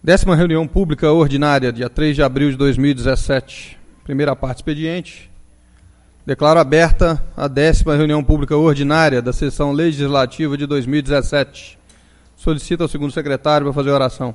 10ª reunião pública ordinária, dia 3 de abril de 2017. Primeira parte expediente. Declaro aberta a 10ª reunião pública ordinária da sessão legislativa de 2017. Solicito ao segundo secretário para fazer a oração.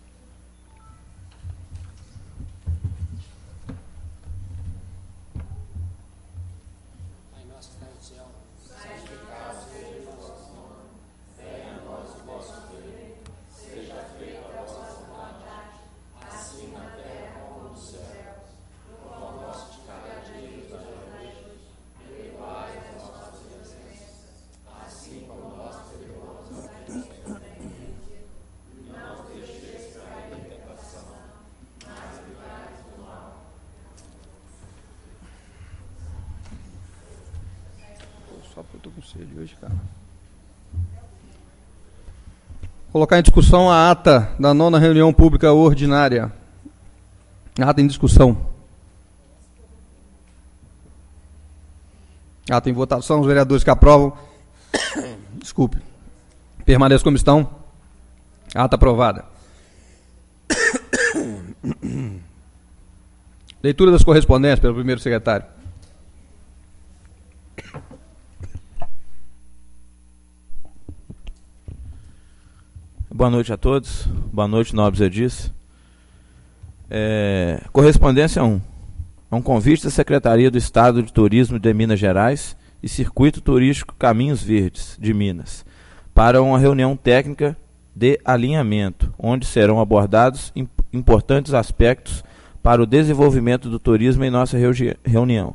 Só porque eu estou com sede hoje, cara. Colocar em discussão a ata da 9ª reunião pública ordinária. Ata em discussão. Ata em votação. Os vereadores que aprovam, desculpe, permaneçam como estão. Ata aprovada. Leitura das correspondências pelo primeiro secretário. Boa noite a todos. Boa noite, nobres edis. Correspondência 1. É um convite da Secretaria do Estado de Turismo de Minas Gerais e Circuito Turístico Caminhos Verdes de Minas para uma reunião técnica de alinhamento, onde serão abordados importantes aspectos para o desenvolvimento do turismo em nossa região.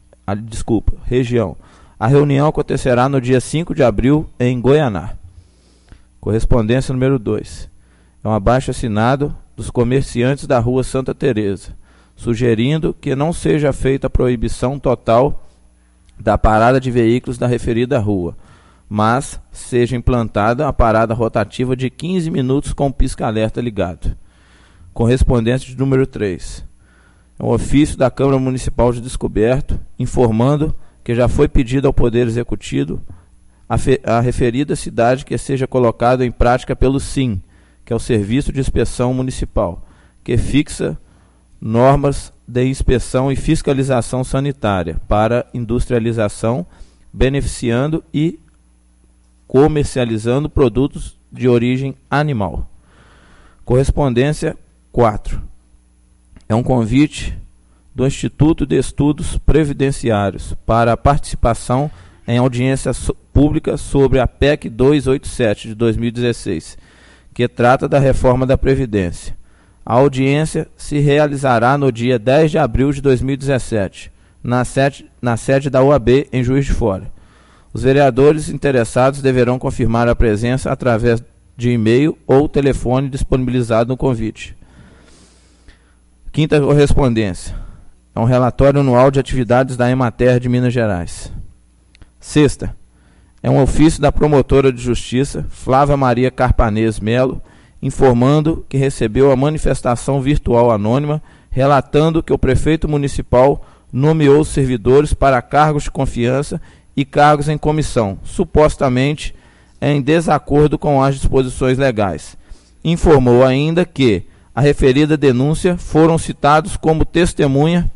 A reunião acontecerá no dia 5 de abril em Goianá. Correspondência número 2. É um abaixo-assinado dos comerciantes da Rua Santa Teresa, sugerindo que não seja feita a proibição total da parada de veículos da referida rua, mas seja implantada a parada rotativa de 15 minutos com o pisca-alerta ligado. Correspondência de número 3. É um ofício da Câmara Municipal de Descoberto, informando que já foi pedido ao Poder Executivo a referida cidade que seja colocado em prática pelo SIM, que é o Serviço de Inspeção Municipal, que fixa normas de inspeção e fiscalização sanitária para industrialização, beneficiando e comercializando produtos de origem animal. Correspondência 4. É um convite do Instituto de Estudos Previdenciários para a participação em audiência pública sobre a PEC 287 de 2016, que trata da reforma da Previdência. A audiência se realizará no dia 10 de abril de 2017, na sede da UAB, em Juiz de Fora. Os vereadores interessados deverão confirmar a presença através de e-mail ou telefone disponibilizado no convite. Quinta correspondência. É um relatório anual de atividades da Emater de Minas Gerais. Sexta. É um ofício da promotora de justiça, Flávia Maria Carpanês Melo, informando que recebeu a manifestação virtual anônima, relatando que o prefeito municipal nomeou servidores para cargos de confiança e cargos em comissão, supostamente em desacordo com as disposições legais. Informou ainda que a referida denúncia foram citados como testemunha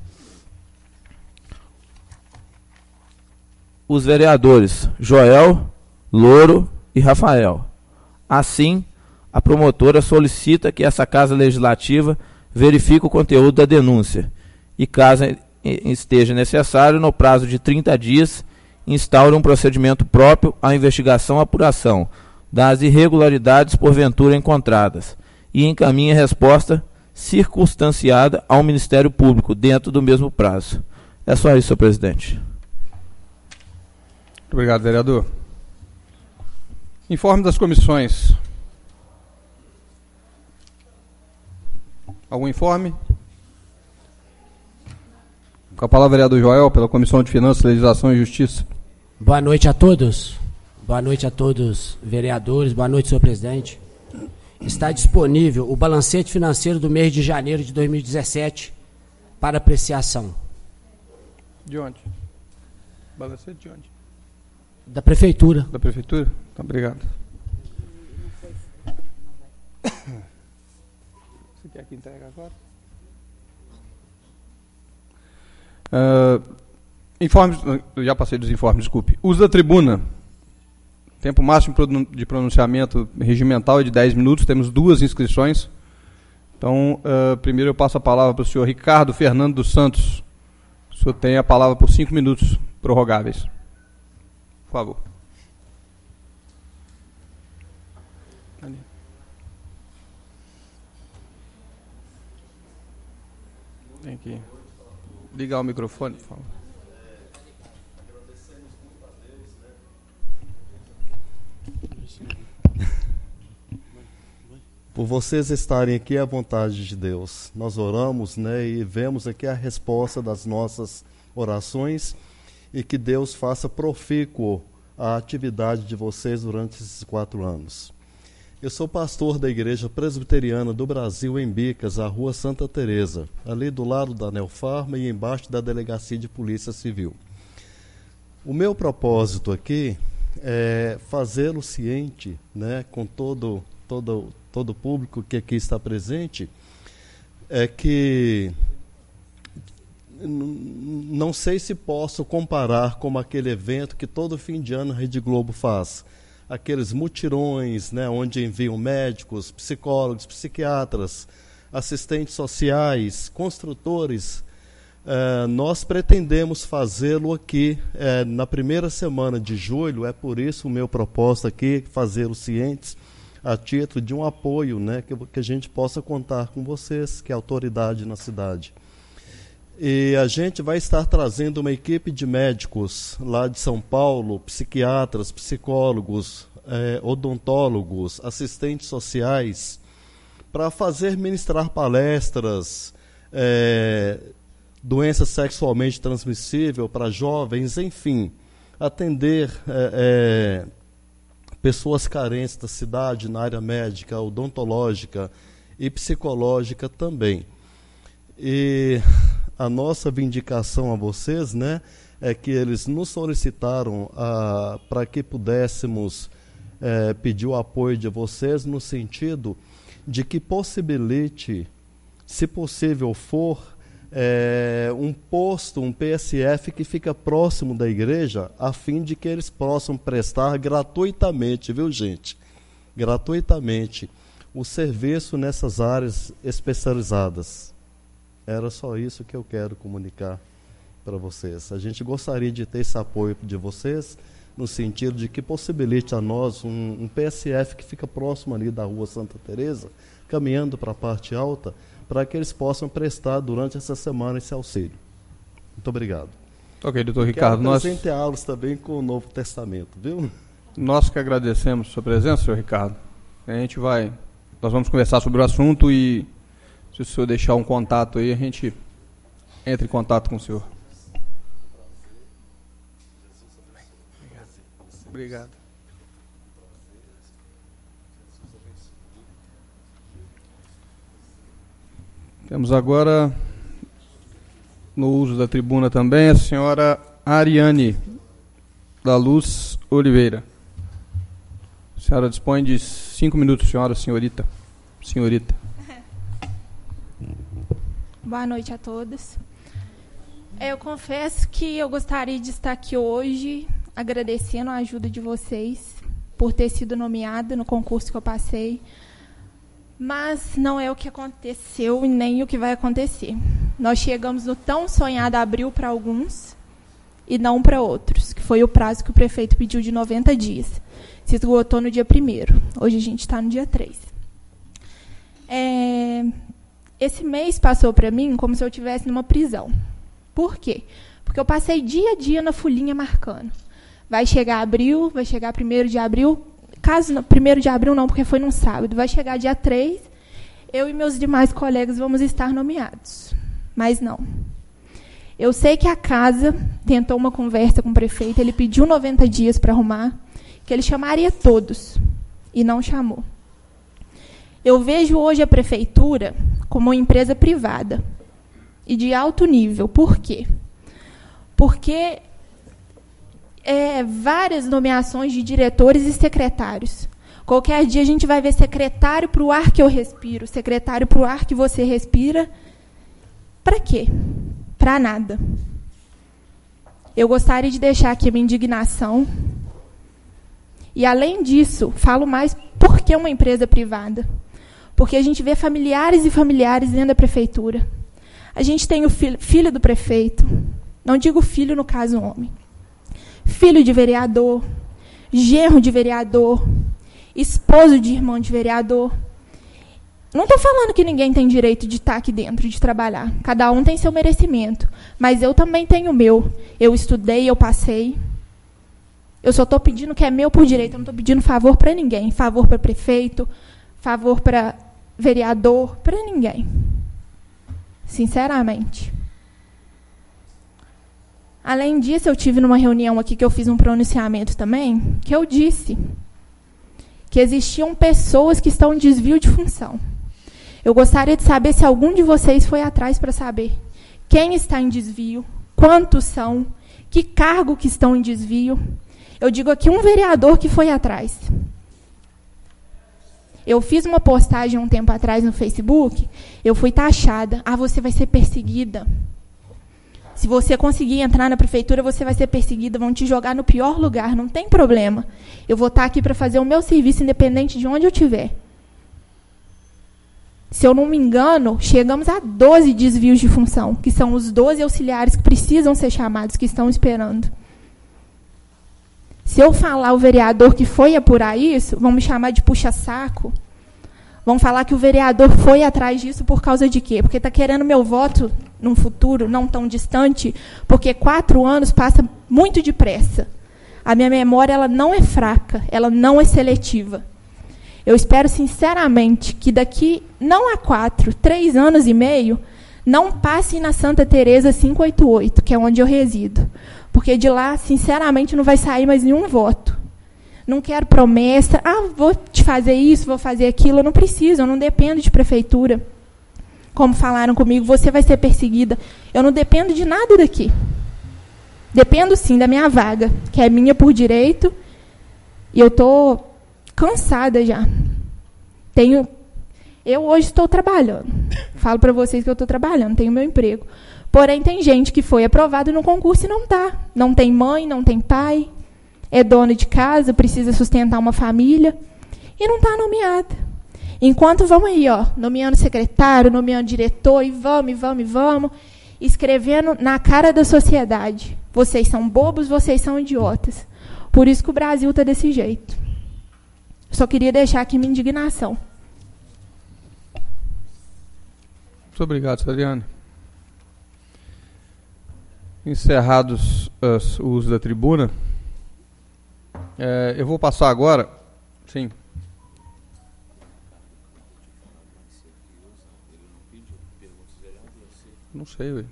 os vereadores Joel, Louro e Rafael. Assim, a promotora solicita que essa Casa Legislativa verifique o conteúdo da denúncia e, caso esteja necessário, no prazo de 30 dias, instaure um procedimento próprio à investigação e apuração das irregularidades porventura encontradas e encaminhe resposta circunstanciada ao Ministério Público dentro do mesmo prazo. É só isso, senhor presidente. Muito obrigado, vereador. Informe das comissões. Algum informe? Com a palavra, vereador Joel, pela Comissão de Finanças, Legislação e Justiça. Boa noite a todos. Boa noite a todos, vereadores. Boa noite, senhor presidente. Está disponível o balancete financeiro do mês de janeiro de 2017 para apreciação. De onde? Balancete de onde? Da Prefeitura. Da Prefeitura? Então, obrigado. Quer que entregue agora? Informes, já passei dos informes, desculpe. Uso da tribuna. Tempo máximo de pronunciamento regimental é de 10 minutos. Temos 2 inscrições. Então, primeiro eu passo a palavra para o senhor Ricardo Fernando dos Santos. O senhor tem a palavra por 5 minutos prorrogáveis. Por favor. Tem que ligar o microfone, por favor. Por vocês estarem aqui à vontade de Deus. Nós oramos, né, e vemos aqui a resposta das nossas orações e que Deus faça profícuo a atividade de vocês durante esses 4 anos. Eu sou pastor da Igreja Presbiteriana do Brasil em Bicas, a Rua Santa Teresa, ali do lado da Neofarma e embaixo da Delegacia de Polícia Civil. O meu propósito aqui é fazê-lo ciente, né, com todo o público que aqui está presente, é que não sei se posso comparar com aquele evento que todo fim de ano a Rede Globo faz. Aqueles mutirões, né, onde enviam médicos, psicólogos, psiquiatras, assistentes sociais, construtores. Nós pretendemos fazê-lo aqui na primeira semana de julho. É por isso o meu propósito aqui, fazê-lo cientes, a título de um apoio, né, que a gente possa contar com vocês, que é autoridade na cidade. E a gente vai estar trazendo uma equipe de médicos lá de São Paulo, psiquiatras, psicólogos, odontólogos, assistentes sociais, para ministrar palestras, doença sexualmente transmissível para jovens, enfim, atender pessoas carentes da cidade na área médica, odontológica e psicológica também. E a nossa vindicação a vocês, né, é que eles nos solicitaram para que pudéssemos pedir o apoio de vocês no sentido de que possibilite, se possível for, um posto, um PSF que fica próximo da igreja, a fim de que eles possam prestar gratuitamente, viu, gente? Gratuitamente o serviço nessas áreas especializadas. Era só isso que eu quero comunicar para vocês. A gente gostaria de ter esse apoio de vocês, no sentido de que possibilite a nós um PSF que fica próximo ali da Rua Santa Teresa, caminhando para a parte alta, para que eles possam prestar durante essa semana esse auxílio. Muito obrigado. Ok, doutor Ricardo. Quero presenteá-los também com o Novo Testamento, viu? Nós que agradecemos a sua presença, senhor Ricardo. Nós vamos conversar sobre o assunto e, se o senhor deixar um contato aí, a gente entra em contato com o senhor. Obrigado. Temos agora, no uso da tribuna também, a senhora Ariane da Luz Oliveira. A senhora dispõe de 5 minutos, senhorita. Boa noite a todos. Eu confesso que eu gostaria de estar aqui hoje agradecendo a ajuda de vocês por ter sido nomeada no concurso que eu passei, mas não é o que aconteceu e nem o que vai acontecer. Nós chegamos no tão sonhado abril para alguns e não para outros, que foi o prazo que o prefeito pediu de 90 dias. Se esgotou no dia 1º. Hoje a gente está no dia 3. Esse mês passou para mim como se eu estivesse numa prisão. Por quê? Porque eu passei dia a dia na folhinha marcando. Vai chegar abril, vai chegar 1º de abril. Caso 1º de abril não, porque foi num sábado. Vai chegar dia 3, eu e meus demais colegas vamos estar nomeados. Mas não. Eu sei que a casa tentou uma conversa com o prefeito, ele pediu 90 dias para arrumar, que ele chamaria todos, e não chamou. Eu vejo hoje a prefeitura como uma empresa privada e de alto nível. Por quê? Porque várias nomeações de diretores e secretários. Qualquer dia a gente vai ver secretário para o ar que eu respiro, secretário para o ar que você respira. Para quê? Para nada. Eu gostaria de deixar aqui a minha indignação. E, além disso, falo mais por que uma empresa privada. Porque a gente vê familiares e familiares dentro da prefeitura. A gente tem o filho do prefeito, não digo filho no caso homem, filho de vereador, genro de vereador, esposo de irmão de vereador. Não estou falando que ninguém tem direito de estar aqui dentro, de trabalhar. Cada um tem seu merecimento. Mas eu também tenho o meu. Eu estudei, eu passei. Eu só estou pedindo o que é meu por direito. Eu não estou pedindo favor para ninguém. Favor para prefeito, favor para vereador, para ninguém. Sinceramente. Além disso, eu tive numa reunião aqui que eu fiz um pronunciamento também, que eu disse que existiam pessoas que estão em desvio de função. Eu gostaria de saber se algum de vocês foi atrás para saber quem está em desvio, quantos são, que cargo que estão em desvio. Eu digo aqui um vereador que foi atrás. Eu fiz uma postagem um tempo atrás no Facebook, eu fui taxada. Ah, você vai ser perseguida. Se você conseguir entrar na prefeitura, você vai ser perseguida, vão te jogar no pior lugar, não tem problema. Eu vou estar aqui para fazer o meu serviço, independente de onde eu estiver. Se eu não me engano, chegamos a 12 desvios de função, que são os 12 auxiliares que precisam ser chamados, que estão esperando. Se eu falar o vereador que foi apurar isso, vão me chamar de puxa-saco. Vão falar que o vereador foi atrás disso por causa de quê? Porque está querendo meu voto num futuro não tão distante, porque 4 anos passa muito depressa. A minha memória ela não é fraca, ela não é seletiva. Eu espero, sinceramente, que daqui, não a 4, 3 anos e meio, não passe na Santa Teresa 588, que é onde eu resido. Porque de lá, sinceramente, não vai sair mais nenhum voto. Não quero promessa. Ah, vou te fazer isso, vou fazer aquilo. Eu não preciso, eu não dependo de prefeitura. Como falaram comigo, você vai ser perseguida. Eu não dependo de nada daqui. Dependo, sim, da minha vaga, que é minha por direito. E eu estou cansada já. Eu hoje estou trabalhando. Falo para vocês que eu estou trabalhando, tenho meu emprego. Porém, tem gente que foi aprovado no concurso e não está. Não tem mãe, não tem pai. É dona de casa, precisa sustentar uma família e não está nomeada. Enquanto vamos aí, nomeando secretário, nomeando diretor, e vamos, escrevendo na cara da sociedade. Vocês são bobos, vocês são idiotas. Por isso que o Brasil está desse jeito. Só queria deixar aqui minha indignação. Muito obrigado, Sariane. Encerrados o uso da tribuna, eu vou passar agora, sim. Não sei, ué.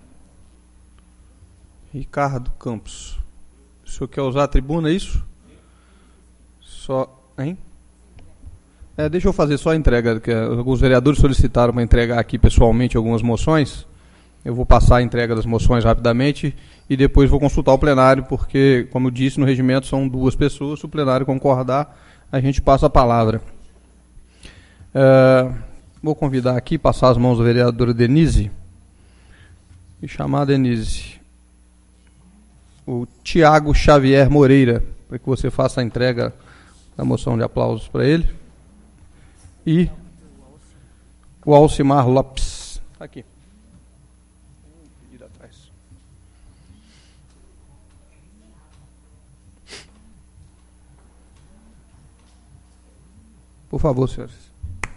Ricardo Campos. O senhor quer usar a tribuna, é isso? Só, hein? Deixa eu fazer só a entrega, que alguns vereadores solicitaram para entregar aqui pessoalmente algumas moções. Eu vou passar a entrega das moções rapidamente e depois vou consultar o plenário, porque, como eu disse, no regimento são 2 pessoas. Se o plenário concordar, a gente passa a palavra. Vou convidar aqui, passar as mãos da vereadora Denise e chamar a Denise. O Tiago Xavier Moreira, para que você faça a entrega da moção de aplausos para ele. E o Alcimar Lopes. Aqui. Por favor, senhores.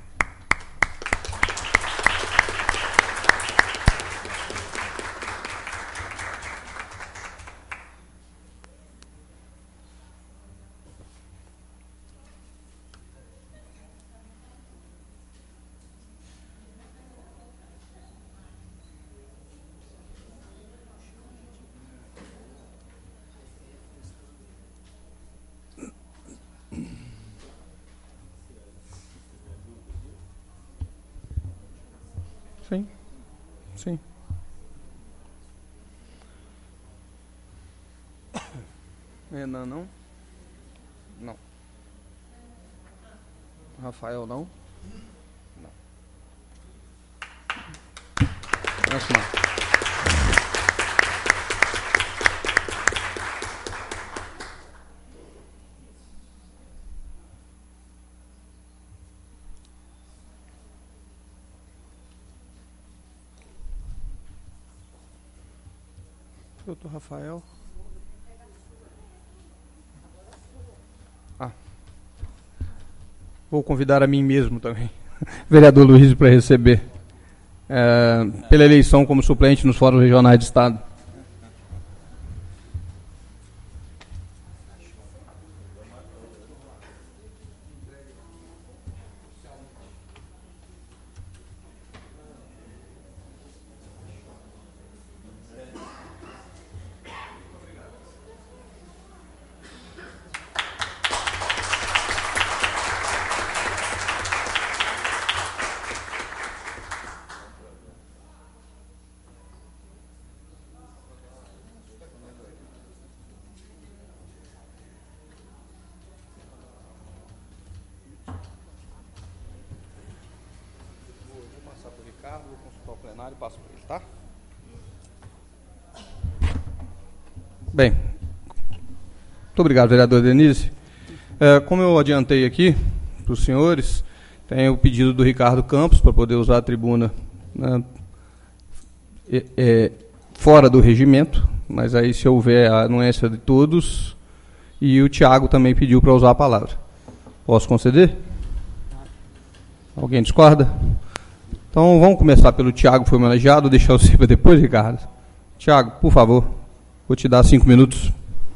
Sim. Renan, não? Não. Rafael, não? Não. Próxima. Doutor Rafael. Vou convidar a mim mesmo também, vereador Luiz, para receber pela eleição como suplente nos fóruns regionais de Estado. Vou consultar o plenário e passo para ele, tá? Bem, muito obrigado, vereador Denise. Como eu adiantei aqui para os senhores, tem o pedido do Ricardo Campos para poder usar a tribuna, né, fora do regimento, mas aí se houver a anuência de todos, e o Tiago também pediu para usar a palavra. Posso conceder? Alguém discorda? Então, vamos começar pelo Tiago, que foi homenageado, deixar você para depois, Ricardo. Tiago, por favor, vou te dar 5 minutos.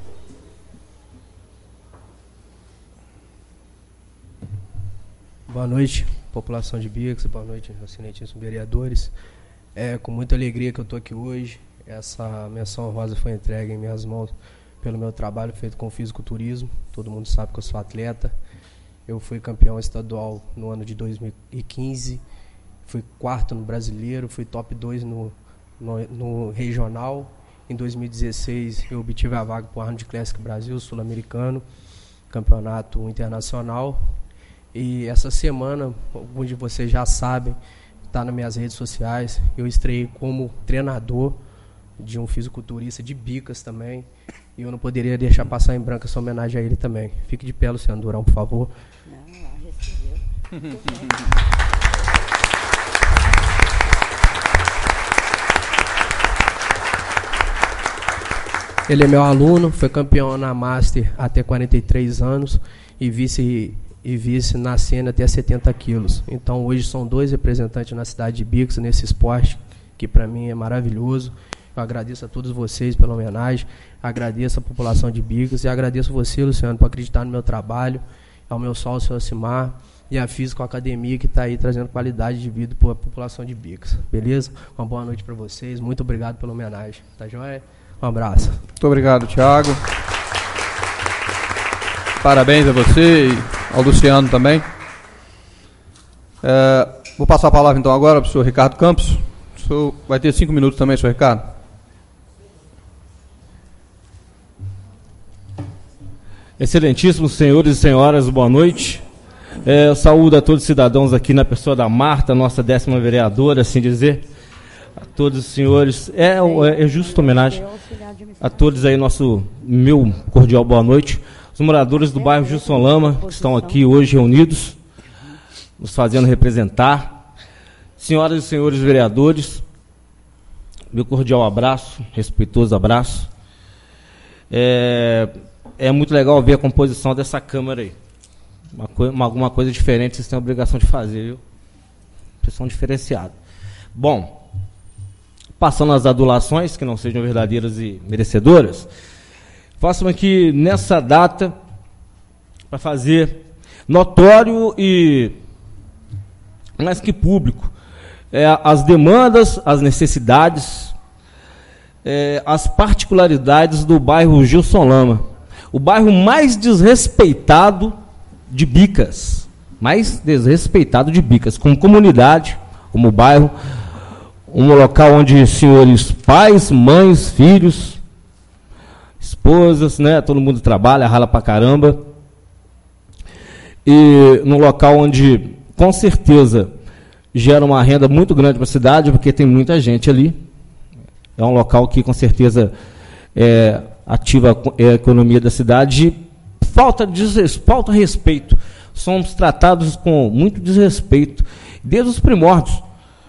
Boa noite, população de Bicas, boa noite, excelentíssimos vereadores. Com muita alegria que eu estou aqui hoje. Essa menção honrosa foi entregue em minhas mãos pelo meu trabalho feito com fisiculturismo. Todo mundo sabe que eu sou atleta. Eu fui campeão estadual no ano de 2015. Fui quarto no brasileiro, fui top 2 no regional. Em 2016 eu obtive a vaga para o Arnold Classic Brasil, sul-americano, campeonato internacional. E essa semana, alguns de vocês já sabem, está nas minhas redes sociais, eu estreiei como treinador de um fisiculturista de Bicas também. E eu não poderia deixar passar em branco essa homenagem a ele também. Fique de pé, Luciano Durão, por favor. Não, recebeu. Ele é meu aluno, foi campeão na Master até 43 anos e vice na Sênior até 70 quilos. Então hoje são 2 representantes na cidade de Bicas nesse esporte, que para mim é maravilhoso. Eu agradeço a todos vocês pela homenagem, agradeço a população de Bicas e agradeço você, Luciano, por acreditar no meu trabalho, ao meu sócio Alcimar e a Físico Academia, que está aí trazendo qualidade de vida para a população de Bicas. Beleza? Uma boa noite para vocês, muito obrigado pela homenagem. Tá joia? Um abraço. Muito obrigado, Tiago. Parabéns a você e ao Luciano também. Vou passar a palavra então agora para o senhor Ricardo Campos. O senhor vai ter 5 minutos também, senhor Ricardo. Excelentíssimos senhores e senhoras, boa noite. Eu saúdo a todos os cidadãos aqui na pessoa da Marta, nossa 10ª vereadora, assim dizer. A todos os senhores, é justa homenagem a todos aí, meu cordial boa noite. Os moradores do bairro Gilson Lama, que estão aqui hoje reunidos, nos fazendo representar. Senhoras e senhores vereadores, meu cordial abraço, respeitoso abraço. É muito legal ver a composição dessa Câmara aí. Alguma coisa diferente vocês têm a obrigação de fazer, viu? Vocês são diferenciados. Bom, passando as adulações, que não sejam verdadeiras e merecedoras, façam aqui nessa data para fazer notório e mais que público as demandas, as necessidades, as particularidades do bairro Gilson Lama, o bairro mais desrespeitado de Bicas, como comunidade, como bairro, um local onde senhores pais, mães, filhos, esposas, né, todo mundo trabalha, rala pra caramba. e num local onde, com certeza, gera uma renda muito grande para a cidade, porque tem muita gente ali. É um local que, com certeza, ativa a economia da cidade. Falta respeito. Somos tratados com muito desrespeito, desde os primórdios.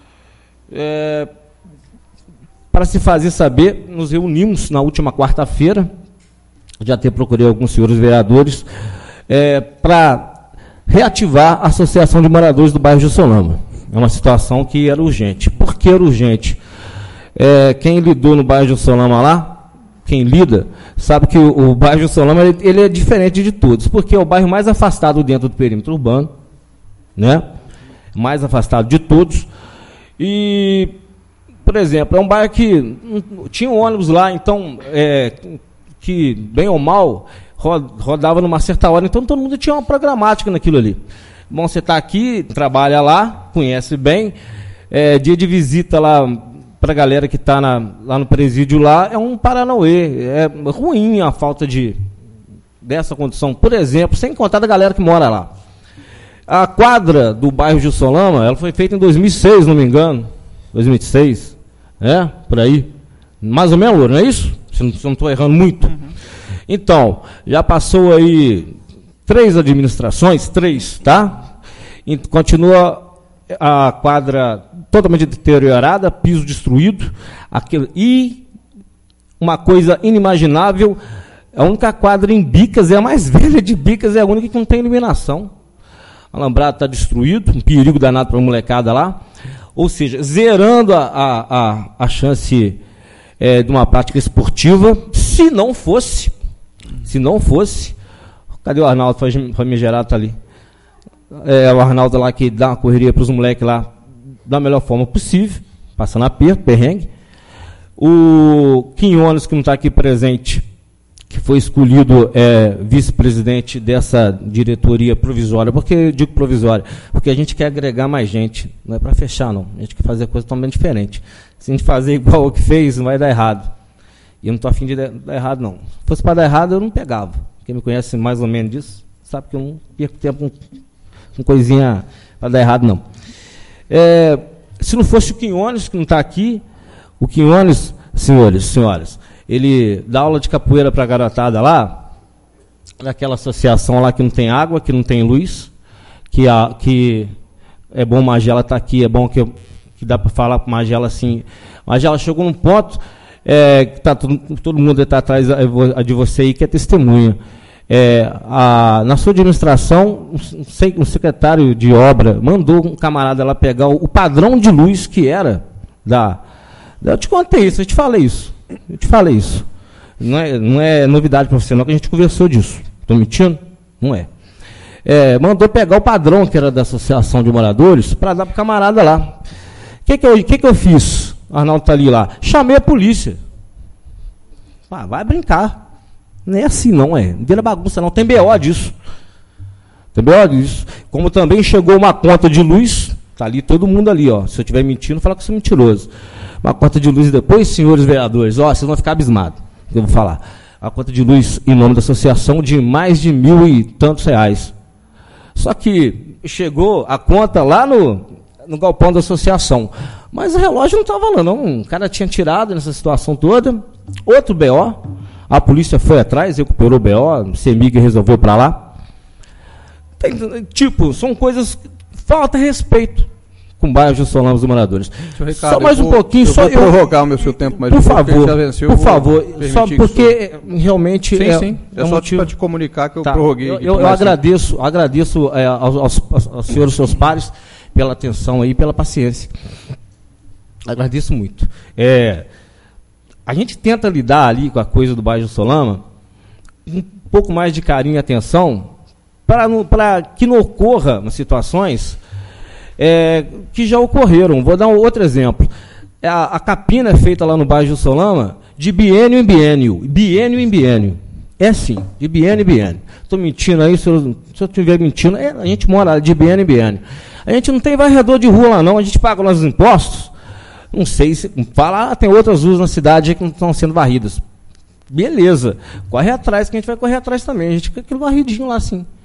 Para se fazer saber, nos reunimos na última quarta-feira, já até procurei alguns senhores vereadores, para reativar a Associação de Moradores do Bairro Jussolama. É uma situação que era urgente. Por que era urgente? Quem lidou no bairro Jussolama lá, quem lida, sabe que o bairro Jussolama ele é diferente de todos, porque é o bairro mais afastado dentro do perímetro urbano, né? Mais afastado de todos. E, por exemplo, é um bairro que tinha um ônibus lá, então, que, bem ou mal, rodava numa certa hora, então todo mundo tinha uma programática naquilo ali. Bom, você está aqui, trabalha lá, conhece bem, dia de visita lá para a galera que está lá no presídio lá, é um paranauê, é ruim a falta dessa condição. Por exemplo, sem contar da galera que mora lá. A quadra do bairro Jussolama, ela foi feita em 2006, não me engano, 2006, por aí, mais ou menos, não é isso? Se não estou errando muito. Uhum. Então, já passou aí 3 administrações, 3, tá? E continua a quadra totalmente deteriorada, piso destruído, e uma coisa inimaginável, a única quadra em Bicas, a mais velha de Bicas, é a única que não tem iluminação. O alambrado está destruído, um perigo danado para a molecada lá, ou seja, zerando a chance de uma prática esportiva, se não fosse, cadê o Arnaldo? Famigerado está ali. O Arnaldo lá que dá uma correria para os moleques lá da melhor forma possível, passando aperto, perrengue. O Quinhones, que não está aqui presente, que foi escolhido vice-presidente dessa diretoria provisória. Por que eu digo provisória? Porque a gente quer agregar mais gente, não é para fechar, não. A gente quer fazer coisa totalmente diferente. Se a gente fazer igual o que fez, não vai dar errado. E eu não estou afim de dar errado, não. Se fosse para dar errado, eu não pegava. Quem me conhece mais ou menos disso, sabe que eu não perco tempo com coisinha para dar errado, não. Se não fosse o Quinhones, que não está aqui, o Quinhones, senhores, senhoras, ele dá aula de capoeira para a garotada lá, naquela associação lá que não tem água, que não tem luz, que é bom Magela estar aqui, é bom que dá para falar para Magela assim. Magela chegou num ponto que tá todo mundo está atrás de você aí, que é testemunha. Na sua administração, um secretário de obra mandou um camarada lá pegar o padrão de luz que era eu te contei isso, eu te falei isso. Não é novidade para você, não, que a gente conversou disso. Estou mentindo? Não é. Mandou pegar o padrão que era da Associação de Moradores para dar para o camarada lá. O que eu fiz? O Arnaldo está ali lá. Chamei a polícia. Vai brincar. Não é assim, não é. Não vira bagunça, não. Tem BO disso. Como também chegou uma conta de luz, está ali todo mundo ali, ó. Se eu estiver mentindo, fala que eu sou mentiroso. Uma conta de luz e depois, senhores vereadores, vocês vão ficar abismados. Eu vou falar. A conta de luz em nome da associação de mais de R$1.000 e tantos. Só que chegou a conta lá no galpão da associação. Mas o relógio não estava lá, não. O cara tinha tirado nessa situação toda. Outro BO. A polícia foi atrás, recuperou o BO, o CEMIG resolveu para lá. São coisas que falta respeito com o bairro Jussolama dos Moradores. Ricardo, só mais um pouquinho. Eu vou prorrogar o seu tempo mais por um favor, pouco, já venceu, por favor, só porque realmente... Sim, é só para te comunicar que eu prorroguei. Eu agradeço aos senhores, seus pares, pela atenção aí, pela paciência. Agradeço muito. A gente tenta lidar ali com a coisa do bairro Jussolama um pouco mais de carinho e atenção para que não ocorra situações que já ocorreram. Vou dar um outro exemplo. A capina é feita lá no bairro Jussolama de biênio em biênio. É assim, de biênio em biênio. Estou mentindo aí, se eu estiver mentindo, a gente mora de biênio em biênio. A gente não tem varredor de rua lá não, a gente paga nossos impostos. Não sei se fala, tem outras ruas na cidade que não estão sendo varridas. Beleza, corre atrás, que a gente vai correr atrás também. A gente fica aquele varridinho lá assim.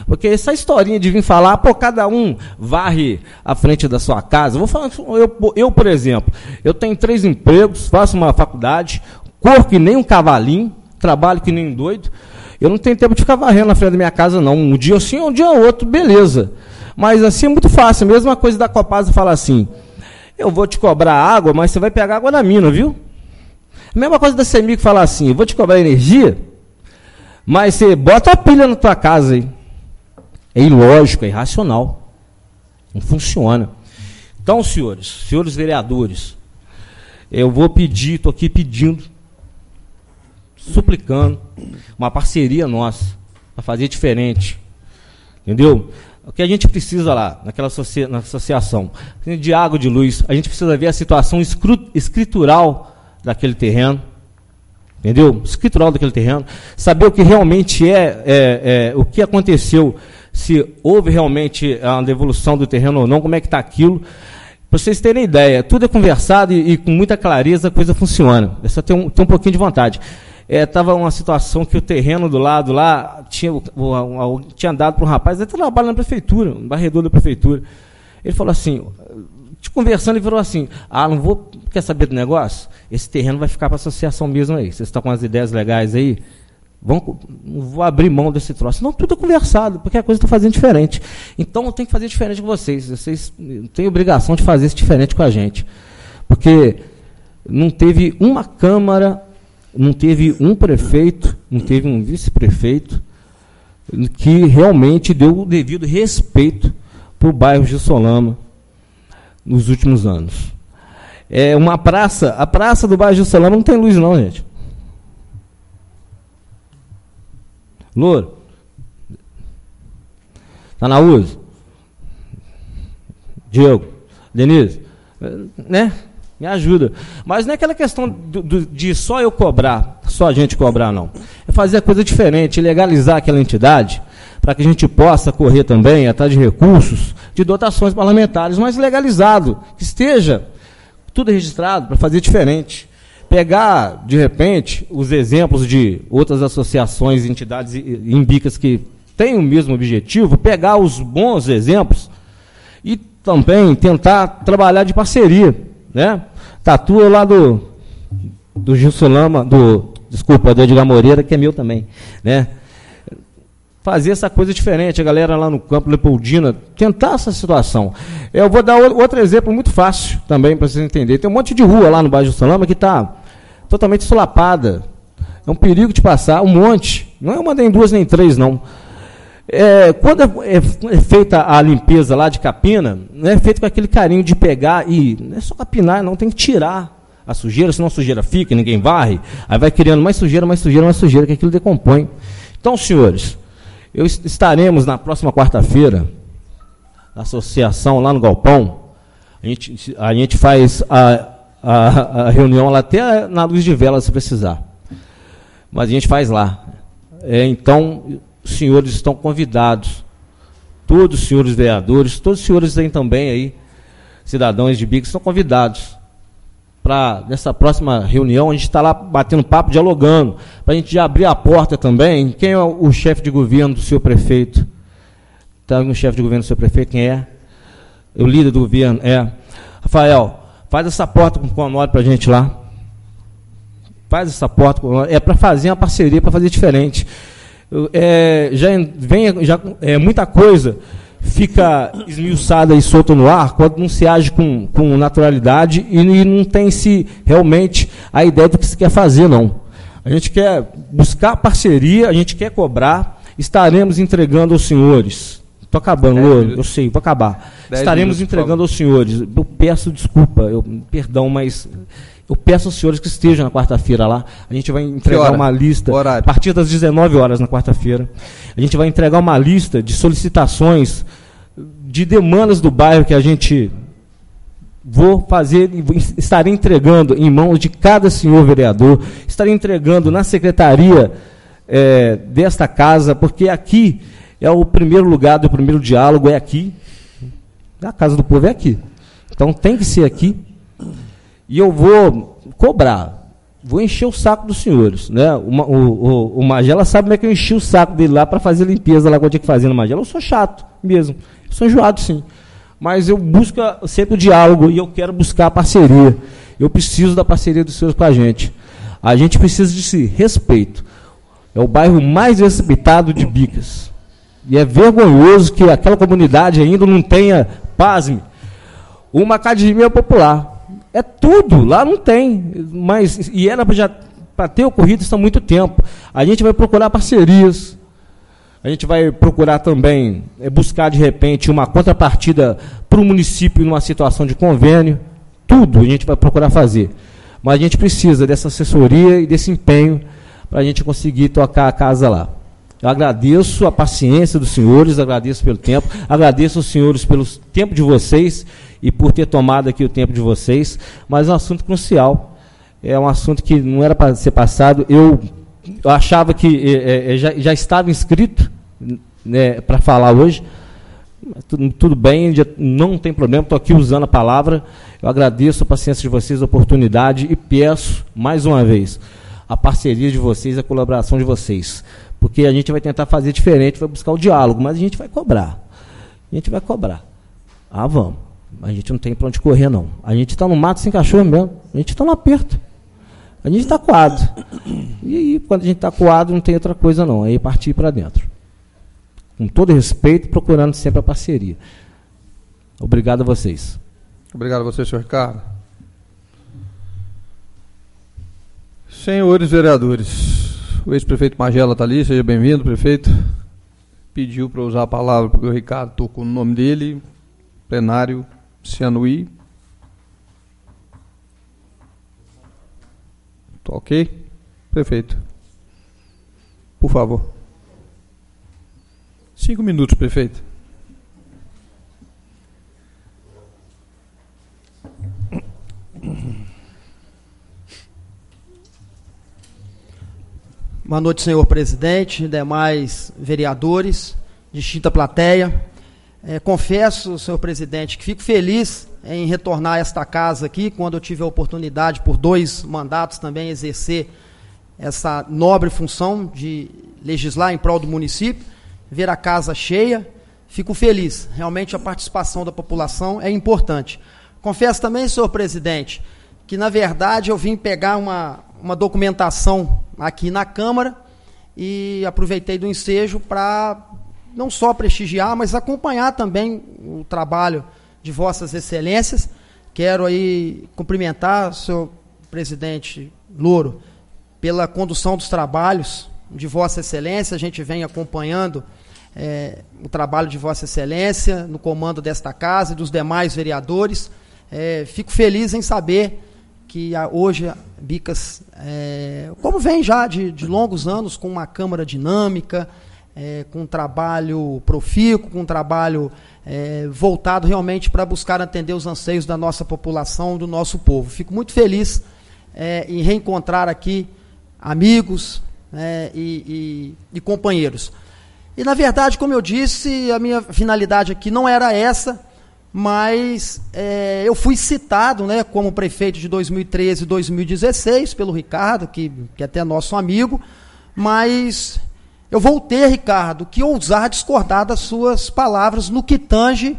Porque essa historinha de vir falar, pô, cada um varre à frente da sua casa. Vou falar, eu, por exemplo, eu tenho 3 empregos, faço uma faculdade, corro que nem um cavalinho, trabalho que nem um doido. Eu não tenho tempo de ficar varrendo na frente da minha casa, não. Um dia sim, um dia outro, beleza. Mas assim é muito fácil. A mesma coisa da Copasa falar assim, eu vou te cobrar água, mas você vai pegar água na mina, viu? A mesma coisa da CEMIG falar assim, eu vou te cobrar energia, mas você bota a pilha na tua casa aí. É ilógico, é irracional. Não funciona. Então, senhores vereadores, eu vou pedir, estou aqui pedindo, suplicando, uma parceria nossa, para fazer diferente. Entendeu? O que a gente precisa lá, na associação, de água, de luz, a gente precisa ver a situação escritural daquele terreno, entendeu? Escritural daquele terreno, saber o que realmente o que aconteceu, se houve realmente a devolução do terreno ou não, como é que está aquilo. Para vocês terem ideia, tudo é conversado e com muita clareza a coisa funciona. É só ter um pouquinho de vontade. Estava uma situação que o terreno do lado lá tinha dado para um rapaz, ele trabalha na prefeitura, um varredor da prefeitura. Ele falou assim, conversando, ele falou assim, quer saber do negócio? Esse terreno vai ficar para a associação mesmo aí. Vocês estão com as ideias legais aí? Vou abrir mão desse troço. Não, tudo é conversado, porque a coisa está fazendo diferente. Então, eu tenho que fazer diferente com vocês. Vocês têm obrigação de fazer isso diferente com a gente. Porque não teve uma Câmara, não teve um prefeito, não teve um vice-prefeito que realmente deu o devido respeito para o bairro Jussolama nos últimos anos. A praça do bairro Jussolama não tem luz não, gente. Louro, está na uso? Diego, Denise, né? Me ajuda. Mas não é aquela questão de só eu cobrar, só a gente cobrar, não. É fazer a coisa diferente, legalizar aquela entidade, para que a gente possa correr também atrás de recursos, de dotações parlamentares, mas legalizado, que esteja tudo registrado para fazer diferente. Pegar, de repente, os exemplos de outras associações, entidades imbicas que têm o mesmo objetivo, pegar os bons exemplos e também tentar trabalhar de parceria, né? Tatua lá do Jussolama, do Edgar Moreira, que é meu também, né? Fazer essa coisa diferente, a galera lá no campo Leopoldina, tentar essa situação. Eu vou dar outro exemplo muito fácil também, para vocês entenderem. Tem um monte de rua lá no bairro Jussolama que está totalmente solapada. É um perigo de passar, um monte. Não é uma nem duas nem três, não. Quando é feita a limpeza lá de capina, não é feito com aquele carinho de pegar e não é só capinar, não, tem que tirar a sujeira, senão a sujeira fica, ninguém varre, aí vai criando mais sujeira, que aquilo decompõe. Então, senhores, estaremos na próxima quarta-feira, na associação lá no Galpão, a gente faz a reunião lá até na luz de vela, se precisar, mas a gente faz lá. Então, os senhores estão convidados, todos os senhores vereadores, todos os senhores têm também aí, cidadãos de Bicos, estão convidados para, nessa próxima reunião, a gente está lá batendo papo, dialogando, para a gente já abrir a porta também. Quem é o chefe de governo do seu prefeito? Está o chefe de governo do seu prefeito, quem é? O líder do governo, Rafael, faz essa porta com o Honório para a gente lá. Faz essa porta com o Honório. É para fazer uma parceria, para fazer diferente. Muita coisa fica esmiuçada e solta no ar quando não se age com naturalidade e não tem-se realmente a ideia do que se quer fazer, não. A gente quer buscar parceria, a gente quer cobrar, estaremos entregando aos senhores. Estou acabando, eu sei, vou acabar. Estaremos entregando aos senhores. Eu peço desculpa, perdão, mas eu peço aos senhores que estejam na quarta-feira lá. A gente vai entregar uma lista, a partir das 19 horas na quarta-feira. A gente vai entregar uma lista de solicitações, de demandas do bairro que a gente estarei entregando em mãos de cada senhor vereador, estarei entregando na secretaria desta casa, porque aqui é o primeiro lugar, o primeiro diálogo é aqui. A casa do povo é aqui. Então tem que ser aqui. E eu vou cobrar. vou encher o saco dos senhores, né? O Magela sabe como é que eu enchi o saco dele lá para fazer limpeza lá, quando eu tinha que fazer no Magela. Eu sou chato mesmo, eu sou enjoado sim, mas eu busco sempre o diálogo e eu quero buscar a parceria. Eu preciso da parceria dos senhores com a gente. A gente precisa de respeito. É o bairro mais respeitado de Bicas. E é vergonhoso que aquela comunidade ainda não tenha, pasme, uma academia popular. É tudo, lá não tem. Mas, e era para ter ocorrido isso há muito tempo. A gente vai procurar parcerias. A gente vai procurar também buscar, de repente, uma contrapartida para o município numa situação de convênio. Tudo a gente vai procurar fazer. Mas a gente precisa dessa assessoria e desse empenho para a gente conseguir tocar a casa lá. Eu agradeço a paciência dos senhores, agradeço pelo tempo, agradeço aos senhores pelo tempo de vocês e por ter tomado aqui o tempo de vocês, mas é um assunto crucial, é um assunto que não era para ser passado. Eu achava que já estava inscrito, né, para falar hoje. Tudo bem, não tem problema, estou aqui usando a palavra. Eu agradeço a paciência de vocês, a oportunidade, e peço, mais uma vez, a parceria de vocês, a colaboração de vocês. Porque a gente vai tentar fazer diferente, vai buscar o diálogo, mas a gente vai cobrar. A gente vai cobrar. Ah, vamos. A gente não tem para onde correr, não. A gente está no mato sem cachorro mesmo. A gente está no aperto. A gente está coado. E aí, quando a gente está coado, não tem outra coisa, não. Aí partir para dentro. Com todo respeito, procurando sempre a parceria. Obrigado a vocês. Obrigado a você, senhor Ricardo. Senhores vereadores, o ex-prefeito Magela está ali, seja bem-vindo, prefeito. Pediu para usar a palavra porque o Ricardo tocou no nome dele. Plenário, Cianuí. Tá ok? Prefeito. Por favor. 5 minutos, prefeito. Boa noite, senhor presidente, demais vereadores, distinta plateia. Confesso, senhor presidente, que fico feliz em retornar a esta casa aqui, quando eu tive a oportunidade, por 2 mandatos, também exercer essa nobre função de legislar em prol do município, ver a casa cheia. Fico feliz, realmente a participação da população é importante. Confesso também, senhor presidente, que na verdade eu vim pegar uma documentação aqui na Câmara e aproveitei do ensejo para não só prestigiar, mas acompanhar também o trabalho de vossas excelências. Quero aí cumprimentar o senhor presidente Louro pela condução dos trabalhos de vossa excelência. A gente vem acompanhando o trabalho de vossa excelência no comando desta casa e dos demais vereadores. Fico feliz em saber que hoje Bicas, como vem já de longos anos, com uma Câmara dinâmica, com um trabalho profícuo, com um trabalho voltado realmente para buscar atender os anseios da nossa população, do nosso povo. Fico muito feliz em reencontrar aqui amigos e companheiros. E, na verdade, como eu disse, a minha finalidade aqui não era essa, mas eu fui citado, né, como prefeito de 2013 e 2016 pelo Ricardo, que é até nosso amigo, mas eu vou ter, Ricardo, que ousar discordar das suas palavras no que tange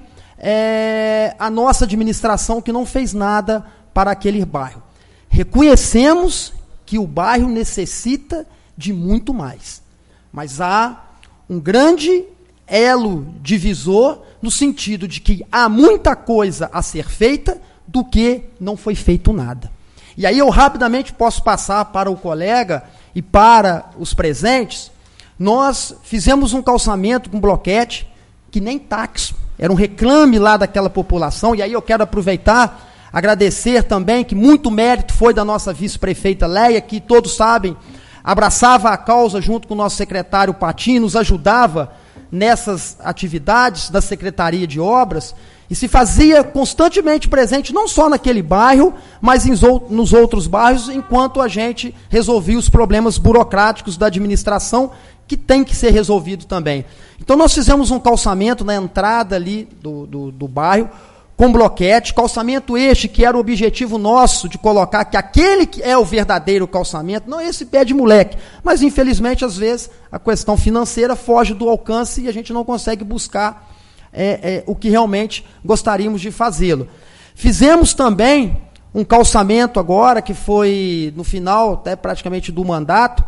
a nossa administração, que não fez nada para aquele bairro. Reconhecemos que o bairro necessita de muito mais, mas há um grande elo divisor no sentido de que há muita coisa a ser feita do que não foi feito nada. E aí eu rapidamente posso passar para o colega e para os presentes. Nós fizemos um calçamento com bloquete que nem táxi, era um reclame lá daquela população, e aí eu quero aproveitar, agradecer também, que muito mérito foi da nossa vice-prefeita Leia, que todos sabem, abraçava a causa junto com o nosso secretário Patim, nos ajudava nessas atividades da Secretaria de Obras, e se fazia constantemente presente, não só naquele bairro, mas nos outros bairros, enquanto a gente resolvia os problemas burocráticos da administração, que tem que ser resolvido também. Então nós fizemos um calçamento na entrada ali do bairro, com bloquete, calçamento este que era o objetivo nosso de colocar que aquele que é o verdadeiro calçamento, não esse pé de moleque, mas infelizmente às vezes a questão financeira foge do alcance e a gente não consegue buscar o que realmente gostaríamos de fazê-lo. Fizemos também um calçamento agora, que foi no final até praticamente do mandato,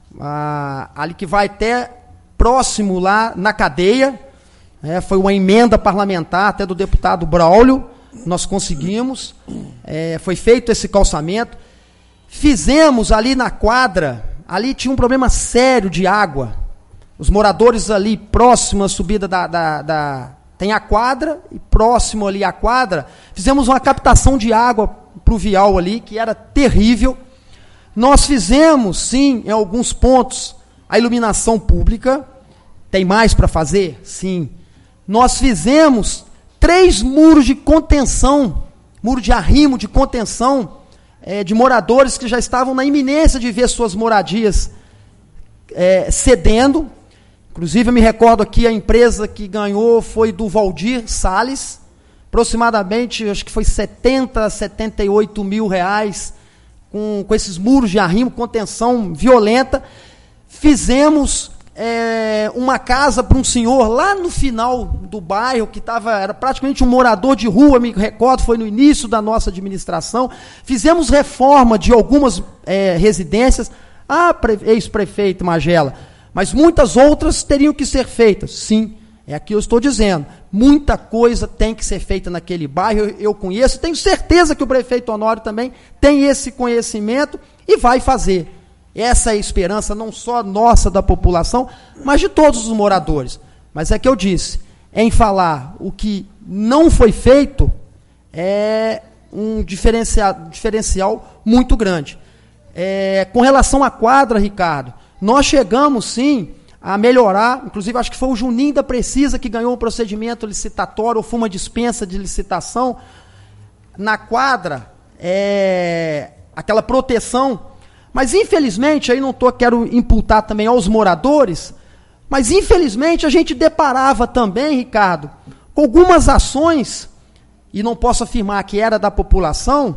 ali que vai até próximo lá na cadeia, foi uma emenda parlamentar até do deputado Braulio, nós conseguimos, foi feito esse calçamento. Fizemos ali na quadra, ali tinha um problema sério de água, os moradores ali próximo à subida tem a quadra, e próximo ali à quadra, fizemos uma captação de água pluvial ali, que era terrível. Nós fizemos, sim, em alguns pontos, a iluminação pública. Tem mais para fazer? Sim. Nós fizemos 3 muros de contenção, muro de arrimo de contenção, de moradores que já estavam na iminência de ver suas moradias cedendo. Inclusive, eu me recordo aqui, a empresa que ganhou foi do Valdir Salles, aproximadamente, acho que foi 70, 78 mil reais, com esses muros de arrimo, contenção violenta. Fizemos uma casa para um senhor lá no final do bairro, que era praticamente um morador de rua, me recordo, foi no início da nossa administração. Fizemos reforma de algumas residências. Ex-prefeito Magela, mas muitas outras teriam que ser feitas. Sim, é aqui eu estou dizendo. Muita coisa tem que ser feita naquele bairro, eu conheço, tenho certeza que o prefeito Honório também tem esse conhecimento e vai fazer. Essa é a esperança não só nossa da população, mas de todos os moradores. Mas é que eu disse, em falar o que não foi feito, é um diferencial muito grande. Com relação à quadra, Ricardo, nós chegamos sim a melhorar, inclusive acho que foi o Juninho da Precisa que ganhou um procedimento licitatório, ou foi uma dispensa de licitação, na quadra, aquela proteção, mas infelizmente, aí não quero imputar também aos moradores, mas infelizmente a gente deparava também, Ricardo, com algumas ações, e não posso afirmar que era da população,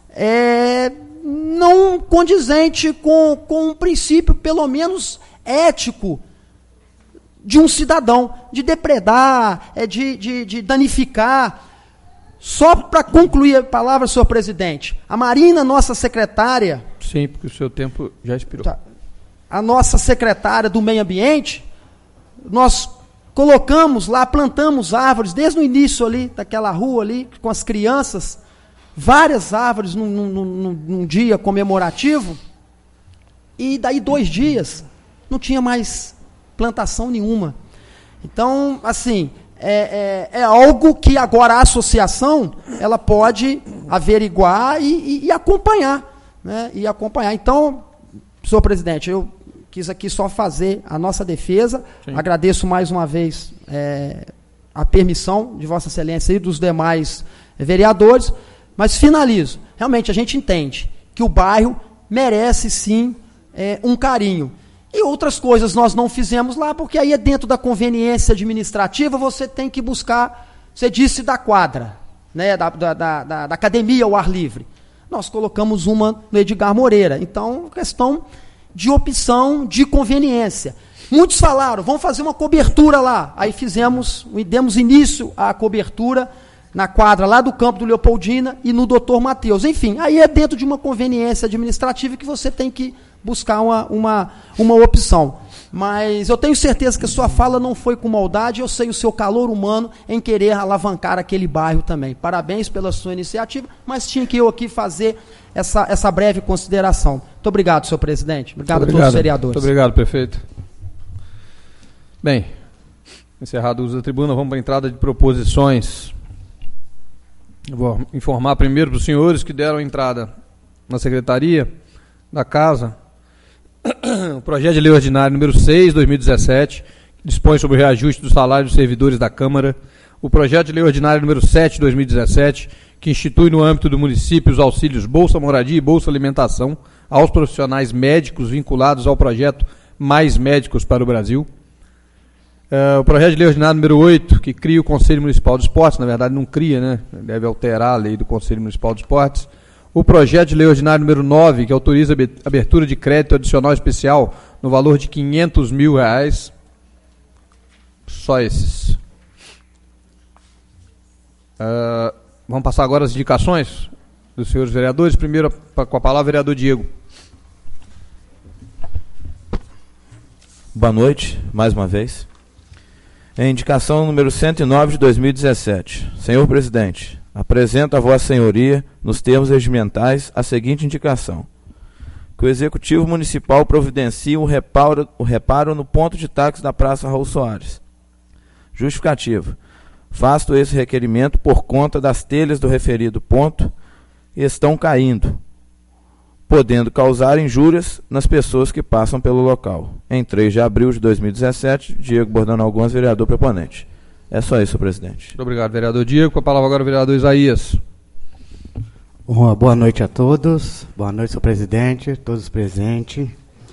não condizente com um princípio, pelo menos ético, de um cidadão, de depredar, de danificar. Só para concluir a palavra, senhor presidente, a Marina, nossa secretária... Sim, porque o seu tempo já expirou. Tá, a nossa secretária do meio ambiente, nós colocamos lá, plantamos árvores, desde o início ali, daquela rua ali, com as crianças, várias árvores num dia comemorativo, e daí 2 dias não tinha mais plantação nenhuma. Então, assim, é algo que agora a associação ela pode averiguar e acompanhar, né? E acompanhar. Então, senhor presidente, eu quis aqui só fazer a nossa defesa. Sim. Agradeço mais uma vez a permissão de Vossa Excelência e dos demais vereadores. Mas finalizo. Realmente a gente entende que o bairro merece sim um carinho. E outras coisas nós não fizemos lá, porque aí é dentro da conveniência administrativa, você tem que buscar, você disse da quadra, né, da academia ao ar livre. Nós colocamos uma no Edgar Moreira. Então, questão de opção, de conveniência. Muitos falaram, vamos fazer uma cobertura lá. Aí demos início à cobertura na quadra lá do campo do Leopoldina e no Dr. Matheus. Enfim, aí é dentro de uma conveniência administrativa que você tem que buscar uma opção. Mas eu tenho certeza que a sua fala não foi com maldade, eu sei o seu calor humano em querer alavancar aquele bairro também. Parabéns pela sua iniciativa, mas tinha que eu aqui fazer essa breve consideração. Muito obrigado, senhor presidente. Obrigado a todos os vereadores. Muito obrigado, prefeito. Bem, encerrado o uso da tribuna, vamos para a entrada de proposições. Eu vou informar primeiro para os senhores que deram entrada na secretaria da Casa o projeto de lei ordinário número 6, 2017, que dispõe sobre o reajuste do salário dos servidores da Câmara, o projeto de lei ordinário número 7, 2017, que institui no âmbito do município os auxílios Bolsa Moradia e Bolsa Alimentação aos profissionais médicos vinculados ao projeto Mais Médicos para o Brasil, O projeto de lei ordinário número 8, que cria o Conselho Municipal de Esportes, na verdade não cria, né? Deve alterar a lei do Conselho Municipal de Esportes. O projeto de lei ordinário número 9, que autoriza a abertura de crédito adicional especial no valor de R$500 mil. Só esses. Vamos passar agora as indicações dos senhores vereadores. Primeiro, com a palavra, vereador Diego. Boa noite, mais uma vez. Em indicação número 109 de 2017. Senhor presidente, apresento a Vossa Senhoria, nos termos regimentais, a seguinte indicação: que o Executivo Municipal providencie o reparo no ponto de táxi da Praça Raul Soares. Justificativa: faço esse requerimento por conta das telhas do referido ponto estão caindo, podendo causar injúrias nas pessoas que passam pelo local. Em 3 de abril de 2017, Diego Bordonal Gomes, vereador proponente. É só isso, presidente. Muito obrigado, vereador Diego. Com a palavra agora o vereador Isaías. Boa noite a todos. Boa noite, senhor presidente, todos presentes.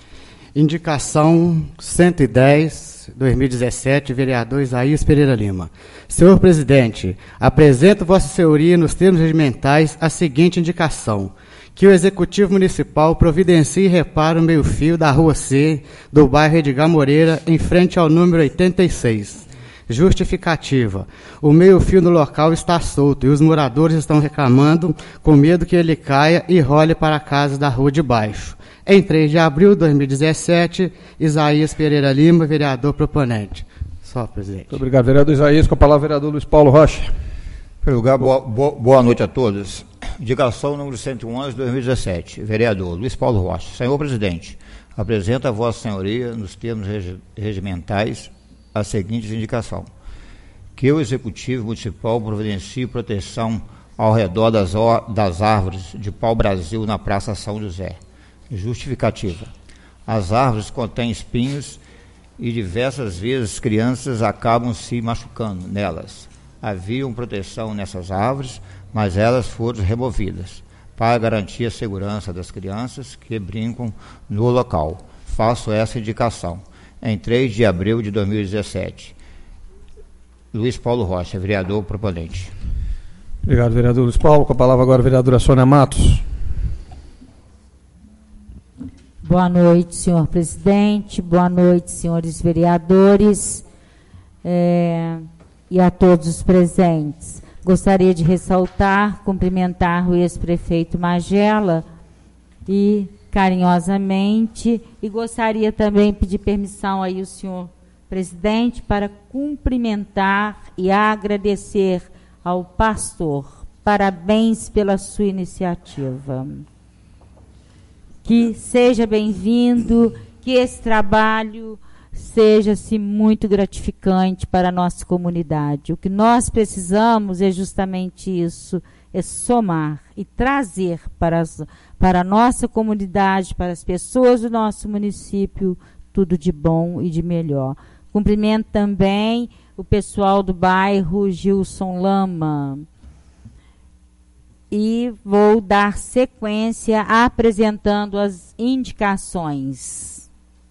Indicação 110, 2017, vereador Isaías Pereira Lima. Senhor presidente, apresento Vossa Senhoria, nos termos regimentais, a seguinte indicação: que o Executivo Municipal providencie e repare o meio-fio da Rua C, do bairro Edgar Moreira, em frente ao número 86. Justificativa: o meio-fio no local está solto e os moradores estão reclamando com medo que ele caia e role para a casa da rua de baixo. Em 3 de abril de 2017, Isaías Pereira Lima, vereador proponente. Só, presidente. Muito obrigado, vereador Isaías. Com a palavra, vereador Luiz Paulo Rocha. Em primeiro lugar, boa noite a todos. Indicação número 111 de 2017. Vereador Luiz Paulo Rocha. Senhor presidente, apresento a Vossa Senhoria, nos termos regimentais, a seguinte indicação: que o Executivo Municipal providencie proteção ao redor das árvores de pau-brasil na Praça São José. Justificativa: as árvores contêm espinhos e diversas vezes crianças acabam se machucando nelas. Havia proteção nessas árvores, mas elas foram removidas para garantir a segurança das crianças que brincam no local. Faço essa indicação. Em 3 de abril de 2017. Luiz Paulo Rocha, vereador proponente. Obrigado, vereador Luiz Paulo. Com a palavra agora a vereadora Sônia Matos. Boa noite, senhor presidente. Boa noite, senhores vereadores e a todos os presentes. Gostaria de ressaltar, cumprimentar o ex-prefeito Magela e carinhosamente, e gostaria também de pedir permissão aí ao senhor presidente para cumprimentar e agradecer ao pastor. Parabéns pela sua iniciativa. Que seja bem-vindo, que esse trabalho seja-se muito gratificante para a nossa comunidade. O que nós precisamos é justamente isso, é somar e trazer para a nossa comunidade, para as pessoas do nosso município, tudo de bom e de melhor. Cumprimento também o pessoal do bairro Gilson Lama. E vou dar sequência apresentando as indicações.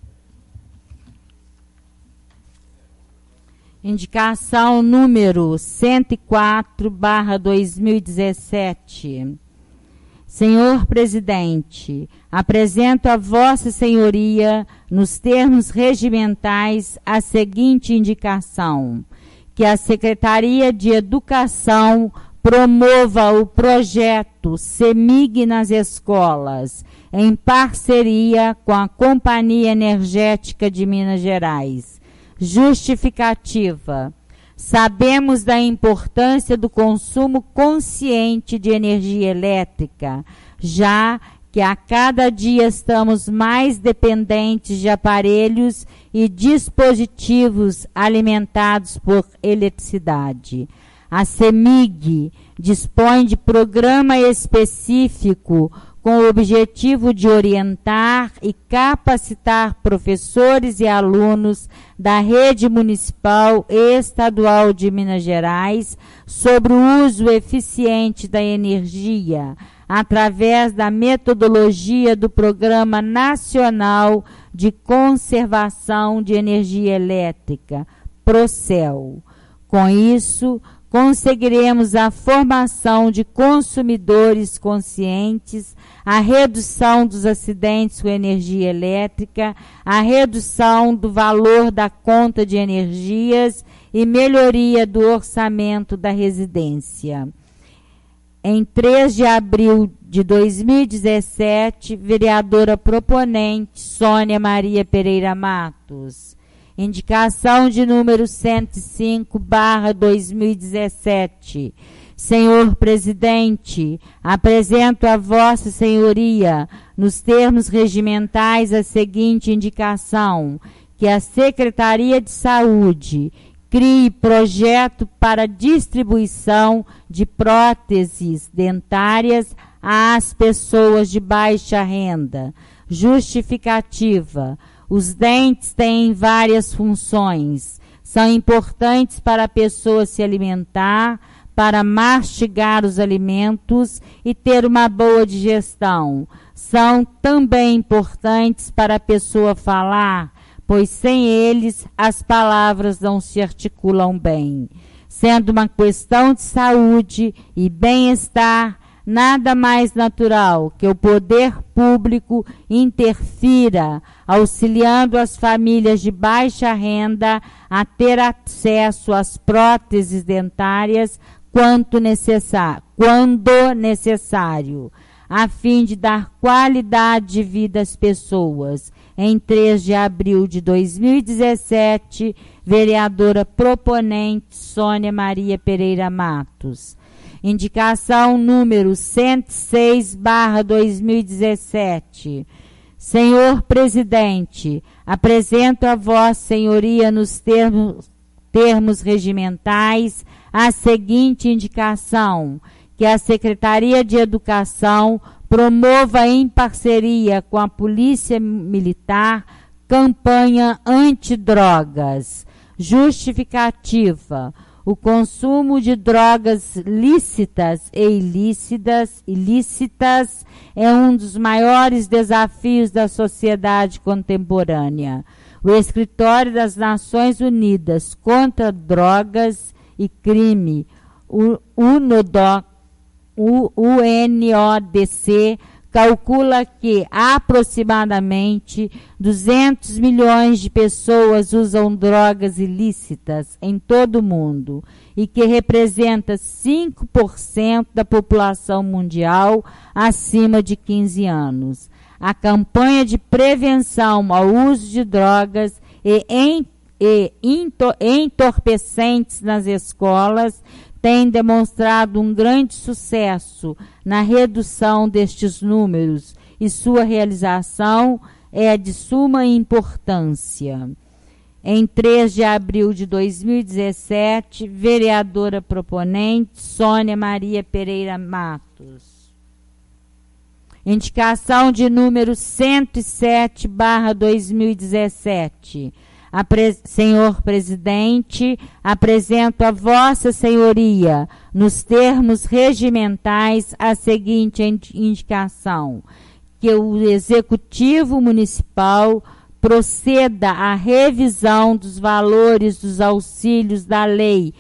Indicação número 104/2017. Senhor presidente, apresento a Vossa Senhoria, nos termos regimentais, a seguinte indicação: que a Secretaria de Educação promova o projeto CEMIG nas escolas, em parceria com a Companhia Energética de Minas Gerais. Justificativa: sabemos da importância do consumo consciente de energia elétrica, já que a cada dia estamos mais dependentes de aparelhos e dispositivos alimentados por eletricidade. A CEMIG dispõe de programa específico com o objetivo de orientar e capacitar professores e alunos da rede municipal e estadual de Minas Gerais sobre o uso eficiente da energia, através da metodologia do Programa Nacional de Conservação de Energia Elétrica, Procel. Com isso, conseguiremos a formação de consumidores conscientes, a redução dos acidentes com energia elétrica, a redução do valor da conta de energias e melhoria do orçamento da residência. Em 3 de abril de 2017, vereadora proponente Sônia Maria Pereira Matos. Indicação de número 105/2017. Senhor Presidente, apresento a Vossa Senhoria, nos termos regimentais, a seguinte indicação: que a Secretaria de Saúde crie projeto para distribuição de próteses dentárias às pessoas de baixa renda. Justificativa: os dentes têm várias funções. São importantes para a pessoa se alimentar, para mastigar os alimentos e ter uma boa digestão. São também importantes para a pessoa falar, pois sem eles as palavras não se articulam bem. Sendo uma questão de saúde e bem-estar, nada mais natural que o poder público interfira, auxiliando as famílias de baixa renda a ter acesso às próteses dentárias quando necessário, a fim de dar qualidade de vida às pessoas. Em 3 de abril de 2017, vereadora proponente Sônia Maria Pereira Matos. Indicação número 106/2017. Senhor Presidente, apresento a Vossa Senhoria nos termos regimentais a seguinte indicação: que a Secretaria de Educação promova em parceria com a Polícia Militar campanha antidrogas. Justificativa: o consumo de drogas lícitas e ilícitas é um dos maiores desafios da sociedade contemporânea. O Escritório das Nações Unidas contra Drogas e Crime, o UNODC, calcula que aproximadamente 200 milhões de pessoas usam drogas ilícitas em todo o mundo e que representa 5% da população mundial acima de 15 anos. A campanha de prevenção ao uso de drogas e entorpecentes nas escolas tem demonstrado um grande sucesso na redução destes números e sua realização é de suma importância. Em 3 de abril de 2017, vereadora proponente Sônia Maria Pereira Matos. Indicação de número 107/2017. Senhor Presidente, apresento a Vossa Senhoria, nos termos regimentais, a seguinte indicação: que o Executivo Municipal proceda à revisão dos valores dos auxílios da Lei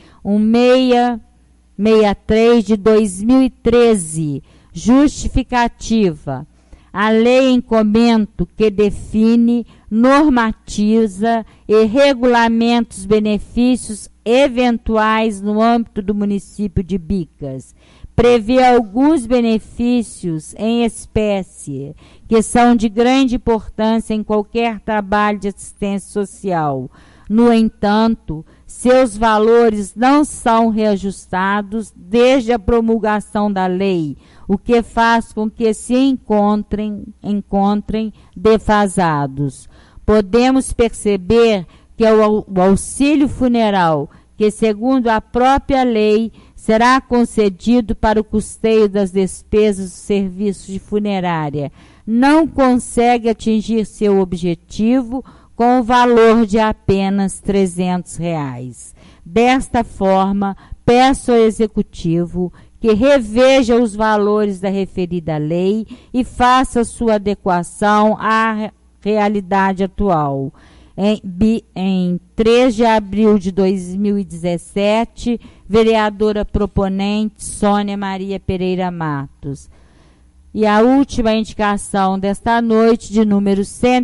1663 de 2013. Justificativa: a lei em comento que define, normatiza e regulamenta os benefícios eventuais no âmbito do município de Bicas. Prevê alguns benefícios em espécie que são de grande importância em qualquer trabalho de assistência social. No entanto, seus valores não são reajustados desde a promulgação da lei, o que faz com que se encontrem defasados. Podemos perceber que o auxílio funeral, que segundo a própria lei, será concedido para o custeio das despesas dos serviços de funerária, não consegue atingir seu objetivo com o valor de apenas R$ 300. Desta forma, peço ao Executivo que reveja os valores da referida lei e faça sua adequação à realidade atual. Em 3 de abril de 2017, vereadora proponente Sônia Maria Pereira Matos. E a última indicação desta noite, de número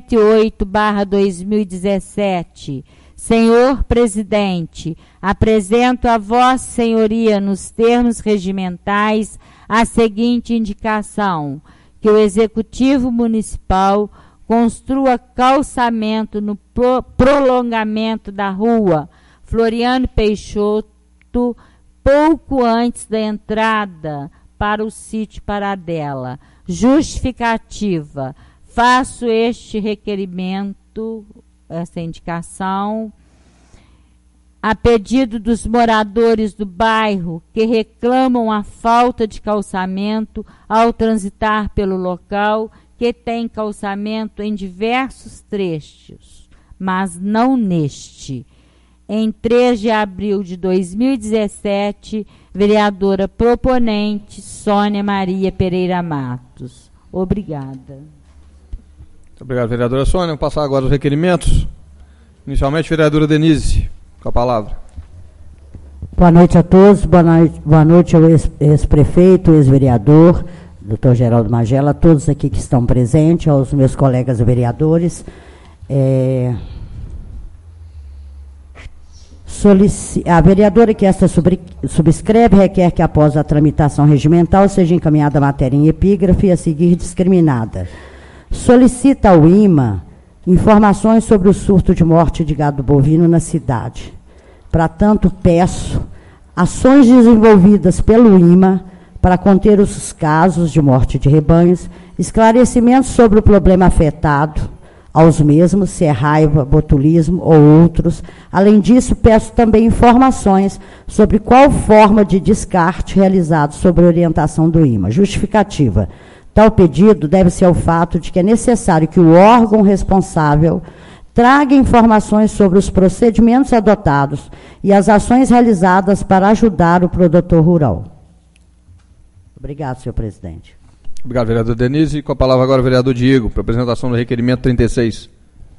108/2017. Senhor Presidente, apresento a Vossa Senhoria, nos termos regimentais, a seguinte indicação: que o Executivo Municipal construa calçamento no prolongamento da rua Floriano Peixoto, pouco antes da entrada para o sítio Paradela. Justificativa: faço este requerimento, essa indicação, a pedido dos moradores do bairro que reclamam a falta de calçamento ao transitar pelo local, que tem calçamento em diversos trechos, mas não neste. Em 3 de abril de 2017, vereadora proponente Sônia Maria Pereira Matos. Obrigada. Muito obrigado, vereadora Sônia. Vamos passar agora os requerimentos. Inicialmente, vereadora Denise, com a palavra. Boa noite a todos. Boa noite ao ex-prefeito, ex-vereador, doutor Geraldo Magela, a todos aqui que estão presentes, aos meus colegas vereadores. A vereadora que esta subscreve requer que, após a tramitação regimental, seja encaminhada a matéria em epígrafe a seguir discriminada. Solicita ao IMA informações sobre o surto de morte de gado bovino na cidade. Para tanto, peço ações desenvolvidas pelo IMA para conter os casos de morte de rebanhos, esclarecimentos sobre o problema afetado aos mesmos, se é raiva, botulismo ou outros. Além disso, peço também informações sobre qual forma de descarte realizado sob orientação do IMA. Justificativa: tal pedido deve-se ao fato de que é necessário que o órgão responsável traga informações sobre os procedimentos adotados e as ações realizadas para ajudar o produtor rural. Obrigado, senhor presidente. Obrigado, vereador Denise. Com a palavra agora o vereador Diego, para apresentação do requerimento 36.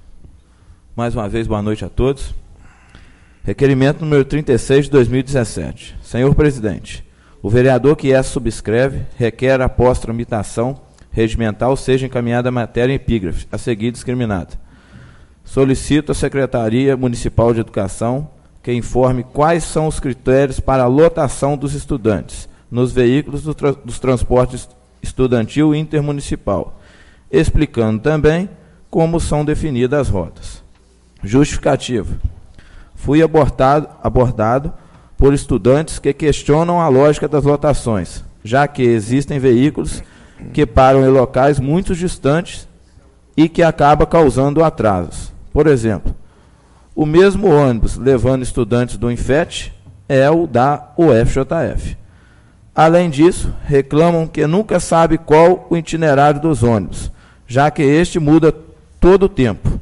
Mais uma vez, boa noite a todos. Requerimento número 36 de 2017. Senhor presidente, o vereador que essa subscreve requer, após tramitação regimental, seja encaminhada a matéria em epígrafe, a seguir discriminada. Solicito à Secretaria Municipal de Educação que informe quais são os critérios para a lotação dos estudantes nos veículos dos transportes estudantil intermunicipal, explicando também como são definidas as rotas. Justificativa: fui abordado por estudantes que questionam a lógica das lotações, já que existem veículos que param em locais muito distantes e que acaba causando atrasos. Por exemplo, o mesmo ônibus levando estudantes do Infet é o da UFJF. Além disso, reclamam que nunca sabe qual o itinerário dos ônibus, já que este muda todo o tempo.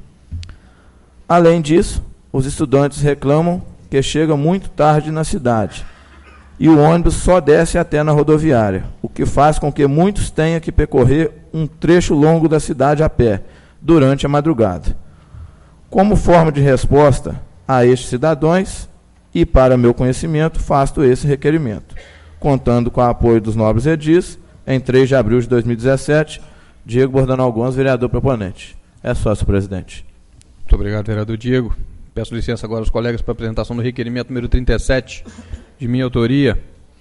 Além disso, os estudantes reclamam que chega muito tarde na cidade e o ônibus só desce até na rodoviária, o que faz com que muitos tenham que percorrer um trecho longo da cidade a pé durante a madrugada. Como forma de resposta a estes cidadãos e para meu conhecimento, faço esse requerimento, contando com o apoio dos nobres edis, em 3 de abril de 2017, Diego Bordanal Gomes, vereador proponente. É só, senhor presidente. Muito obrigado, vereador Diego. Peço licença agora aos colegas para a apresentação do requerimento número 37, de minha autoria.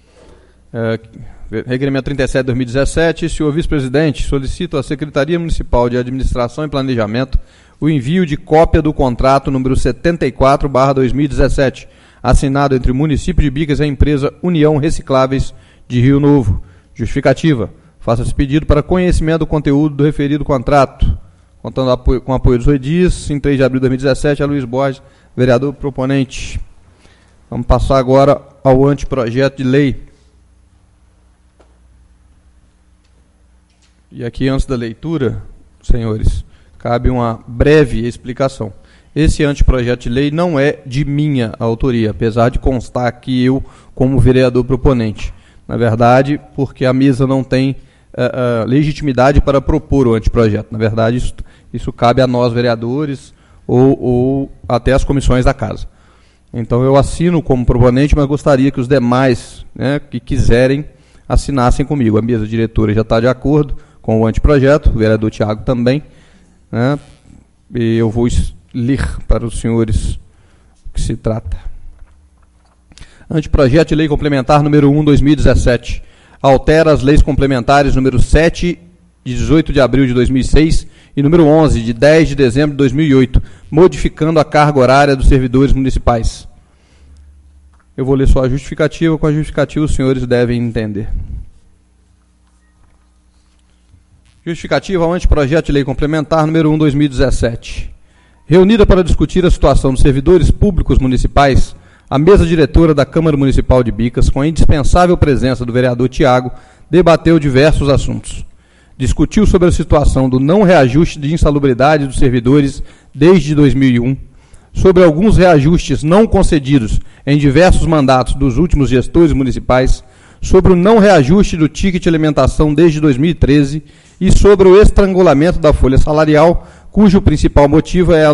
Requerimento 37 de 2017. Senhor vice-presidente, solicito à Secretaria Municipal de Administração e Planejamento o envio de cópia do contrato número 74/2017, assinado entre o município de Bicas e a empresa União Recicláveis de Rio Novo. Justificativa: faça-se pedido para conhecimento do conteúdo do referido contrato. Contando com o apoio dos edis, em 3 de abril de 2017, a Luiz Borges, vereador proponente. Vamos passar agora ao anteprojeto de lei. E aqui, antes da leitura, senhores, cabe uma breve explicação. Esse anteprojeto de lei não é de minha autoria, apesar de constar aqui eu como vereador proponente. Na verdade, porque a mesa não tem legitimidade para propor o anteprojeto. Na verdade, isso cabe a nós, vereadores, ou até as comissões da casa. Então eu assino como proponente, mas gostaria que os demais, né, que quiserem assinassem comigo. A mesa diretora já está de acordo com o anteprojeto, o vereador Tiago também, né, e eu vou ler para os senhores o que se trata. Anteprojeto de lei complementar número 1/2017. Altera as leis complementares número 7, de 18 de abril de 2006, e número 11, de 10 de dezembro de 2008, modificando a carga horária dos servidores municipais. Eu vou ler só a justificativa, com a justificativa os senhores devem entender. Justificativa ao anteprojeto de lei complementar número 1/2017. Reunida para discutir a situação dos servidores públicos municipais, a mesa diretora da Câmara Municipal de Bicas, com a indispensável presença do vereador Tiago, debateu diversos assuntos. Discutiu sobre a situação do não reajuste de insalubridade dos servidores desde 2001, sobre alguns reajustes não concedidos em diversos mandatos dos últimos gestores municipais, sobre o não reajuste do ticket alimentação desde 2013 e sobre o estrangulamento da folha salarial, cujo principal motivo é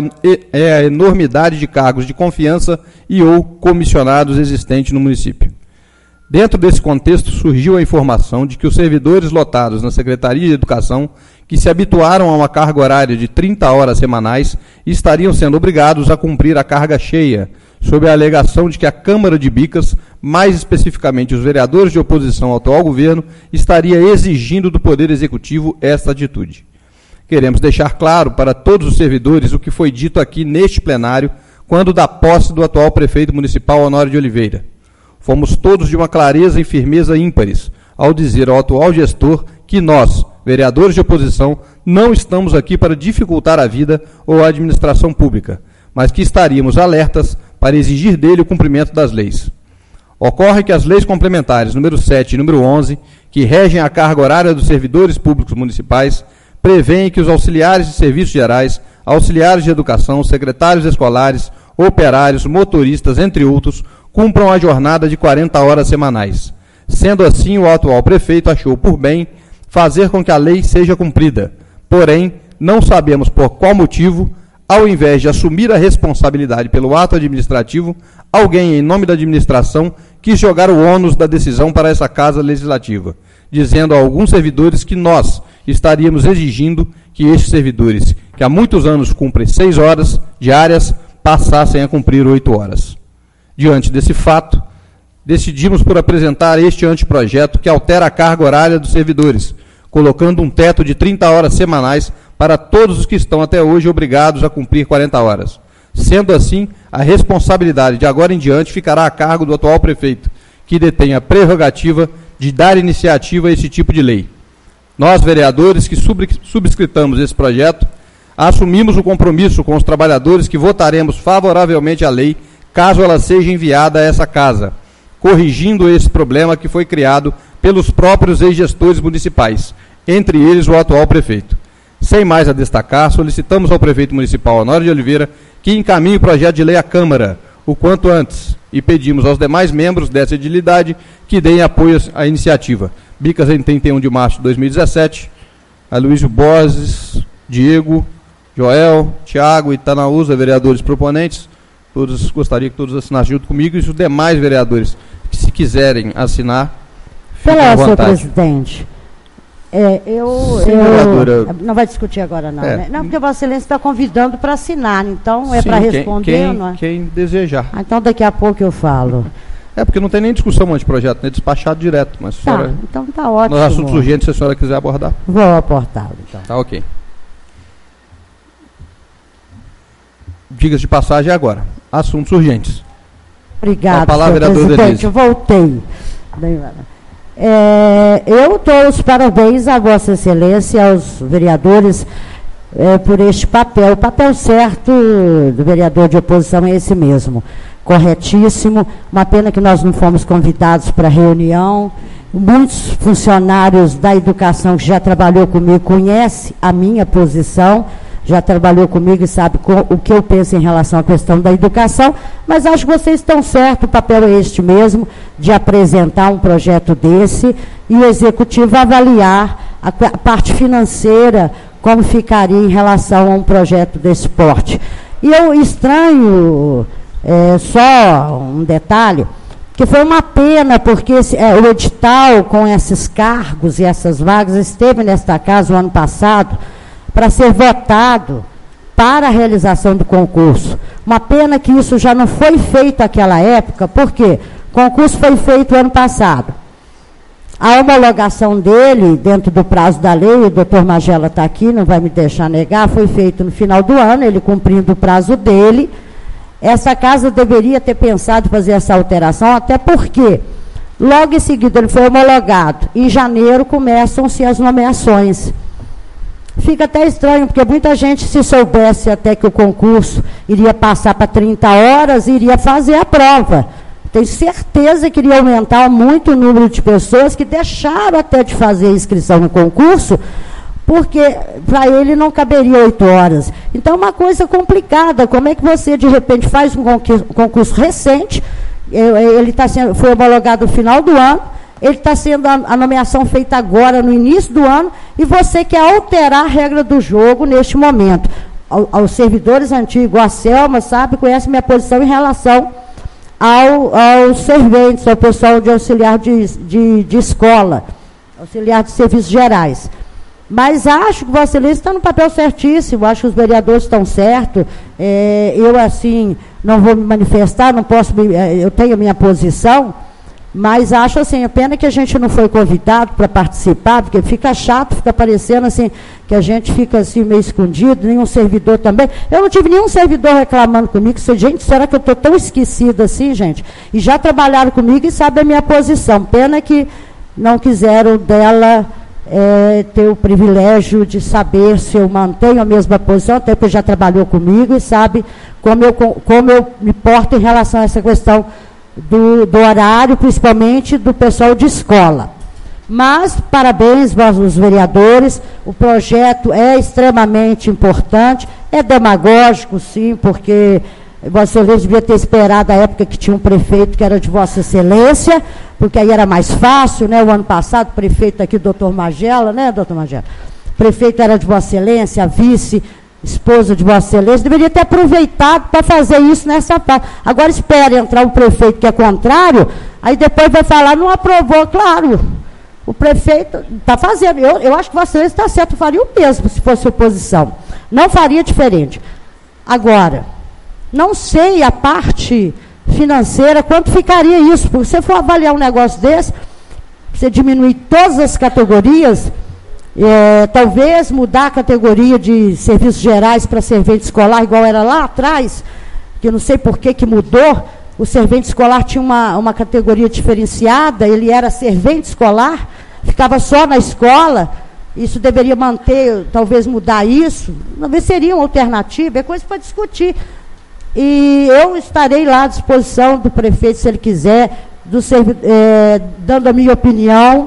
a enormidade de cargos de confiança e ou comissionados existentes no município. Dentro desse contexto, surgiu a informação de que os servidores lotados na Secretaria de Educação, que se habituaram a uma carga horária de 30 horas semanais, estariam sendo obrigados a cumprir a carga cheia, sob a alegação de que a Câmara de Bicas, mais especificamente os vereadores de oposição ao atual governo, estaria exigindo do Poder Executivo esta atitude. Queremos deixar claro para todos os servidores o que foi dito aqui neste plenário, quando da posse do atual prefeito municipal Honório de Oliveira. Fomos todos de uma clareza e firmeza ímpares, ao dizer ao atual gestor que nós, vereadores de oposição, não estamos aqui para dificultar a vida ou a administração pública, mas que estaríamos alertas para exigir dele o cumprimento das leis. Ocorre que as leis complementares número 7 e número 11, que regem a carga horária dos servidores públicos municipais, prevêem que os auxiliares de serviços gerais, auxiliares de educação, secretários escolares, operários, motoristas, entre outros, cumpram a jornada de 40 horas semanais. Sendo assim, o atual prefeito achou por bem fazer com que a lei seja cumprida. Porém, não sabemos por qual motivo, ao invés de assumir a responsabilidade pelo ato administrativo, alguém, em nome da administração, quis jogar o ônus da decisão para essa Casa Legislativa, dizendo a alguns servidores que nós estaríamos exigindo que estes servidores, que há muitos anos cumprem 6 horas diárias, passassem a cumprir 8 horas. Diante desse fato, decidimos por apresentar este anteprojeto que altera a carga horária dos servidores, colocando um teto de 30 horas semanais para todos os que estão até hoje obrigados a cumprir 40 horas. Sendo assim, a responsabilidade de agora em diante ficará a cargo do atual prefeito, que detém a prerrogativa de dar iniciativa a esse tipo de lei. Nós, vereadores que subscritamos esse projeto, assumimos o compromisso com os trabalhadores que votaremos favoravelmente à lei, caso ela seja enviada a essa casa, corrigindo esse problema que foi criado pelos próprios ex-gestores municipais, entre eles o atual prefeito. Sem mais a destacar, solicitamos ao prefeito municipal Honório de Oliveira que encaminhe o projeto de lei à Câmara, o quanto antes, e pedimos aos demais membros dessa edilidade que deem apoio à iniciativa. Bicas em 31 de março de 2017, Aloysio Borges, Diego, Joel, Tiago e Tanaúza, vereadores proponentes, todos gostaria que todos assinassem junto comigo, e os demais vereadores que, se quiserem assinar, fiquem à vontade. Senhor presidente, não vai discutir agora não, né? Não, porque Vossa Excelência está convidando para assinar, então é para responder, não é? Quem desejar. Então daqui a pouco eu falo. Porque não tem nem discussão no anteprojeto, é despachado direto. Mas senhora, então tá ótimo. Nos assuntos urgentes, se a senhora quiser abordar. Vou abordá-lo, então. Tá ok. Dicas de passagem agora. Assuntos urgentes. Obrigada, a palavra, senhor presidente. Eu voltei. Eu dou os parabéns a Vossa Excelência, aos vereadores, por este papel. O papel certo do vereador de oposição é esse mesmo. Corretíssimo. Uma pena que nós não fomos convidados para a reunião. Muitos funcionários da educação que já trabalhou comigo conhecem a minha posição, já trabalhou comigo e sabe o que eu penso em relação à questão da educação, mas acho que vocês estão certos, o papel é este mesmo, de apresentar um projeto desse e o Executivo avaliar a parte financeira, como ficaria em relação a um projeto desse porte. E eu estranho, só um detalhe, que foi uma pena, porque o edital com esses cargos e essas vagas esteve nesta casa o ano passado para ser votado para a realização do concurso. Uma pena que isso já não foi feito naquela época, porque o concurso foi feito ano passado. A homologação dele, dentro do prazo da lei, o doutor Magela está aqui, não vai me deixar negar, foi feito no final do ano, ele cumprindo o prazo dele. Essa casa deveria ter pensado em fazer essa alteração, até porque, logo em seguida, ele foi homologado. Em janeiro começam-se as nomeações. Fica até estranho, porque muita gente, se soubesse até que o concurso iria passar para 30 horas, iria fazer a prova. Tenho certeza que iria aumentar muito o número de pessoas que deixaram até de fazer a inscrição no concurso, porque para ele não caberia 8 horas. Então, é uma coisa complicada. Como é que você, de repente, faz um concurso recente, ele foi homologado no final do ano, ele está sendo a nomeação feita agora, no início do ano, e você quer alterar a regra do jogo neste momento. Aos servidores antigos, a Selma, conhece minha posição em relação aos serventes, ao pessoal de auxiliar de escola, auxiliar de serviços gerais. Mas acho que Vossa Excelência está no papel certíssimo, acho que os vereadores estão certos. Eu, assim, não vou me manifestar, não posso, eu tenho a minha posição, mas acho assim, a pena que a gente não foi convidado para participar, porque fica chato, fica parecendo assim, que a gente fica assim meio escondido, nenhum servidor também. Eu não tive nenhum servidor reclamando comigo, gente, será que eu estou tão esquecida assim, gente? E já trabalharam comigo e sabem a minha posição. Pena que não quiseram dela ter o privilégio de saber se eu mantenho a mesma posição, até porque já trabalhou comigo e sabe como eu me porto em relação a essa questão do horário, principalmente do pessoal de escola. Mas, parabéns aos vereadores, o projeto é extremamente importante, é demagógico, sim, porque Vossa Excelência devia ter esperado a época que tinha um prefeito que era de Vossa Excelência, porque aí era mais fácil, né? O ano passado, o prefeito aqui, doutor Magela, né, doutor Magela? O prefeito era de Vossa Excelência, a vice, esposa de Vossa Excelência, deveria ter aproveitado para fazer isso nessa parte. Agora espere entrar um prefeito que é contrário, aí depois vai falar, não aprovou, claro. O prefeito está fazendo, eu acho que Vossa Excelência está certo, faria o mesmo se fosse oposição. Não faria diferente. Agora, não sei a parte financeira, quanto ficaria isso, porque se você for avaliar um negócio desse, você diminuir todas as categorias, talvez mudar a categoria de serviços gerais para servente escolar, igual era lá atrás, que eu não sei por que mudou. O servente escolar tinha uma categoria diferenciada, ele era servente escolar, ficava só na escola. Isso deveria manter, talvez mudar isso, talvez seria uma alternativa, é coisa para discutir. E eu estarei lá à disposição do prefeito, se ele quiser, dando a minha opinião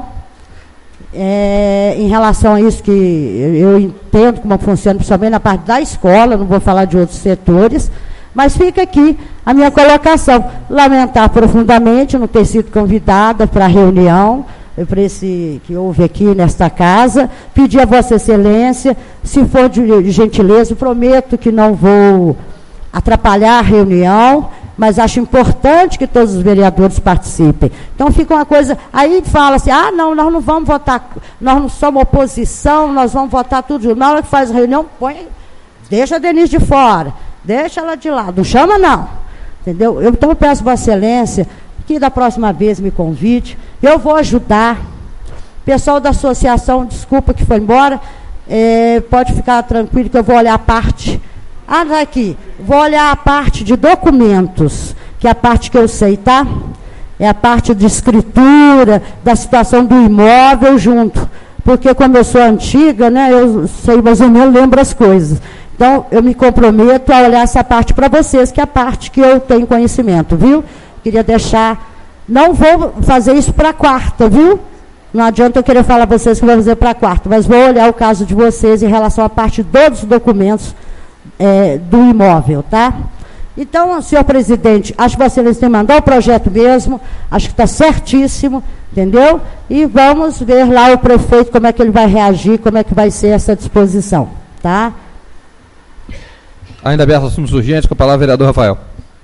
em relação a isso, que eu entendo como funciona, principalmente na parte da escola, não vou falar de outros setores, mas fica aqui a minha colocação. Lamentar profundamente não ter sido convidada para a reunião, para esse que houve aqui nesta casa, pedir a Vossa Excelência, se for de gentileza, prometo que não vou atrapalhar a reunião, mas acho importante que todos os vereadores participem. Então fica uma coisa, aí fala assim, não, nós não vamos votar, nós não somos oposição, nós vamos votar tudo. Na hora que faz a reunião, deixa a Denise de fora, deixa ela de lado, não chama não, entendeu? Então eu peço a Vossa Excelência que da próxima vez me convide, eu vou ajudar. Pessoal da associação, desculpa que foi embora, pode ficar tranquilo que eu vou olhar a parte. Aqui, vou olhar a parte de documentos, que é a parte que eu sei, tá? É a parte de escritura, da situação do imóvel junto. Porque como eu sou antiga, né, eu sei mais ou menos, lembro as coisas. Então, eu me comprometo a olhar essa parte para vocês, que é a parte que eu tenho conhecimento, viu? Queria deixar, não vou fazer isso para quarta, viu? Não adianta eu querer falar para vocês que vou fazer para quarta, mas vou olhar o caso de vocês em relação à parte dos documentos do imóvel, tá? Então, senhor presidente, acho que Vossa Excelência tem que mandar o projeto mesmo, acho que está certíssimo, entendeu? E vamos ver lá o prefeito, como é que ele vai reagir, como é que vai ser essa disposição, tá? Ainda aberto assuntos urgentes, com a palavra o vereador Rafael.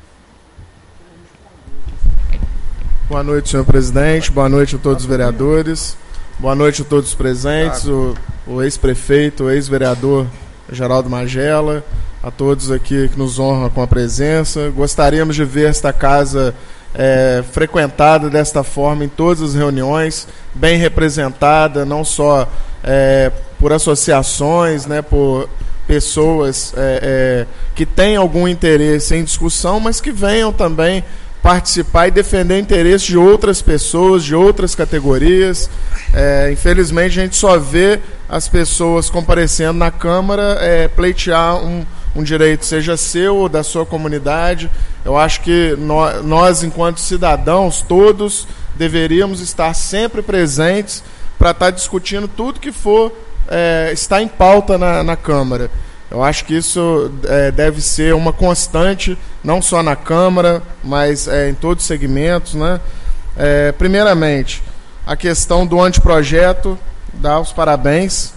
Boa noite, senhor presidente. Boa noite a todos os vereadores. Boa noite a todos os presentes, o ex-prefeito, o ex-vereador Geraldo Magela, a todos aqui que nos honram com a presença. Gostaríamos de ver esta casa frequentada desta forma em todas as reuniões, bem representada, não só por associações, né, por pessoas que têm algum interesse em discussão, mas que venham também participar e defender interesses de outras pessoas, de outras categorias. Infelizmente, a gente só vê as pessoas comparecendo na Câmara pleitear um direito, seja seu ou da sua comunidade. Eu acho que nós, enquanto cidadãos, todos deveríamos estar sempre presentes para estar discutindo tudo que for está em pauta na Câmara. Eu acho que isso deve ser uma constante, não só na Câmara, mas em todos os segmentos, né? Primeiramente, a questão do anteprojeto, dar os parabéns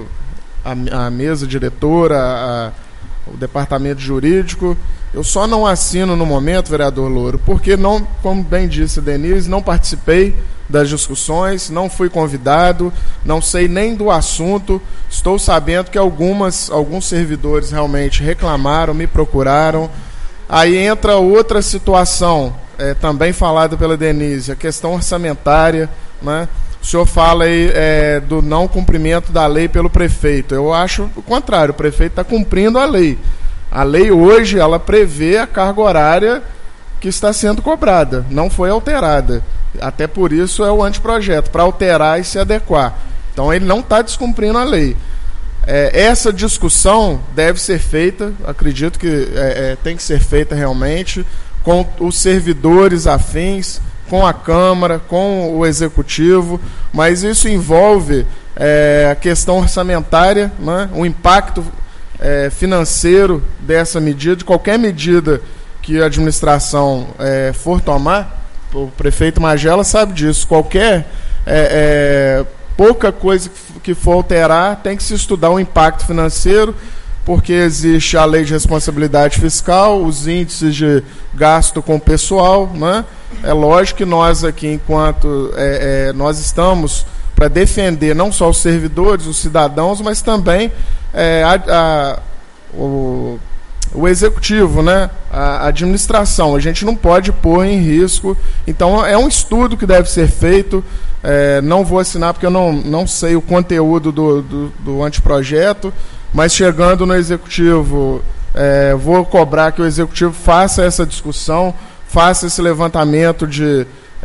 à mesa diretora, ao departamento jurídico. Eu só não assino no momento, vereador Louro, porque, não, como bem disse a Denise, não participei das discussões, não fui convidado, não sei nem do assunto. Estou sabendo que alguns servidores realmente reclamaram, me procuraram. Aí entra outra situação, também falada pela Denise, a questão orçamentária, né? O senhor fala aí do não cumprimento da lei pelo prefeito. Eu acho o contrário, o prefeito está cumprindo a lei. A lei hoje, ela prevê a carga horária que está sendo cobrada, não foi alterada. Até por isso é o anteprojeto, para alterar e se adequar. Então ele não está descumprindo a lei. Essa discussão deve ser feita, acredito que tem que ser feita realmente, com os servidores afins, com a Câmara, com o Executivo, mas isso envolve a questão orçamentária, né? O impacto financeiro dessa medida, de qualquer medida que a administração for tomar. O prefeito Magela sabe disso. Qualquer pouca coisa que for alterar, tem que se estudar o impacto financeiro, porque existe a lei de responsabilidade fiscal, os índices de gasto com o pessoal, né? É lógico que nós aqui, enquanto nós estamos para defender não só os servidores, os cidadãos, mas também o executivo, né? A administração. A gente não pode pôr em risco. Então é um estudo que deve ser feito. Não vou assinar porque eu não sei o conteúdo do anteprojeto, mas chegando no executivo, vou cobrar que o executivo faça essa discussão, faça esse levantamento de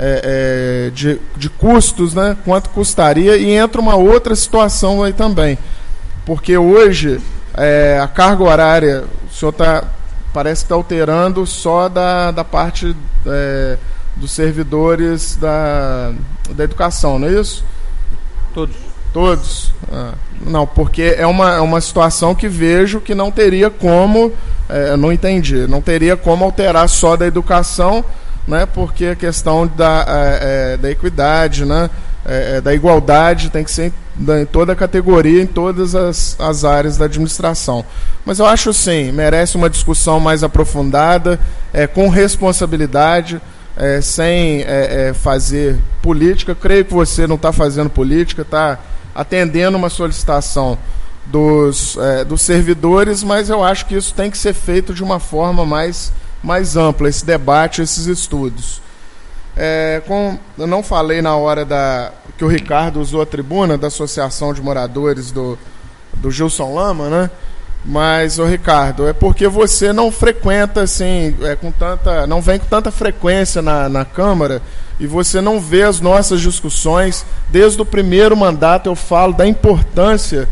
custos, né? Quanto custaria, e entra uma outra situação aí também, porque hoje a carga horária, o senhor parece que está alterando só da parte dos servidores da educação, não é isso? Todos? Não, porque é uma situação que vejo que não teria como, não entendi, não teria como alterar só da educação, né? Porque a questão da equidade, né? Da igualdade tem que ser em toda a categoria, em todas as áreas da administração. Mas eu acho, sim, merece uma discussão mais aprofundada, com responsabilidade, sem fazer política. Creio que você não está fazendo política, está atendendo uma solicitação dos servidores, mas eu acho que isso tem que ser feito de uma forma mais ampla, esse debate, esses estudos. Eu não falei na hora que o Ricardo usou a tribuna da Associação de Moradores do Gilson Lama, né? Mas, Ricardo, é porque você não frequenta assim, não vem com tanta frequência na Câmara, e você não vê as nossas discussões. Desde o primeiro mandato eu falo da importância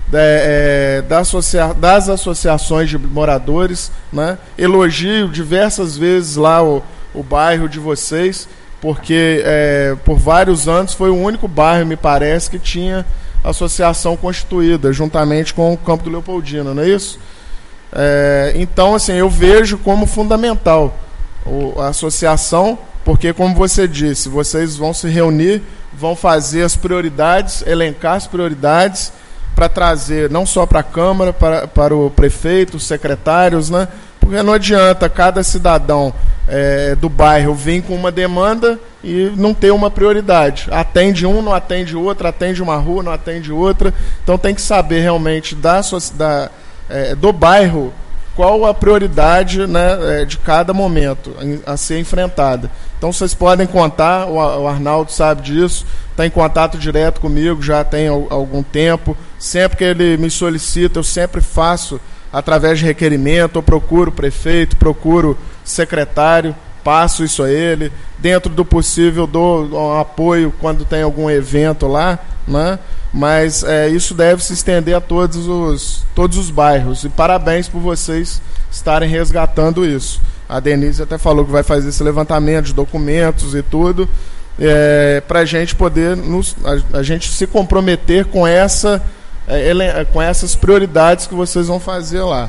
das associações de moradores, né? Elogio diversas vezes lá o bairro de vocês, porque por vários anos foi o único bairro, me parece, que tinha associação constituída, juntamente com o Campo do Leopoldina, não é isso? Então, assim, eu vejo como fundamental a associação, porque, como você disse, vocês vão se reunir, vão fazer as prioridades, elencar as prioridades, para trazer não só para a Câmara, para o prefeito, os secretários, né? Porque não adianta cada cidadão do bairro vir com uma demanda e não ter uma prioridade. Atende um, não atende outro, atende uma rua, não atende outra. Então tem que saber realmente do bairro qual a prioridade, né, de cada momento a ser enfrentada. Então vocês podem contar, o Arnaldo sabe disso, está em contato direto comigo, já tem algum tempo. Sempre que ele me solicita, eu sempre faço através de requerimento, eu procuro o prefeito, procuro o secretário, passo isso a ele. Dentro do possível, dou um apoio quando tem algum evento lá, né? Mas isso deve se estender a todos os bairros. E parabéns por vocês estarem resgatando isso. A Denise até falou que vai fazer esse levantamento de documentos e tudo, para a gente poder a gente se comprometer com essas prioridades que vocês vão fazer lá.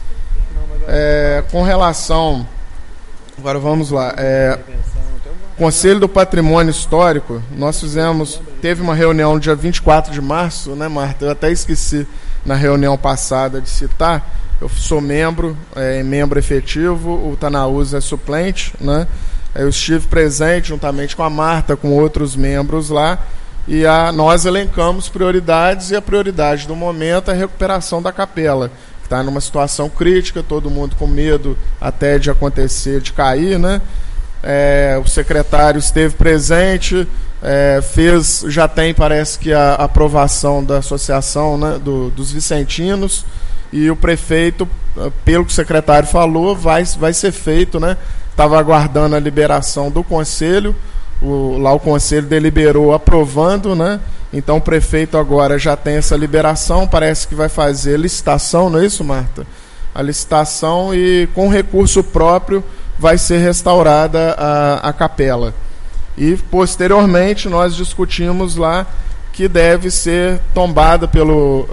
Com relação... Agora vamos lá. Conselho do Patrimônio Histórico, teve uma reunião no dia 24 de março, né, Marta? Eu até esqueci na reunião passada de citar. Eu sou membro efetivo, o Tanaúza é suplente, né? Eu estive presente juntamente com a Marta, com outros membros lá, e nós elencamos prioridades, e a prioridade do momento é a recuperação da capela. Está numa situação crítica, todo mundo com medo até de acontecer, de cair, né? O secretário esteve presente, já tem, parece que, a aprovação da associação, né, dos vicentinos, e o prefeito, pelo que o secretário falou, vai ser feito, né? Estava aguardando a liberação do conselho, o conselho deliberou aprovando, né? Então o prefeito agora já tem essa liberação, parece que vai fazer licitação, não é isso, Marta? A licitação, e com recurso próprio vai ser restaurada a capela. E posteriormente nós discutimos lá que deve ser tombada pelo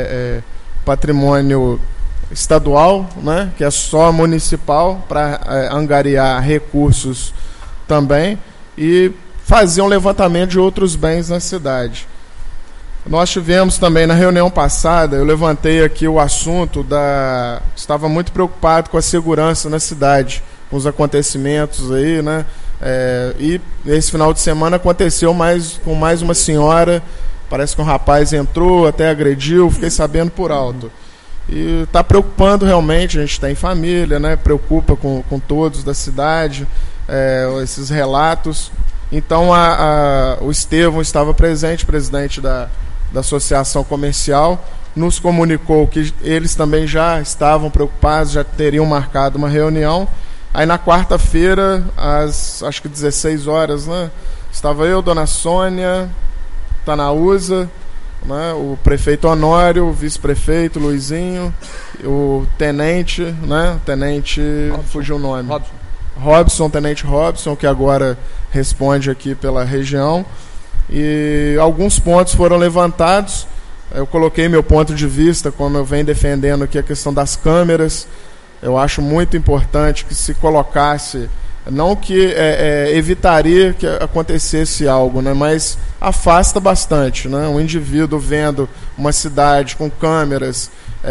patrimônio estadual, né? Que é só municipal, para angariar recursos também, e fazer um levantamento de outros bens na cidade. Nós tivemos também, na reunião passada, eu levantei aqui o assunto estava muito preocupado com a segurança na cidade, com os acontecimentos aí, né? E esse final de semana aconteceu com mais uma senhora, parece que um rapaz entrou, até agrediu, fiquei sabendo por alto. E está preocupando realmente, a gente tem família, né? Preocupa com todos da cidade, esses relatos. Então o Estevão estava presente, presidente da Associação Comercial, nos comunicou que eles também já estavam preocupados, já teriam marcado uma reunião. Aí na quarta-feira, acho que 16 horas, né? Estava eu, dona Sônia, Tanaúza, né? O prefeito Honório, o vice-prefeito Luizinho, o tenente, né? Tenente, fugiu o nome. Robson, tenente Robson, que agora responde aqui pela região. E alguns pontos foram levantados. Eu coloquei meu ponto de vista, como eu venho defendendo aqui, a questão das câmeras. Eu acho muito importante que se colocasse, não que evitaria que acontecesse algo, né, mas afasta bastante, né? Um indivíduo vendo uma cidade com câmeras,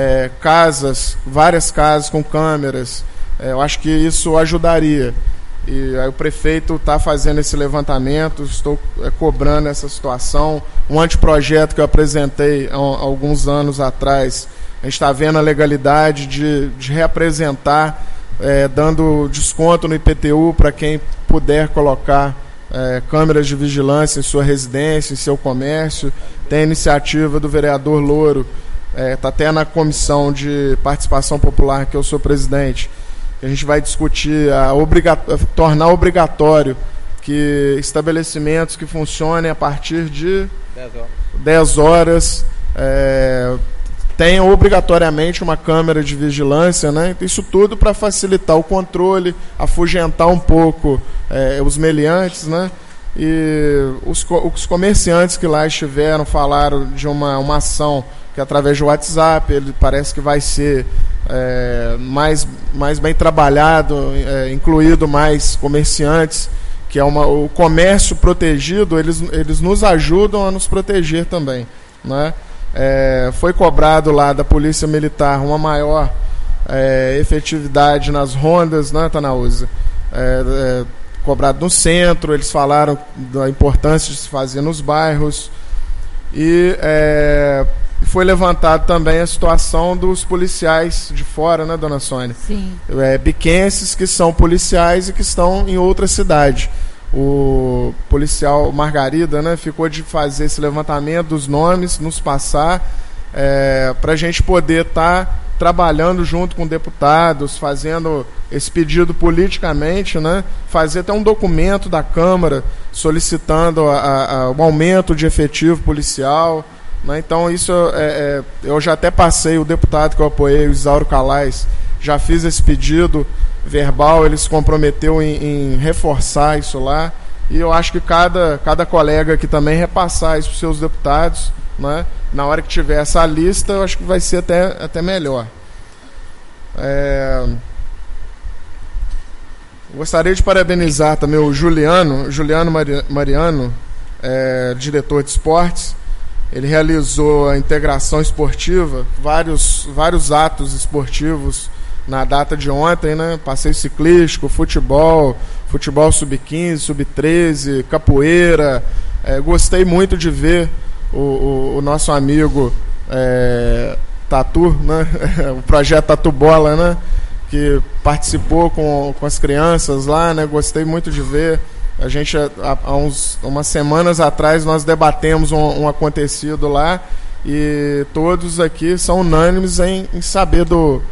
várias casas com câmeras, eu acho que isso ajudaria. E aí o prefeito está fazendo esse levantamento, estou cobrando essa situação. Um anteprojeto que eu apresentei há alguns anos atrás, a gente está vendo a legalidade de reapresentar, dando desconto no IPTU para quem puder colocar câmeras de vigilância em sua residência, em seu comércio. Tem a iniciativa do vereador Louro, está até na comissão de participação popular, que eu sou presidente. A gente vai discutir tornar obrigatório que estabelecimentos que funcionem a partir de 10 horas tenham obrigatoriamente uma câmera de vigilância, né? Isso tudo para facilitar o controle, afugentar um pouco os meliantes, né? E os comerciantes que lá estiveram falaram de uma ação que, através do WhatsApp, ele parece que vai ser mais bem trabalhado, incluído mais comerciantes, que é o comércio protegido. Eles nos ajudam a nos proteger também, né? Foi cobrado lá da Polícia Militar uma maior efetividade nas rondas, né, Tanaúza? Cobrado no centro, eles falaram da importância de se fazer nos bairros. E foi levantado também a situação dos policiais de fora, né, dona Sônia? Sim. Biquenses que são policiais e que estão em outra cidade. O policial Margarida, né, ficou de fazer esse levantamento dos nomes, nos passar, para a gente poder estar trabalhando junto com deputados, fazendo esse pedido politicamente, né, fazer até um documento da Câmara solicitando o aumento de efetivo policial, né. Então isso eu já até passei, o deputado que eu apoiei, o Isauro Calais, já fiz esse pedido verbal, ele se comprometeu em reforçar isso lá, e eu acho que cada colega aqui também repassar isso para os seus deputados, né? Na hora que tiver essa lista, eu acho que vai ser até melhor. Gostaria de parabenizar também o Juliano Mariano, diretor de esportes. Ele realizou a integração esportiva, vários atos esportivos na data de ontem, né? Passeio ciclístico, futebol sub-15, sub-13, capoeira. Gostei muito de ver o nosso amigo Tatu, né? O projeto Tatu Bola, né? Que participou com as crianças lá, né? Gostei muito de ver. A gente, umas semanas atrás, nós debatemos um acontecido lá, e todos aqui são unânimes em saber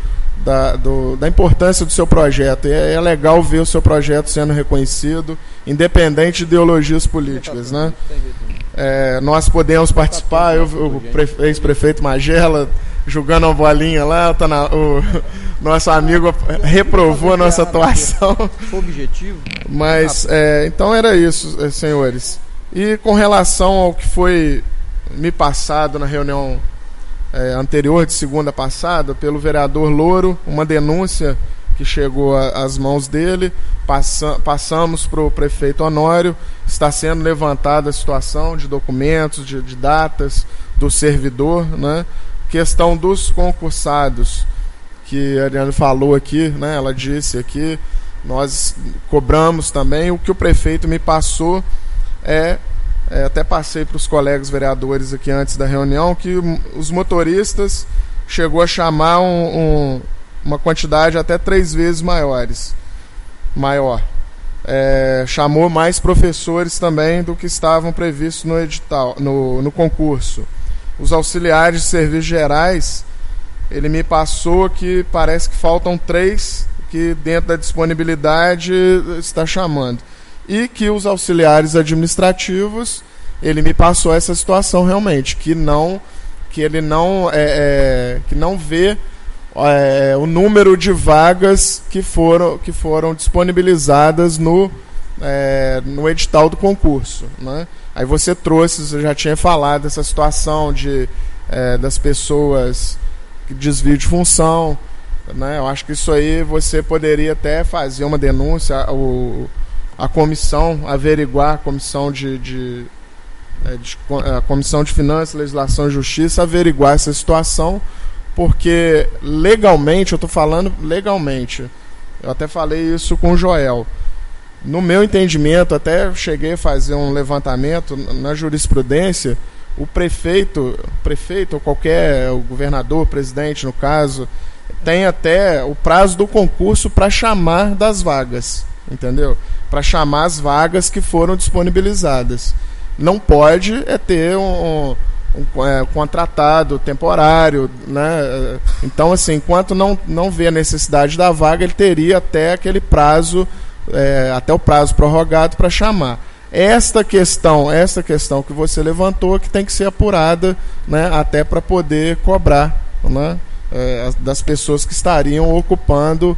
da importância do seu projeto. E é legal ver o seu projeto sendo reconhecido, independente de ideologias políticas, né? Nós podemos participar, o ex-prefeito Magela, jogando uma bolinha lá, o nosso amigo reprovou a nossa atuação. Objetivo. Mas, então era isso, senhores. E com relação ao que foi me passado na reunião anterior, de segunda passada, pelo vereador Louro, uma denúncia que chegou às mãos dele, passamos para o prefeito Honório, está sendo levantada a situação de documentos, de datas do servidor, né? Questão dos concursados, que a Ariane falou aqui, né? Ela disse aqui, nós cobramos também. O que o prefeito me passou até passei para os colegas vereadores aqui antes da reunião, que os motoristas chegou a chamar uma quantidade até 3 vezes maior. Chamou mais professores também do que estavam previstos no edital, no concurso. Os auxiliares de serviços gerais, ele me passou que parece que faltam 3 que dentro da disponibilidade está chamando. E que os auxiliares administrativos, ele me passou essa situação realmente, que ele não vê o número de vagas que foram disponibilizadas no edital do concurso, né? Aí você já tinha falado dessa situação das pessoas que desviam de função, né? Eu acho que isso aí você poderia até fazer uma denúncia, a comissão averiguar, a comissão a Comissão de Finanças, Legislação e Justiça averiguar essa situação, porque legalmente, eu estou falando legalmente, eu até falei isso com o Joel, no meu entendimento, até cheguei a fazer um levantamento na jurisprudência, o prefeito ou o governador, presidente no caso, tem até o prazo do concurso para chamar das vagas, entendeu? Para chamar as vagas que foram disponibilizadas. Não pode ter um contratado temporário, né? Então, assim, enquanto não vê a necessidade da vaga, ele teria até aquele prazo, até o prazo prorrogado para chamar. Esta questão que você levantou, que tem que ser apurada, né? Até para poder cobrar, né? Das pessoas que estariam ocupando.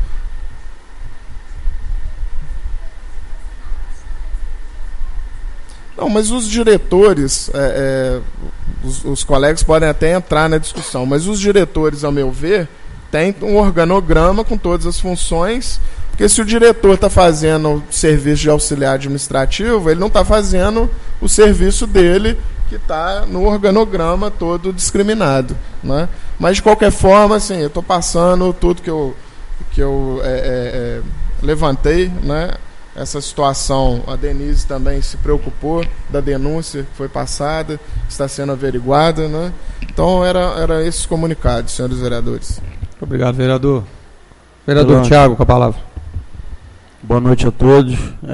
Não, mas os diretores, os colegas podem até entrar na discussão, mas os diretores, ao meu ver, têm um organograma com todas as funções, porque se o diretor está fazendo o serviço de auxiliar administrativo, ele não está fazendo o serviço dele, que está no organograma todo discriminado, né? Mas, de qualquer forma, assim, eu estou passando tudo que eu levantei, né? Essa situação, a Denise também se preocupou da denúncia que foi passada, que está sendo averiguada, né? Então, era esses comunicados, senhores vereadores. Obrigado, vereador. Vereador Tiago, com a palavra. Boa noite a todos.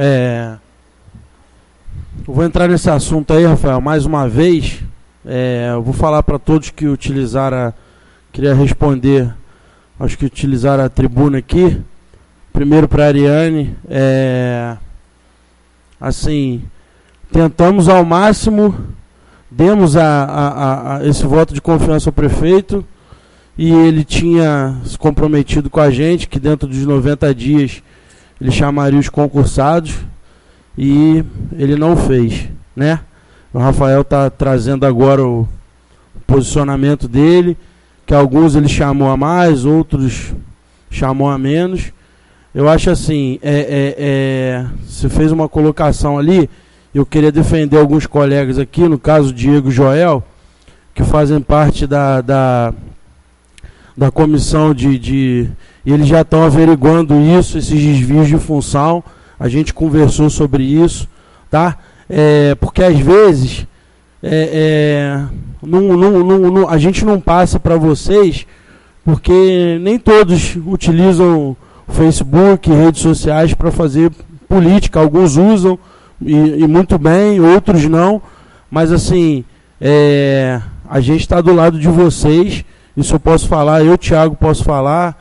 Eu vou entrar nesse assunto aí, Rafael, mais uma vez. Eu vou falar para todos que utilizaram, queria responder aos que utilizaram a tribuna aqui. Primeiro para a Ariane, assim, tentamos ao máximo, demos esse voto de confiança ao prefeito, e ele tinha se comprometido com a gente que dentro dos 90 dias ele chamaria os concursados, e ele não fez, né? O Rafael está trazendo agora o posicionamento dele, que alguns ele chamou a mais, outros chamou a menos. Eu acho assim, você fez uma colocação ali, eu queria defender alguns colegas aqui, no caso Diego e Joel, que fazem parte da comissão e eles já estão averiguando isso, esses desvios de função. A gente conversou sobre isso, tá? Porque às vezes a gente não passa para vocês, porque nem todos utilizam Facebook, redes sociais para fazer política. Alguns usam e muito bem, outros não. Mas assim, a gente está do lado de vocês. Isso eu posso falar, eu, Thiago, posso falar.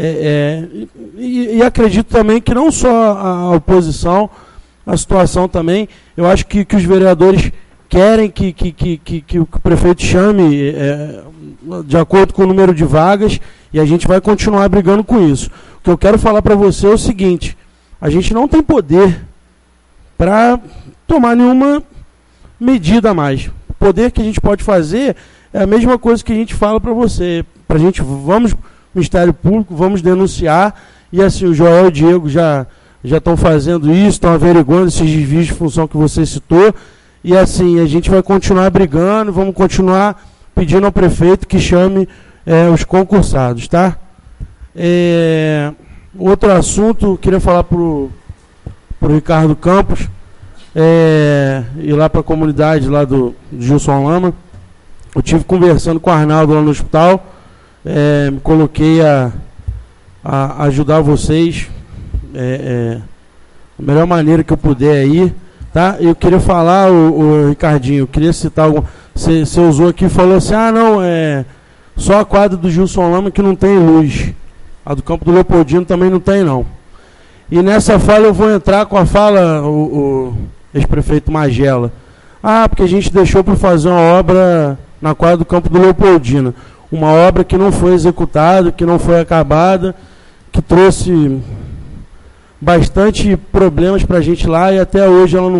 E acredito também que não só a oposição, a situação também, eu acho que os vereadores querem que o prefeito chame de acordo com o número de vagas, e a gente vai continuar brigando com isso. O que eu quero falar para você é o seguinte: a gente não tem poder para tomar nenhuma medida a mais. O poder que a gente pode fazer é a mesma coisa que a gente fala para você. Para a gente, vamos Ministério Público, vamos denunciar, e assim, o Joel e o Diego já estão fazendo isso, estão averiguando esses desvios de função que você citou, e assim, a gente vai continuar brigando, vamos continuar pedindo ao prefeito que chame os concursados, tá? Outro assunto, queria falar pro Ricardo Campos, ir lá para a comunidade lá do Gilson Lama. Eu tive conversando com o Arnaldo lá no hospital, me coloquei a ajudar vocês da melhor maneira que eu puder aí, tá? Eu queria falar, o Ricardinho, eu queria citar algum. Você usou aqui e falou assim: não, só a quadra do Gilson Lama que não tem luz. A do Campo do Leopoldino também não tem, não. E nessa fala eu vou entrar com a fala, o ex-prefeito Magela. Porque a gente deixou para fazer uma obra na quadra do Campo do Leopoldino. Uma obra que não foi executada, que não foi acabada, que trouxe bastante problemas para a gente lá, e até hoje ela não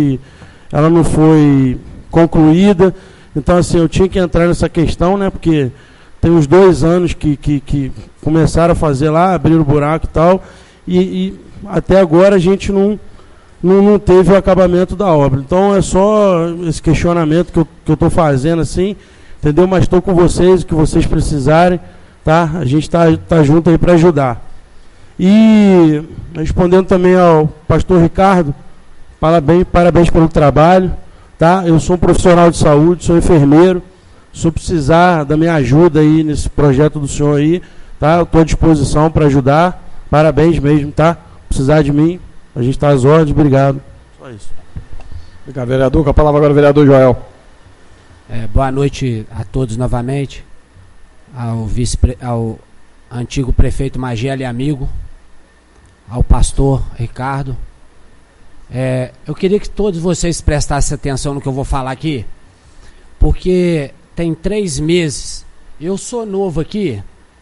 foi concluída. Então, assim, eu tinha que entrar nessa questão, né? Porque tem uns 2 anos que começaram a fazer lá, abriram o buraco e tal, e até agora a gente não teve o acabamento da obra. Então é só esse questionamento que eu estou fazendo, assim, entendeu? Mas estou com vocês, o que vocês precisarem, tá? A gente tá junto aí para ajudar. E respondendo também ao pastor Ricardo, parabéns pelo trabalho, tá? Eu sou um profissional de saúde, sou enfermeiro. Se eu precisar da minha ajuda aí nesse projeto do senhor aí, tá? Eu estou à disposição para ajudar. Parabéns mesmo, tá? Precisar de mim, a gente está às ordens. Obrigado. Só isso. Obrigado, vereador. Com a palavra agora o vereador Joel. Boa noite a todos novamente. Ao antigo prefeito Magela e amigo, ao pastor Ricardo. Eu queria que todos vocês prestassem atenção no que eu vou falar aqui, porque tem 3 meses, eu sou novo aqui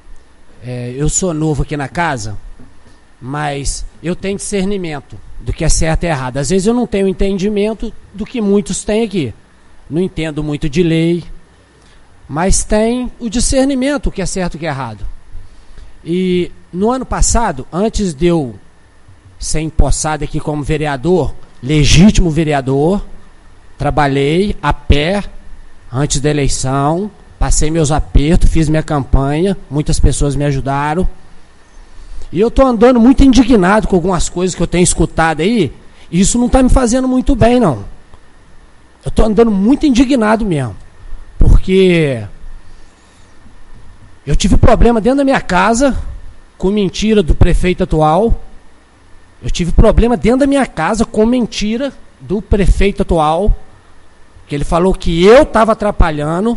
na casa, mas eu tenho discernimento do que é certo e errado. Às vezes eu não tenho entendimento do que muitos têm aqui, não entendo muito de lei, mas tem o discernimento, o que é certo e o que é errado. E no ano passado, antes de eu ser empossado aqui como vereador, legítimo vereador, trabalhei a pé antes da eleição, passei meus apertos, fiz minha campanha, muitas pessoas me ajudaram. E eu estou andando muito indignado com algumas coisas que eu tenho escutado aí, e isso não está me fazendo muito bem, não. Eu estou andando muito indignado mesmo, porque eu tive problema dentro da minha casa com mentira do prefeito atual. Eu tive problema dentro da minha casa com mentira do prefeito atual, que ele falou que eu estava atrapalhando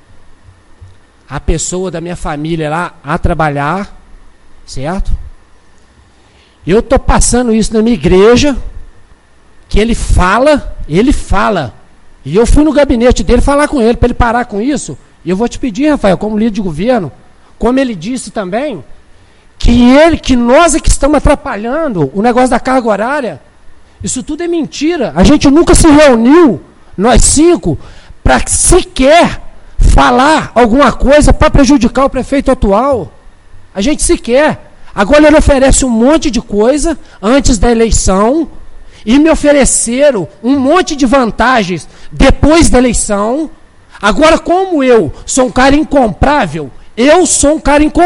a pessoa da minha família lá a trabalhar, certo? Eu estou passando isso na minha igreja, que ele fala, e eu fui no gabinete dele falar com ele, para ele parar com isso. E eu vou te pedir, Rafael, como líder de governo, como ele disse também, que nós é que estamos atrapalhando o negócio da carga horária. Isso tudo é mentira. A gente nunca se reuniu, nós 5, para sequer falar alguma coisa para prejudicar o prefeito atual. A gente sequer. Agora ele oferece um monte de coisa antes da eleição e me ofereceram um monte de vantagens depois da eleição. Agora, como eu sou um cara incomprável, eu sou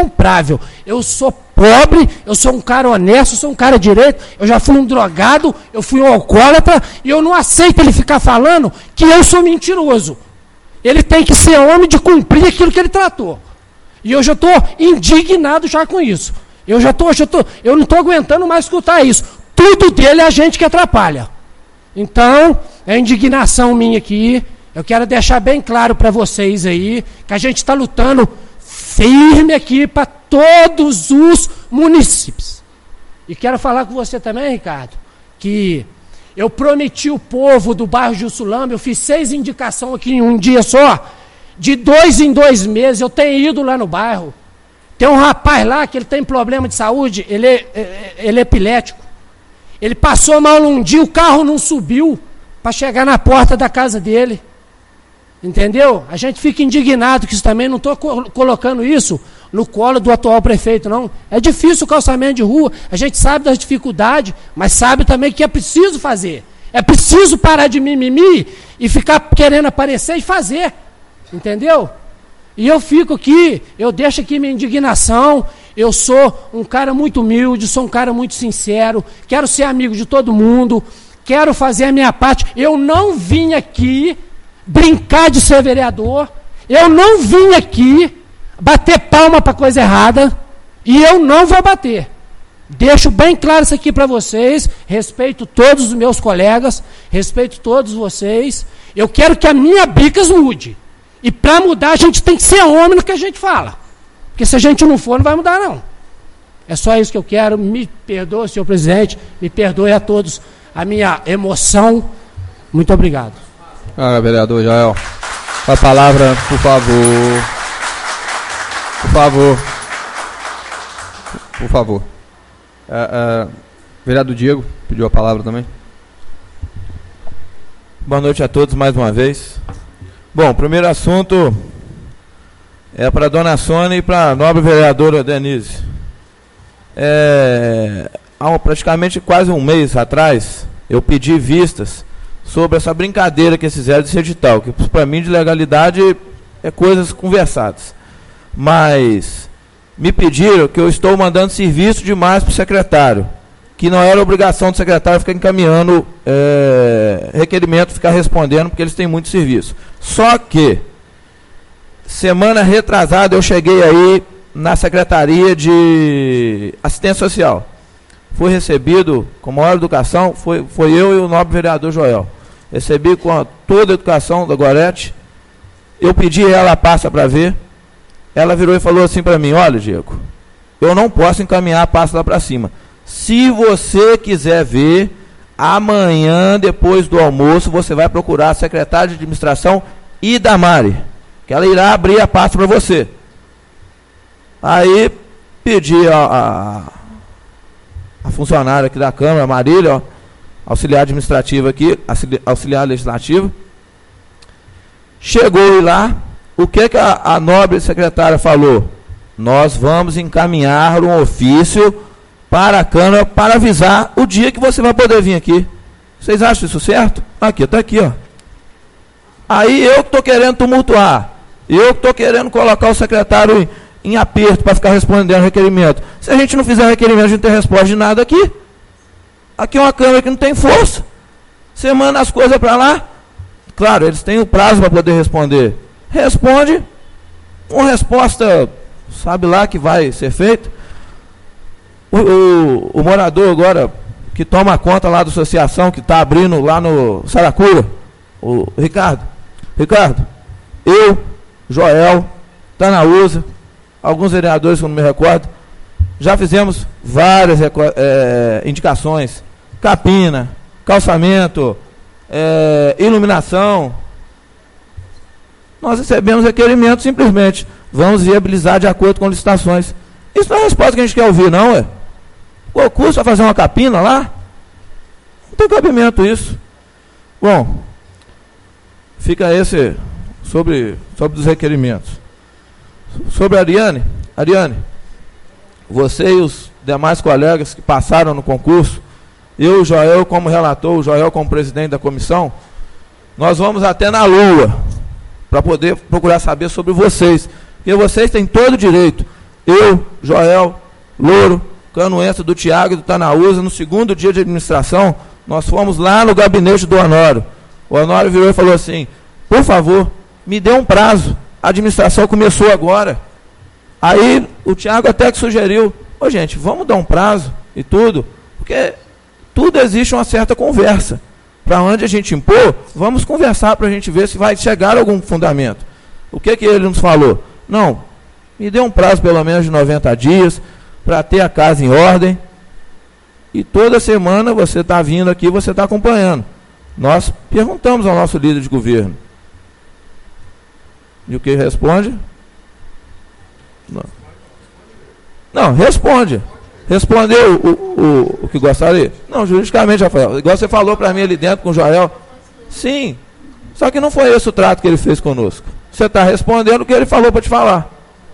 pobre, eu sou um cara honesto, eu sou um cara direito, eu já fui um drogado, eu fui um alcoólatra, e eu não aceito ele ficar falando que eu sou mentiroso. Ele tem que ser homem de cumprir aquilo que ele tratou. E eu já estou indignado já com isso. Eu não estou aguentando mais escutar isso. Tudo dele é a gente que atrapalha. Então, é a indignação minha aqui. Eu quero deixar bem claro para vocês aí que a gente está lutando firme aqui para todos os munícipes. E quero falar com você também, Ricardo, que eu prometi o povo do bairro Jussulamba, eu fiz 6 indicações aqui em um dia só, de 2 em 2 meses, eu tenho ido lá no bairro. Tem um rapaz lá que ele tem problema de saúde, ele é epilético. Ele passou mal num dia, o carro não subiu para chegar na porta da casa dele. Entendeu? A gente fica indignado que isso também, não estou colocando isso no colo do atual prefeito, não. É difícil o calçamento de rua, a gente sabe das dificuldades, mas sabe também que é preciso fazer. É preciso parar de mimimi e ficar querendo aparecer e fazer. Entendeu? E eu fico aqui, eu deixo aqui minha indignação. Eu sou um cara muito humilde, sou um cara muito sincero, quero ser amigo de todo mundo, quero fazer a minha parte. Eu não vim aqui brincar de ser vereador, eu não vim aqui bater palma para coisa errada, e eu não vou bater. Deixo bem claro isso aqui para vocês, respeito todos os meus colegas, respeito todos vocês, eu quero que a minha Bicas mude. E para mudar a gente tem que ser homem no que a gente fala. Porque se a gente não for, não vai mudar não. É só isso que eu quero. Me perdoe, senhor presidente, me perdoe a todos a minha emoção. Muito obrigado. Vereador Joel, a palavra, por favor. Por favor. Por favor. Vereador Diego pediu a palavra também. Boa noite a todos mais uma vez. Bom, o primeiro assunto é para a dona Sônia e para a nobre vereadora Denise. Há praticamente quase um mês atrás, eu pedi vistas sobre essa brincadeira que eles fizeram desse edital, que para mim de legalidade é coisas conversadas. Mas me pediram que eu estou mandando serviço demais para o secretário, que não era obrigação do secretário ficar encaminhando requerimento, ficar respondendo, porque eles têm muito serviço. Só que, semana retrasada, eu cheguei aí na Secretaria de Assistência Social. Fui recebido com maior educação, foi eu e o nobre vereador Joel. Recebi com toda a educação da Gorete. Eu pedi ela a pasta para ver. Ela virou e falou assim para mim: olha, Diego, eu não posso encaminhar a pasta lá para cima. Se você quiser ver, amanhã, depois do almoço, você vai procurar a secretária de administração Idamari, que ela irá abrir a pasta para você. Aí pedi a funcionária aqui da Câmara, a Marília, auxiliar administrativa aqui, auxiliar legislativo. Chegou lá, o que a nobre secretária falou? Nós vamos encaminhar um ofício para a Câmara para avisar o dia que você vai poder vir aqui. Vocês acham isso certo? Aqui, está aqui, ó. Aí eu que estou querendo tumultuar, eu que estou querendo colocar o secretário em aperto para ficar respondendo requerimento. Se a gente não fizer requerimento, a gente não tem resposta de nada aqui. Aqui é uma Câmara que não tem força. Você manda as coisas para lá. Claro, eles têm o prazo para poder responder. Responde, uma resposta, sabe lá que vai ser feita. O morador agora, que toma conta lá da associação, que está abrindo lá no Saracura, o Ricardo, eu, Joel, Tanaúza, alguns vereadores que eu não me recordo, já fizemos várias indicações, capina, calçamento, iluminação. Nós recebemos requerimentos, simplesmente vamos viabilizar de acordo com licitações. Isso não é a resposta que a gente quer ouvir, não, é? O curso vai fazer uma capina lá? Não tem cabimento isso. Bom, fica esse sobre os requerimentos. Sobre a Ariane, você e os demais colegas que passaram no concurso, eu, o Joel como relator, o Joel como presidente da comissão, nós vamos até na Lua para poder procurar saber sobre vocês, porque vocês têm todo o direito. Eu, Joel, Louro, Canuense, do Tiago e do Tanaúza, no segundo dia de administração, nós fomos lá no gabinete do Honório. O Honório virou e falou assim: por favor, me dê um prazo, a administração começou agora. Aí o Tiago até que sugeriu: ô gente, vamos dar um prazo e tudo, porque tudo existe uma certa conversa. Para onde a gente impor, vamos conversar para a gente ver se vai chegar a algum fundamento. O que ele nos falou? Não, me dê um prazo pelo menos de 90 dias, para ter a casa em ordem, e toda semana você está vindo aqui, você está acompanhando. Nós perguntamos ao nosso líder de governo. E o que responde? Não, responde. Respondeu o que gostaria? Não, juridicamente, Rafael. Igual você falou para mim ali dentro com o Joel. Sim, só que não foi esse o trato que ele fez conosco. Você está respondendo o que ele falou para te falar.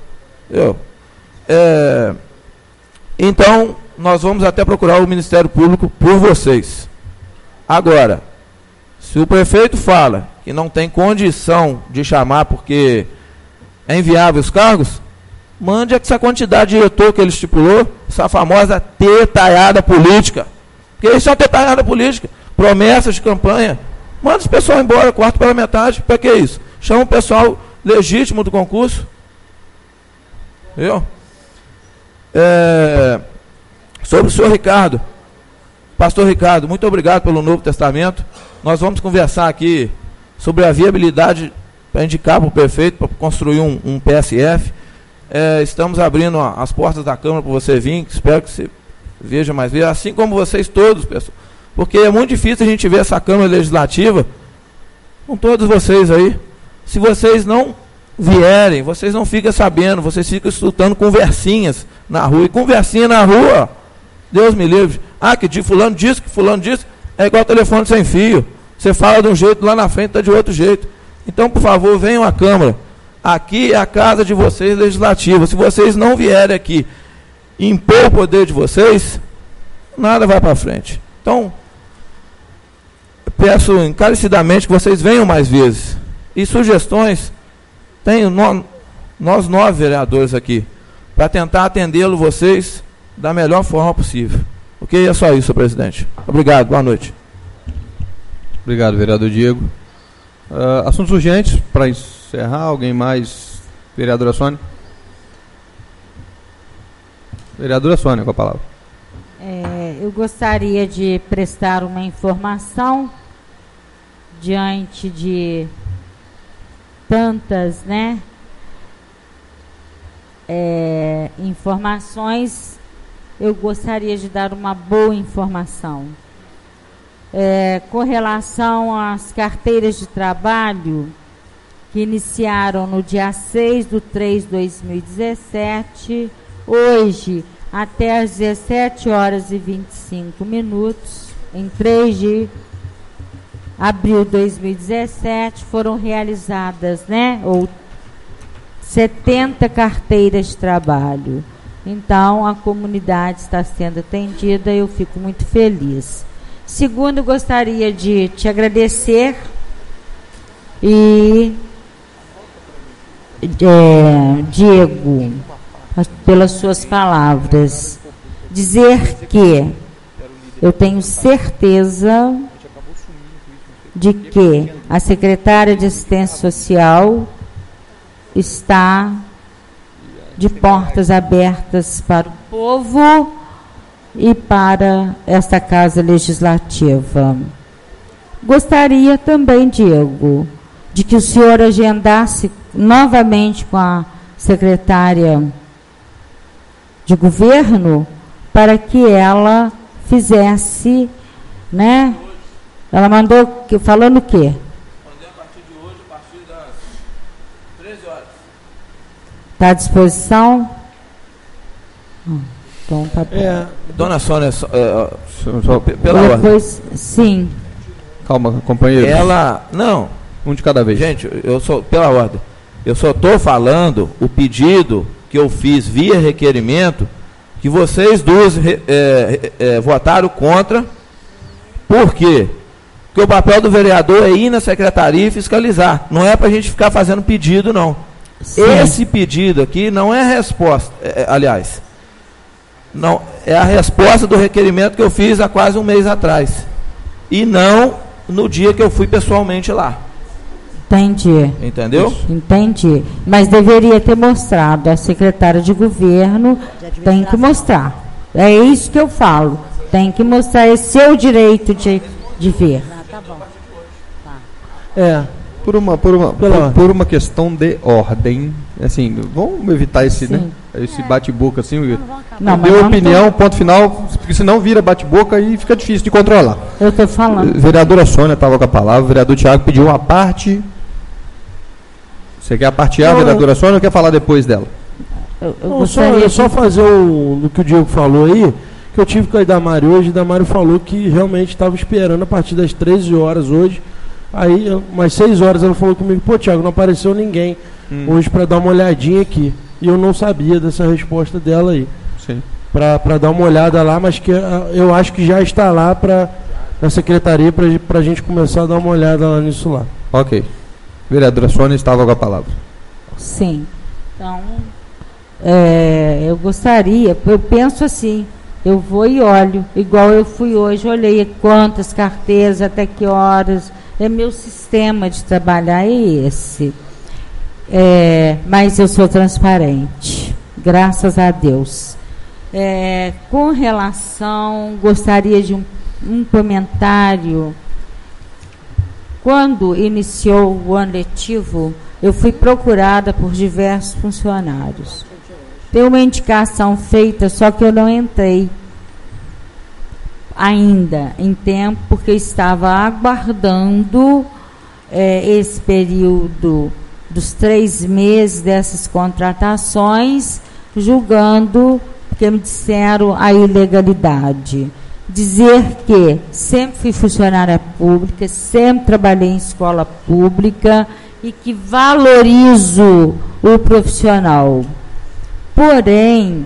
Então, nós vamos até procurar o Ministério Público por vocês. Agora, se o prefeito fala que não tem condição de chamar porque é inviável os cargos, mande essa quantidade de diretor que ele estipulou, essa famosa tetalhada política. Porque isso é uma tetalhada política. Promessas de campanha. Manda esse pessoal embora, quarto pela metade. Para que isso? Chama o pessoal legítimo do concurso. Viu? Sobre o senhor Ricardo, pastor Ricardo, muito obrigado pelo Novo Testamento. Nós vamos conversar aqui sobre a viabilidade para indicar para o prefeito, para construir um PSF. Estamos abrindo as portas da Câmara para você vir, espero que você veja mais vezes, assim como vocês todos, pessoal, porque é muito difícil a gente ver essa Câmara Legislativa com todos vocês aí. Se vocês não vierem, vocês não ficam sabendo, vocês ficam escutando conversinhas na rua, e conversinha na rua, Deus me livre, que fulano disse, que fulano disse, é igual telefone sem fio, você fala de um jeito, lá na frente está de outro jeito. Então, por favor, venham à Câmara, aqui é a casa de vocês legislativa. Se vocês não vierem aqui impor o poder de vocês, nada vai para frente. Então, peço encarecidamente que vocês venham mais vezes, e sugestões, tenho nós 9 vereadores aqui, para tentar atendê-lo vocês da melhor forma possível. Ok? É só isso, presidente. Obrigado, boa noite. Obrigado, vereador Diego. Assuntos urgentes, para encerrar, alguém mais? Vereadora Sônia? Vereadora Sônia, com a palavra. Eu gostaria de prestar uma informação diante de tantas, informações. Eu gostaria de dar uma boa informação. Com relação às carteiras de trabalho que iniciaram no dia 6/3/2017, hoje até às 17h25, em 3 de abril de 2017, foram realizadas, 70 carteiras de trabalho. Então, a comunidade está sendo atendida, eu fico muito feliz. Segundo, gostaria de te agradecer E, Diego, pelas suas palavras, dizer que eu tenho certeza de que a secretária de Assistência Social está de portas abertas para o povo e para esta Casa Legislativa. Gostaria também, Diego, de que o senhor agendasse novamente com a secretária de governo para que ela fizesse, né? Ela mandou, falando o quê? A partir de hoje, a partir das 13 horas. Está à disposição? Então, tá bom. Dona Sônia, só pela ordem. Sim. Calma, companheiro. Não. Um de cada vez. Gente, pela ordem. Eu só estou falando o pedido que eu fiz via requerimento, que vocês duas votaram contra. Por quê? Porque o papel do vereador é ir na secretaria e fiscalizar. Não é para a gente ficar fazendo pedido, não. Sim. Esse pedido aqui não é a resposta, aliás, não é a resposta do requerimento que eu fiz há quase um mês atrás. E não no dia que eu fui pessoalmente lá. Entendi. Entendeu? Entendi. Mas deveria ter mostrado. A secretária de governo tem que mostrar. É isso que eu falo. Tem que mostrar. É seu direito de ver. Tá bom. Por uma questão de ordem, assim, vamos evitar esse bate-boca assim. Não, deu opinião, ponto final, porque senão vira bate-boca e fica difícil de controlar. Eu estou falando. Vereadora Sônia estava com a palavra, o vereador Tiago pediu uma parte. Você quer partear, vereadora Sônia, ou quer falar depois dela? Eu só fazer o que o Diego falou aí, que eu tive com a Idamari hoje. A Idamari falou que realmente estava esperando a partir das 13 horas hoje. Aí, umas 6 horas, ela falou comigo: pô, Tiago, não apareceu ninguém hoje para dar uma olhadinha aqui. E eu não sabia dessa resposta dela aí. Sim. Para dar uma olhada lá, mas que eu acho que já está lá na secretaria para a gente começar a dar uma olhada lá nisso lá. Ok. Vereadora Sônia estava com a palavra. Sim. Então, eu gostaria, eu penso assim, eu vou e olho, igual eu fui hoje, olhei quantas carteiras, até que horas. Meu sistema de trabalhar é esse. Mas eu sou transparente, graças a Deus. Com relação, gostaria de um comentário. Quando iniciou o ano letivo, eu fui procurada por diversos funcionários. Tem uma indicação feita, só que eu não entrei ainda em tempo, porque estava aguardando esse período dos 3 meses dessas contratações, julgando, porque me disseram a ilegalidade. Dizer que sempre fui funcionária pública, sempre trabalhei em escola pública e que valorizo o profissional. Porém,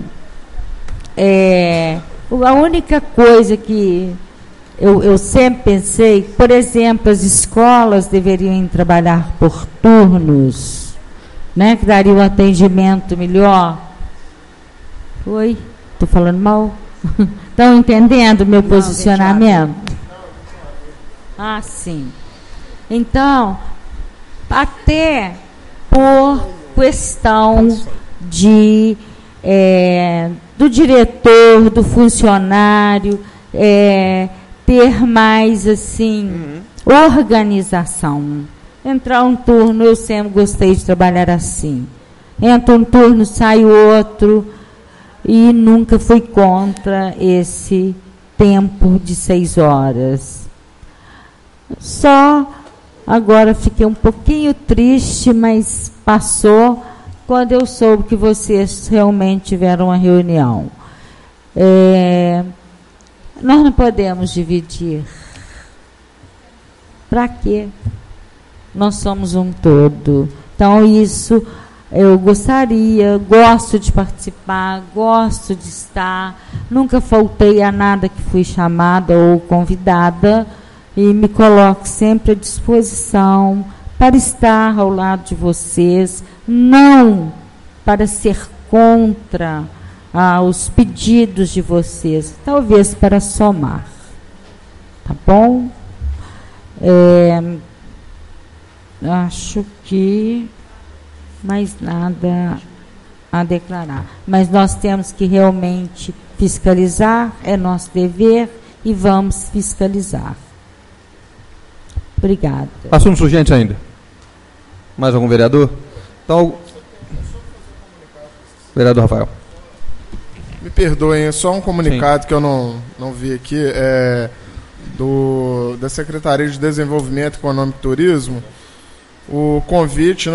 a única coisa que eu sempre pensei, por exemplo, as escolas deveriam trabalhar por turnos, né, que daria um atendimento melhor. Oi? Estou falando mal? Estão entendendo o meu posicionamento? Ah, sim. Então, até por questão do diretor, do funcionário, ter mais, assim, organização. Entrar um turno, eu sempre gostei de trabalhar assim. Entra um turno, sai outro, e nunca fui contra esse tempo de 6 horas. Só agora fiquei um pouquinho triste, mas passou quando eu soube que vocês realmente tiveram uma reunião. Nós não podemos dividir. Para quê? Nós somos um todo. Então, isso eu gosto de participar, gosto de estar. Nunca faltei a nada que fui chamada ou convidada, e me coloco sempre à disposição para estar ao lado de vocês, não para ser contra os pedidos de vocês, talvez para somar. Tá bom? Acho que mais nada a declarar. Mas nós temos que realmente fiscalizar, é nosso dever, e vamos fiscalizar. Obrigada. Assuntos urgentes ainda? Mais algum vereador? Então, vereador Rafael. Me perdoem, é só um comunicado que eu não vi aqui, da Secretaria de Desenvolvimento Econômico e Turismo, o convite,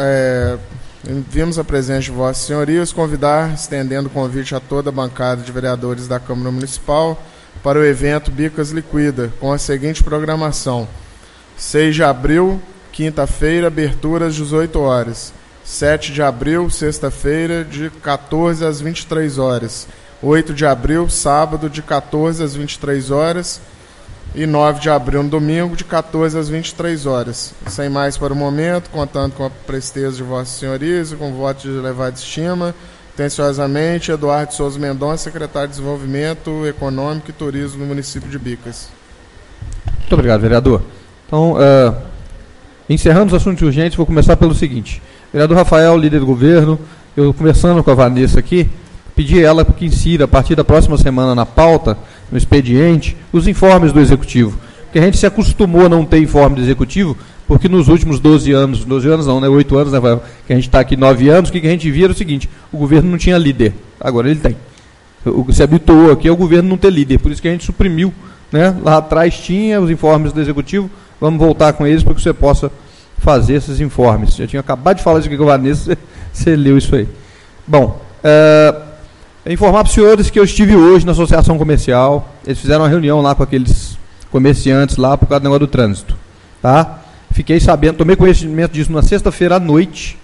vimos a presença de Vossas Senhorias, estendendo o convite a toda a bancada de vereadores da Câmara Municipal para o evento Bicas Liquida, com a seguinte programação: 6 de abril, quinta-feira, abertura às 18 horas. 7 de abril, sexta-feira, de 14 às 23 horas. 8 de abril, sábado, de 14 às 23 horas. E 9 de abril, no domingo, de 14 às 23 horas. Sem mais para o momento, contando com a presteza de Vossas Senhorias e com o voto de elevada estima, atenciosamente, Eduardo Souza Mendonça, secretário de Desenvolvimento Econômico e Turismo do município de Bicas. Muito obrigado, vereador. Então, encerrando os assuntos urgentes, vou começar pelo seguinte. Vereador Rafael, líder do governo, eu conversando com a Vanessa aqui, pedi a ela que insira, a partir da próxima semana, na pauta, no expediente, os informes do Executivo. Porque a gente se acostumou a não ter informe do Executivo, porque nos últimos 12 anos não, 8 anos, Rafael, que a gente está aqui 9 anos, o que a gente via era o seguinte: o governo não tinha líder, agora ele tem. O que se habituou aqui é o governo não ter líder, por isso que a gente suprimiu, lá atrás tinha os informes do Executivo, vamos voltar com eles para que você possa fazer esses informes. Já tinha acabado de falar isso aqui com a Vanessa, você leu isso aí. Bom, informar para os senhores que eu estive hoje na Associação Comercial, eles fizeram uma reunião lá com aqueles comerciantes lá por causa do negócio do trânsito, tá? Fiquei sabendo, tomei conhecimento disso na sexta-feira à noite,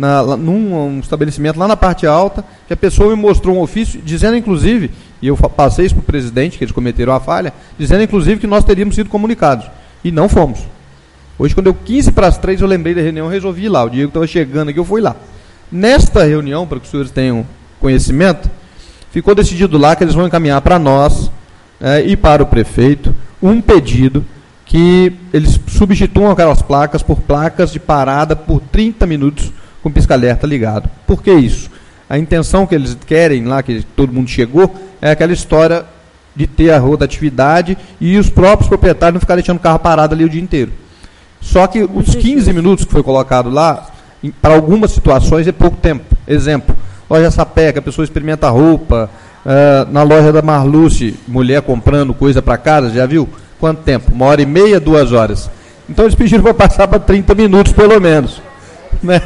num estabelecimento lá na parte alta, que a pessoa me mostrou um ofício, dizendo inclusive, e eu passei isso para o presidente, que eles cometeram a falha, dizendo inclusive que nós teríamos sido comunicados, e não fomos. Hoje, quando deu 15 para as 3, eu lembrei da reunião, resolvi ir lá. O Diego estava chegando aqui, eu fui lá. Nesta reunião, para que os senhores tenham conhecimento, ficou decidido lá que eles vão encaminhar para nós e para o prefeito um pedido que eles substituam aquelas placas por placas de parada por 30 minutos com pisca-alerta ligado. Por que isso? A intenção que eles querem lá, que todo mundo chegou, é aquela história de ter a rotatividade e os próprios proprietários não ficarem deixando o carro parado ali o dia inteiro. Só que os 15 minutos que foi colocado lá, para algumas situações é pouco tempo. Exemplo, loja Sapeca, a pessoa experimenta roupa, na loja da Marluce, mulher comprando coisa para casa, já viu? Quanto tempo? 1h30, 2 horas. Então eles pediram para passar para 30 minutos pelo menos. Né?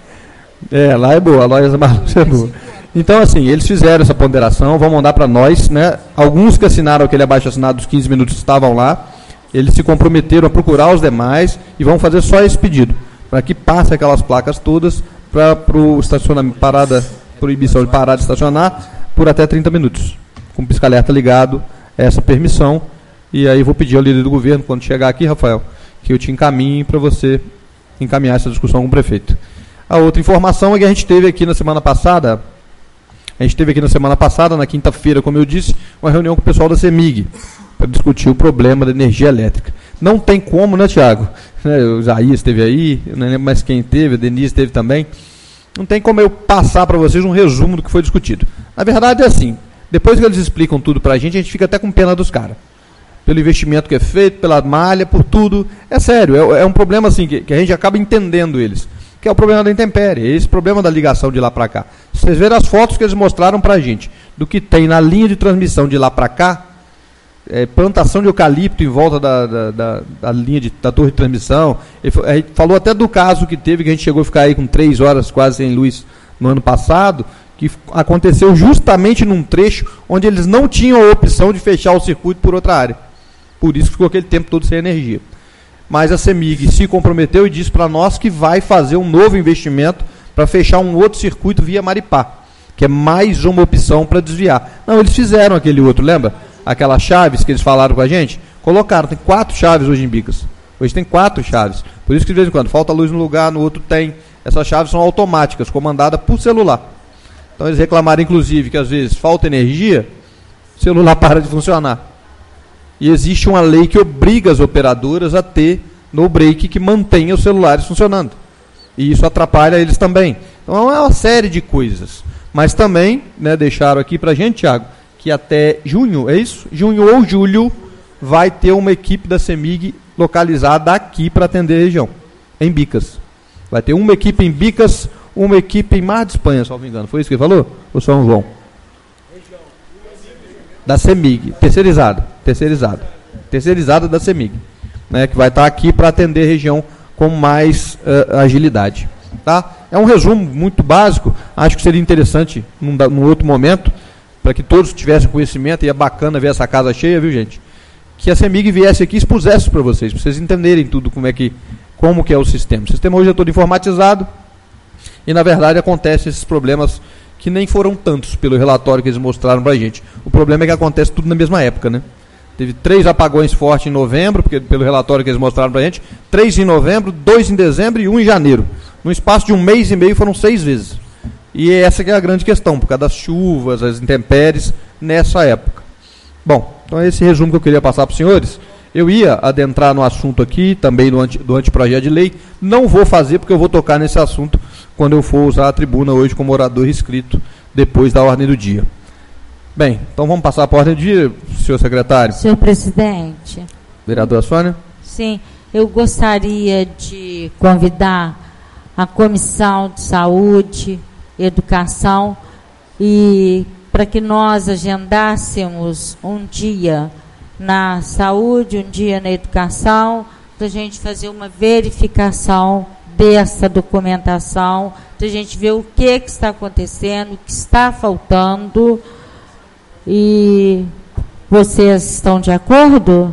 Lá é boa, a loja da Marluce é boa. Então, assim, eles fizeram essa ponderação, vão mandar para nós, Alguns que assinaram aquele abaixo-assinado dos 15 minutos estavam lá. Eles se comprometeram a procurar os demais e vão fazer só esse pedido, para que passe aquelas placas todas para o estacionamento, proibição de parar de estacionar por até 30 minutos, com pisca-alerta ligado, essa permissão. E aí vou pedir ao líder do governo, quando chegar aqui, Rafael, que eu te encaminhe para você encaminhar essa discussão com o prefeito. A outra informação é que a gente teve aqui na semana passada, na quinta-feira, como eu disse, uma reunião com o pessoal da CEMIG, para discutir o problema da energia elétrica. Não tem como, né, Tiago? O Isaías esteve aí, eu não lembro mais quem teve, a Denise esteve também. Não tem como eu passar para vocês um resumo do que foi discutido. Na verdade é assim, depois que eles explicam tudo para a gente fica até com pena dos caras. Pelo investimento que é feito, pela malha, por tudo. É sério, é um problema assim que a gente acaba entendendo eles. Que é o problema da intempérie, esse problema da ligação de lá para cá. Se vocês verem as fotos que eles mostraram para a gente, do que tem na linha de transmissão de lá para cá, plantação de eucalipto em volta da linha da torre de transmissão. Ele falou até do caso que teve, que a gente chegou a ficar aí com 3 horas quase sem luz no ano passado, que aconteceu justamente num trecho onde eles não tinham a opção de fechar o circuito por outra área. Por isso ficou aquele tempo todo sem energia. Mas a CEMIG se comprometeu e disse para nós que vai fazer um novo investimento para fechar um outro circuito via Maripá, que é mais uma opção para desviar. Não, eles fizeram aquele outro, lembra? Aquelas chaves que eles falaram com a gente, colocaram, tem 4 chaves hoje em Bicas. Hoje tem 4 chaves. Por isso que de vez em quando falta luz no lugar, no outro tem. Essas chaves são automáticas, comandadas por celular. Então eles reclamaram, inclusive, que às vezes falta energia, o celular para de funcionar. E existe uma lei que obriga as operadoras a ter no break que mantenha os celulares funcionando. E isso atrapalha eles também. Então é uma série de coisas. Mas também, né, deixaram aqui para a gente, Thiago, que até junho, é isso? Junho ou julho, vai ter uma equipe da CEMIG localizada aqui para atender a região, em Bicas. Vai ter uma equipe em Bicas, uma equipe em Mar de Espanha, se não me engano. Foi isso que ele falou? Ou São João? Da CEMIG, terceirizada da CEMIG, né, que vai estar aqui para atender a região com mais agilidade. Tá? É um resumo muito básico, acho que seria interessante num outro momento, para que todos tivessem conhecimento, e é bacana ver essa casa cheia, viu, gente? Que a CEMIG viesse aqui e expusesse para vocês entenderem tudo como que é o sistema. O sistema hoje é todo informatizado e, na verdade, acontecem esses problemas que nem foram tantos pelo relatório que eles mostraram para a gente. O problema é que acontece tudo na mesma época, né? Teve 3 apagões fortes em novembro, porque pelo relatório que eles mostraram para a gente, 3 em novembro, 2 em dezembro e 1 em janeiro. No espaço de 1 mês e meio foram 6 vezes. E essa que é a grande questão, por causa das chuvas, as intempéries, nessa época. Bom, então é esse resumo que eu queria passar para os senhores. Eu ia adentrar no assunto aqui, também do anteprojeto de lei. Não vou fazer, porque eu vou tocar nesse assunto quando eu for usar a tribuna hoje como orador inscrito, depois da ordem do dia. Bem, então vamos passar para a ordem do dia, senhor secretário. Senhor presidente. Vereadora Sônia. Sim, eu gostaria de convidar a Comissão de Saúde, Educação, e para que nós agendássemos um dia na saúde, um dia na educação, para a gente fazer uma verificação dessa documentação, para a gente ver o que está acontecendo, o que está faltando. E vocês estão de acordo?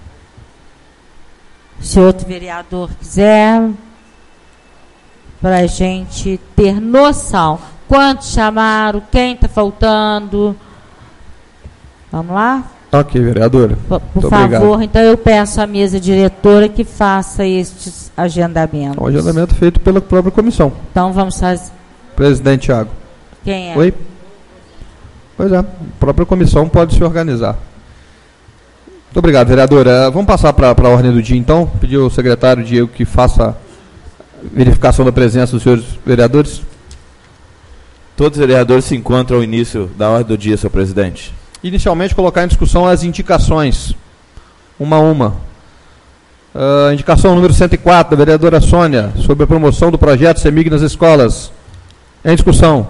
Se outro vereador quiser, para a gente ter noção. Quantos chamaram? Quem está faltando? Vamos lá? Ok, vereadora. Por favor, obrigado. Então eu peço à mesa diretora que faça estes agendamentos. Um agendamento feito pela própria comissão. Então vamos fazer. Presidente Thiago. Quem é? Oi? Pois é, a própria comissão pode se organizar. Muito obrigado, vereadora. Vamos passar para a ordem do dia, então. Pedir ao secretário Diego que faça a verificação da presença dos senhores vereadores. Todos os vereadores se encontram ao início da ordem do dia, senhor presidente. Inicialmente, colocar em discussão as indicações, uma a uma. Indicação número 104, da vereadora Sônia, sobre a promoção do projeto CEMIG nas escolas. Em discussão.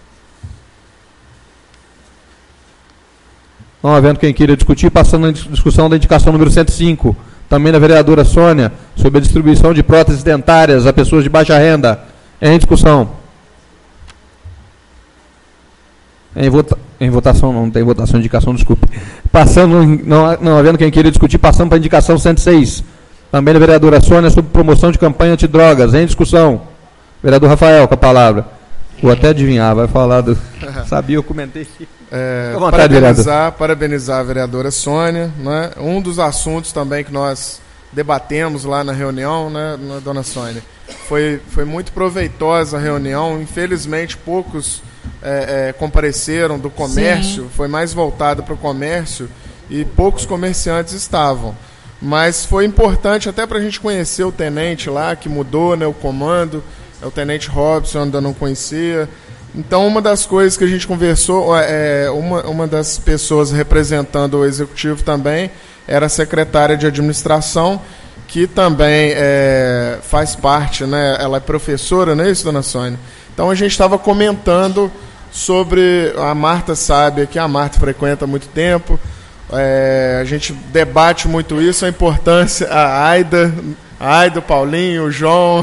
Não havendo quem queira discutir, passando a discussão da indicação número 105, também da vereadora Sônia, sobre a distribuição de próteses dentárias a pessoas de baixa renda. Em discussão. Em votação, não tem votação, indicação, desculpe. Passando, não havendo quem queira discutir, passando para a indicação 106. Também da vereadora Sônia, sobre promoção de campanha antidrogas. Em discussão. Vereador Rafael, com a palavra. Vou até adivinhar, vai falar do... Sabia, eu comentei aqui. Parabenizar a vereadora Sônia, né? Um dos assuntos também que nós debatemos lá na reunião, né, dona Sônia, foi muito proveitosa a reunião. Infelizmente, poucos compareceram do comércio. Sim. Foi mais voltado para o comércio e poucos comerciantes estavam. Mas foi importante até para a gente conhecer o tenente lá, que mudou, né, o comando. É o tenente Robson, ainda não conhecia. Então, uma das coisas que a gente conversou, uma das pessoas representando o executivo também era a secretária de administração, que também faz parte, né? Ela é professora, não é isso, dona Sônia? Então, a gente estava comentando sobre, a Marta sabe, que a Marta frequenta há muito tempo, a gente debate muito isso, a importância, a Aida, o Paulinho, o João...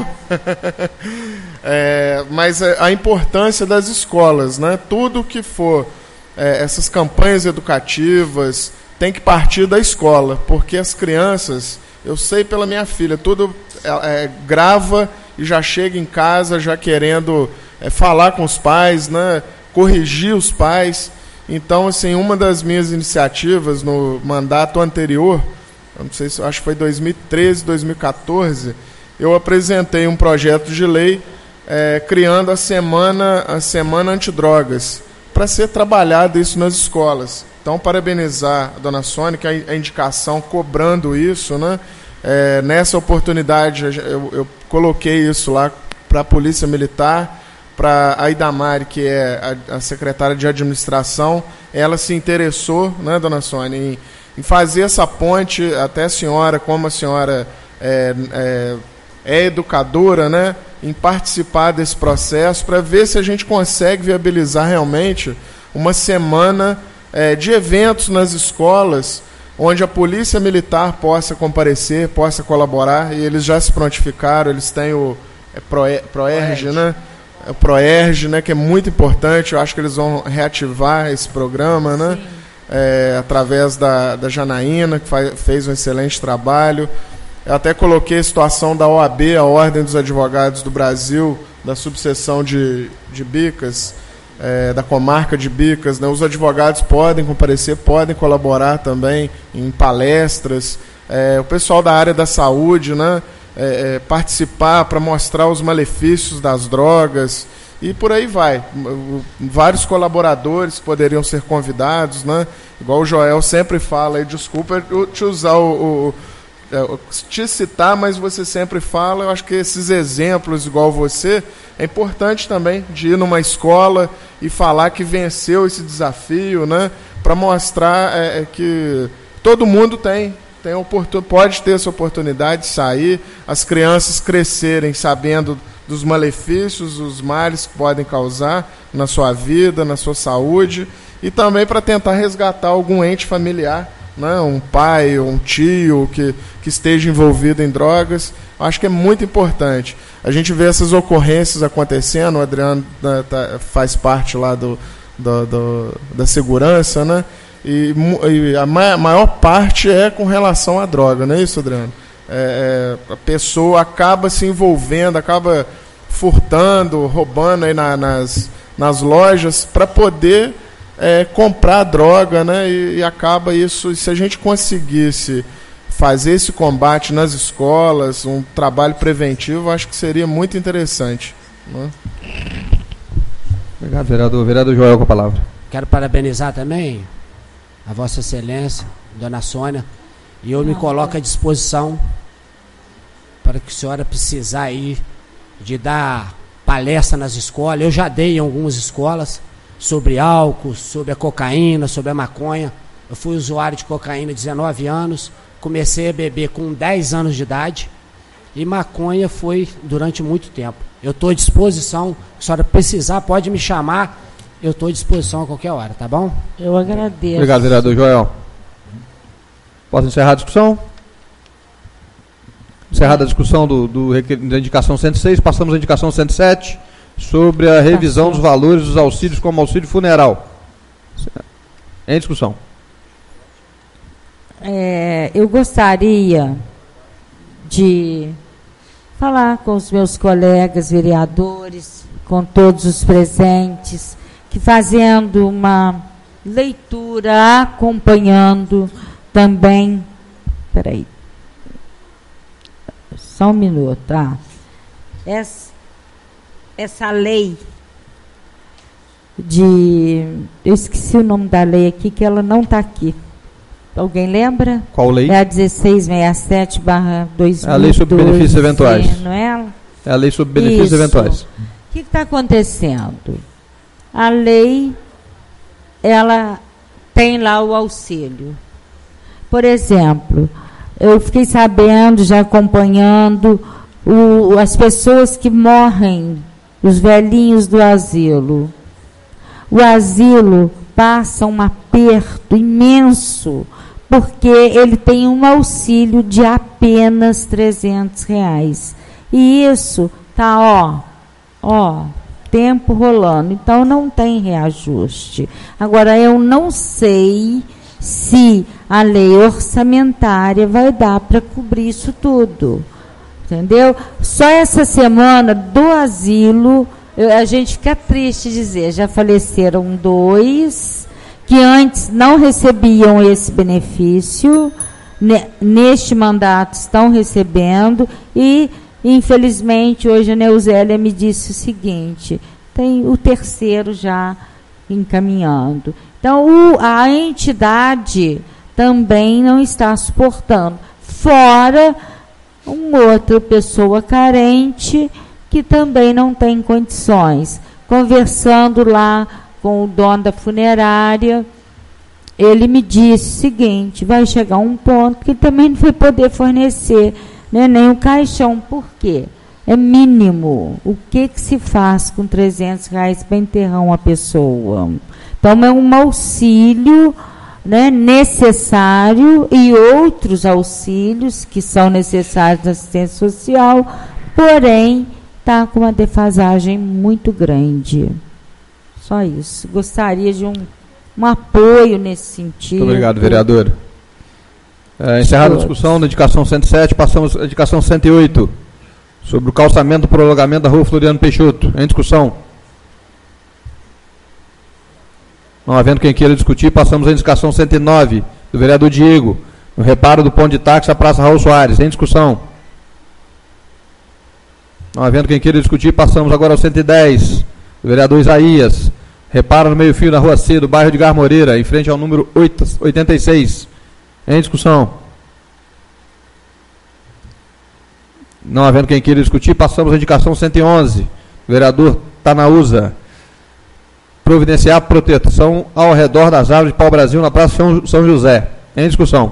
mas a importância das escolas, né? Tudo que for essas campanhas educativas tem que partir da escola, porque as crianças, eu sei pela minha filha, tudo grava e já chega em casa já querendo falar com os pais, né? Corrigir os pais. Então, assim, uma das minhas iniciativas no mandato anterior eu não sei se, acho que foi 2013, 2014, eu apresentei um projeto de lei criando a semana antidrogas, para ser trabalhado isso nas escolas. Então, parabenizar a dona Sônia, que a indicação cobrando isso, né? Nessa oportunidade, eu coloquei isso lá para a Polícia Militar, para a Idamari, que é a secretária de administração, ela se interessou, né, dona Sônia, em fazer essa ponte, até a senhora, como a senhora é educadora, né, em participar desse processo, para ver se a gente consegue viabilizar realmente uma semana de eventos nas escolas, onde a Polícia Militar possa comparecer, possa colaborar, e eles já se prontificaram, eles têm o ProERG, né? O ProERG, né, que é muito importante. Eu acho que eles vão reativar esse programa, né? Através da Janaína, que fez um excelente trabalho. Eu até coloquei a situação da OAB, a Ordem dos Advogados do Brasil, da subseção de Bicas, da comarca de Bicas, né? Os advogados podem comparecer, podem colaborar também em palestras. O pessoal da área da saúde, né? Participar para mostrar os malefícios das drogas, e por aí vai. Vários colaboradores poderiam ser convidados, né? Igual o Joel sempre fala, desculpa eu te usar te citar, mas você sempre fala. Eu acho que esses exemplos, igual você, é importante também de ir numa escola e falar que venceu esse desafio, né? Para mostrar que todo mundo pode ter essa oportunidade de sair, as crianças crescerem sabendo dos malefícios, os males que podem causar na sua vida, na sua saúde, e também para tentar resgatar algum ente familiar, né? Um pai ou um tio que esteja envolvido em drogas. Acho que é muito importante. A gente vê essas ocorrências acontecendo, o Adriano faz parte lá da segurança, né? E a maior parte é com relação à droga, não é isso, Adriano? A pessoa acaba se envolvendo, acaba furtando, roubando aí nas lojas para poder comprar droga, né? E acaba isso. Se a gente conseguisse fazer esse combate nas escolas, um trabalho preventivo, acho que seria muito interessante, né? Obrigado, vereador. Vereador Joel com a palavra. Quero parabenizar também a Vossa Excelência, dona Sônia, e eu me coloco à disposição para que a senhora precisar aí de dar palestra nas escolas. Eu já dei em algumas escolas sobre álcool, sobre a cocaína, sobre a maconha. Eu fui usuário de cocaína há 19 anos, comecei a beber com 10 anos de idade, e maconha foi durante muito tempo. Eu estou à disposição, se a senhora precisar, pode me chamar, eu estou à disposição a qualquer hora, tá bom? Eu agradeço. Obrigado, vereador Joel. Posso encerrar a discussão? Encerrada a discussão da indicação 106, passamos à indicação 107, sobre a revisão dos valores dos auxílios como auxílio funeral. Em discussão. Eu gostaria de falar com os meus colegas vereadores, com todos os presentes, que fazendo uma leitura, acompanhando também. Espera aí. Só um minuto, tá? Essa lei eu esqueci o nome da lei aqui, que ela não está aqui. Alguém lembra? Qual lei? É a 1667/2012. É a lei sobre benefícios eventuais. Não é? É a lei sobre benefícios eventuais. O que está acontecendo? A lei, ela tem lá o auxílio. Por exemplo, eu fiquei sabendo, já acompanhando, as pessoas que morrem, os velhinhos do asilo. O asilo passa um aperto imenso, porque ele tem um auxílio de apenas R$300. E isso está, tempo rolando. Então, não tem reajuste. Agora, eu não sei se a lei orçamentária vai dar para cobrir isso tudo. Entendeu? Só essa semana do asilo, a gente fica triste dizer, já faleceram 2 que antes não recebiam esse benefício, neste mandato estão recebendo e, infelizmente, hoje a Neuzélia me disse o seguinte, tem o terceiro já encaminhando. Então, a entidade também não está suportando. Fora uma outra pessoa carente que também não tem condições. Conversando lá com o dono da funerária, ele me disse o seguinte, vai chegar um ponto que também não vai poder fornecer, né, nem o caixão. Por quê? É mínimo. O que se faz com R$300 para enterrar uma pessoa? Então, é um auxílio, né, necessário, e outros auxílios que são necessários da assistência social, porém, está com uma defasagem muito grande. Só isso. Gostaria de um apoio nesse sentido. Muito obrigado, vereadora. Encerrada a discussão da indicação 107, passamos à indicação 108, sobre o calçamento e prolongamento da rua Floriano Peixoto. Em discussão. Não havendo quem queira discutir, passamos à indicação 109, do vereador Diego, no reparo do ponto de táxi à Praça Raul Soares. Em discussão. Não havendo quem queira discutir, passamos agora ao 110, do vereador Isaías, reparo no meio-fio na Rua C, do bairro de Garmoreira, em frente ao número 86. Em discussão. Não havendo quem queira discutir, passamos à indicação 111, do vereador Tanaúza, providenciar proteção ao redor das árvores de pau-brasil na Praça São José. Em discussão.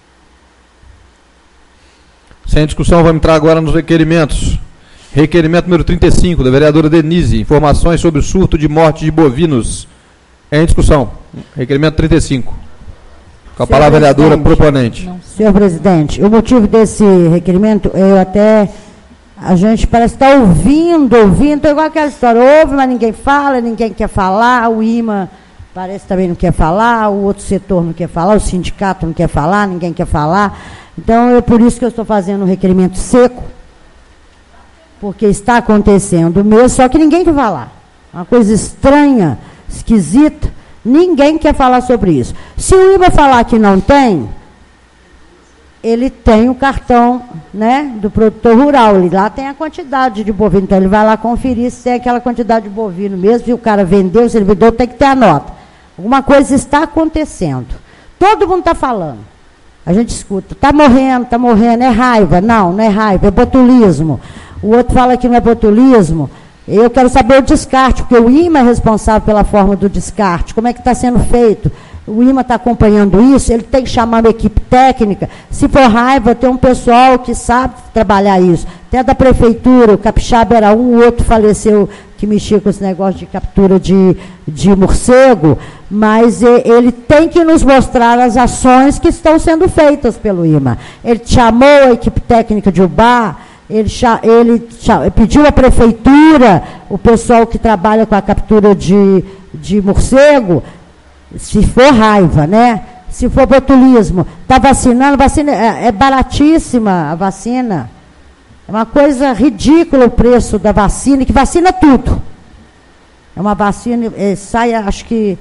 Sem discussão, vamos entrar agora nos requerimentos. Requerimento número 35, da vereadora Denise, informações sobre o surto de morte de bovinos. Em discussão. Requerimento 35. Com a palavra a vereadora proponente. Senhor presidente, o motivo desse requerimento, a gente parece estar ouvindo, é igual aquela história, ouve, mas ninguém fala, ninguém quer falar, o IMA parece também não quer falar, o outro setor não quer falar, o sindicato não quer falar, ninguém quer falar. Então, é por isso que eu estou fazendo um requerimento seco, porque está acontecendo mesmo, só que ninguém quer falar. Uma coisa estranha, esquisita, ninguém quer falar sobre isso. Se o IMA falar que não tem, ele tem o cartão, né, do produtor rural, ele lá tem a quantidade de bovino, então ele vai lá conferir se tem aquela quantidade de bovino mesmo, e o cara vendeu, o servidor tem que ter a nota. Alguma coisa está acontecendo. Todo mundo está falando. A gente escuta, está morrendo, é raiva. Não é raiva, é botulismo. O outro fala que não é botulismo. Eu quero saber o descarte, porque o IMA é responsável pela forma do descarte. Como é que está sendo feito? O IMA está acompanhando isso, ele tem que chamar uma equipe técnica. Se for raiva, tem um pessoal que sabe trabalhar isso. Até da prefeitura, o Capixaba era um, o outro faleceu, que mexia com esse negócio de captura de morcego, mas ele tem que nos mostrar as ações que estão sendo feitas pelo IMA. Ele chamou a equipe técnica de Ubá, ele pediu à prefeitura, o pessoal que trabalha com a captura de morcego, se for raiva, né? Se for botulismo, está vacinando, vacina é baratíssima a vacina. É uma coisa ridícula o preço da vacina, que vacina tudo. É uma vacina, sai acho que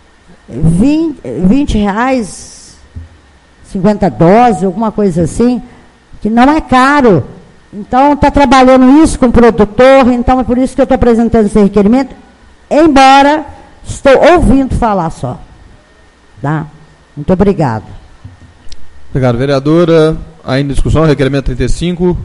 R$20, 50 doses, alguma coisa assim, que não é caro. Então, está trabalhando isso com o produtor, então é por isso que eu estou apresentando esse requerimento, embora estou ouvindo falar só. Tá? Muito obrigado. Obrigado, vereadora. Ainda em discussão, requerimento 35.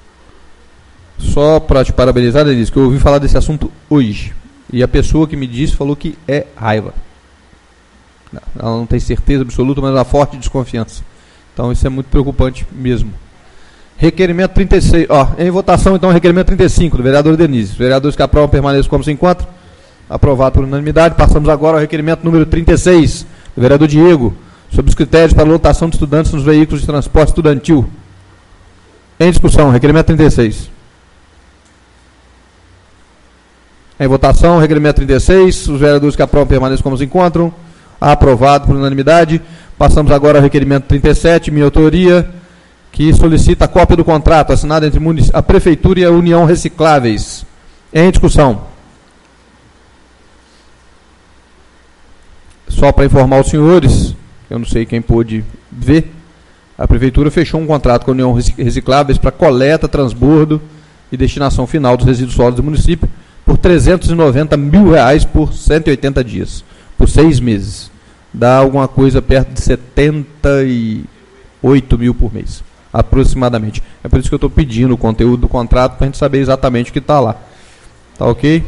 Só para te parabenizar, Denise, que eu ouvi falar desse assunto hoje. E a pessoa que me disse falou que é raiva. Ela não tem certeza absoluta, mas uma forte desconfiança. Então, isso é muito preocupante mesmo. Requerimento 36. Em votação, então, requerimento 35, do vereador Denise. Os vereadores que aprovam permaneçam como se encontram. Aprovado por unanimidade. Passamos agora ao requerimento número 36, do vereador Diego, sobre os critérios para a lotação de estudantes nos veículos de transporte estudantil. Em discussão, requerimento 36. Em votação, requerimento 36, os vereadores que aprovam permaneçam como se encontram. Aprovado por unanimidade. Passamos agora ao requerimento 37, minha autoria, que solicita a cópia do contrato assinado entre a Prefeitura e a União Recicláveis. Em discussão. Só para informar os senhores, eu não sei quem pôde ver, a Prefeitura fechou um contrato com a União Recicláveis para coleta, transbordo e destinação final dos resíduos sólidos do município por R$390 mil por 180 dias, por 6 meses. Dá alguma coisa perto de 78 mil por mês, aproximadamente. É por isso que eu estou pedindo o conteúdo do contrato para a gente saber exatamente o que está lá. Tá ok?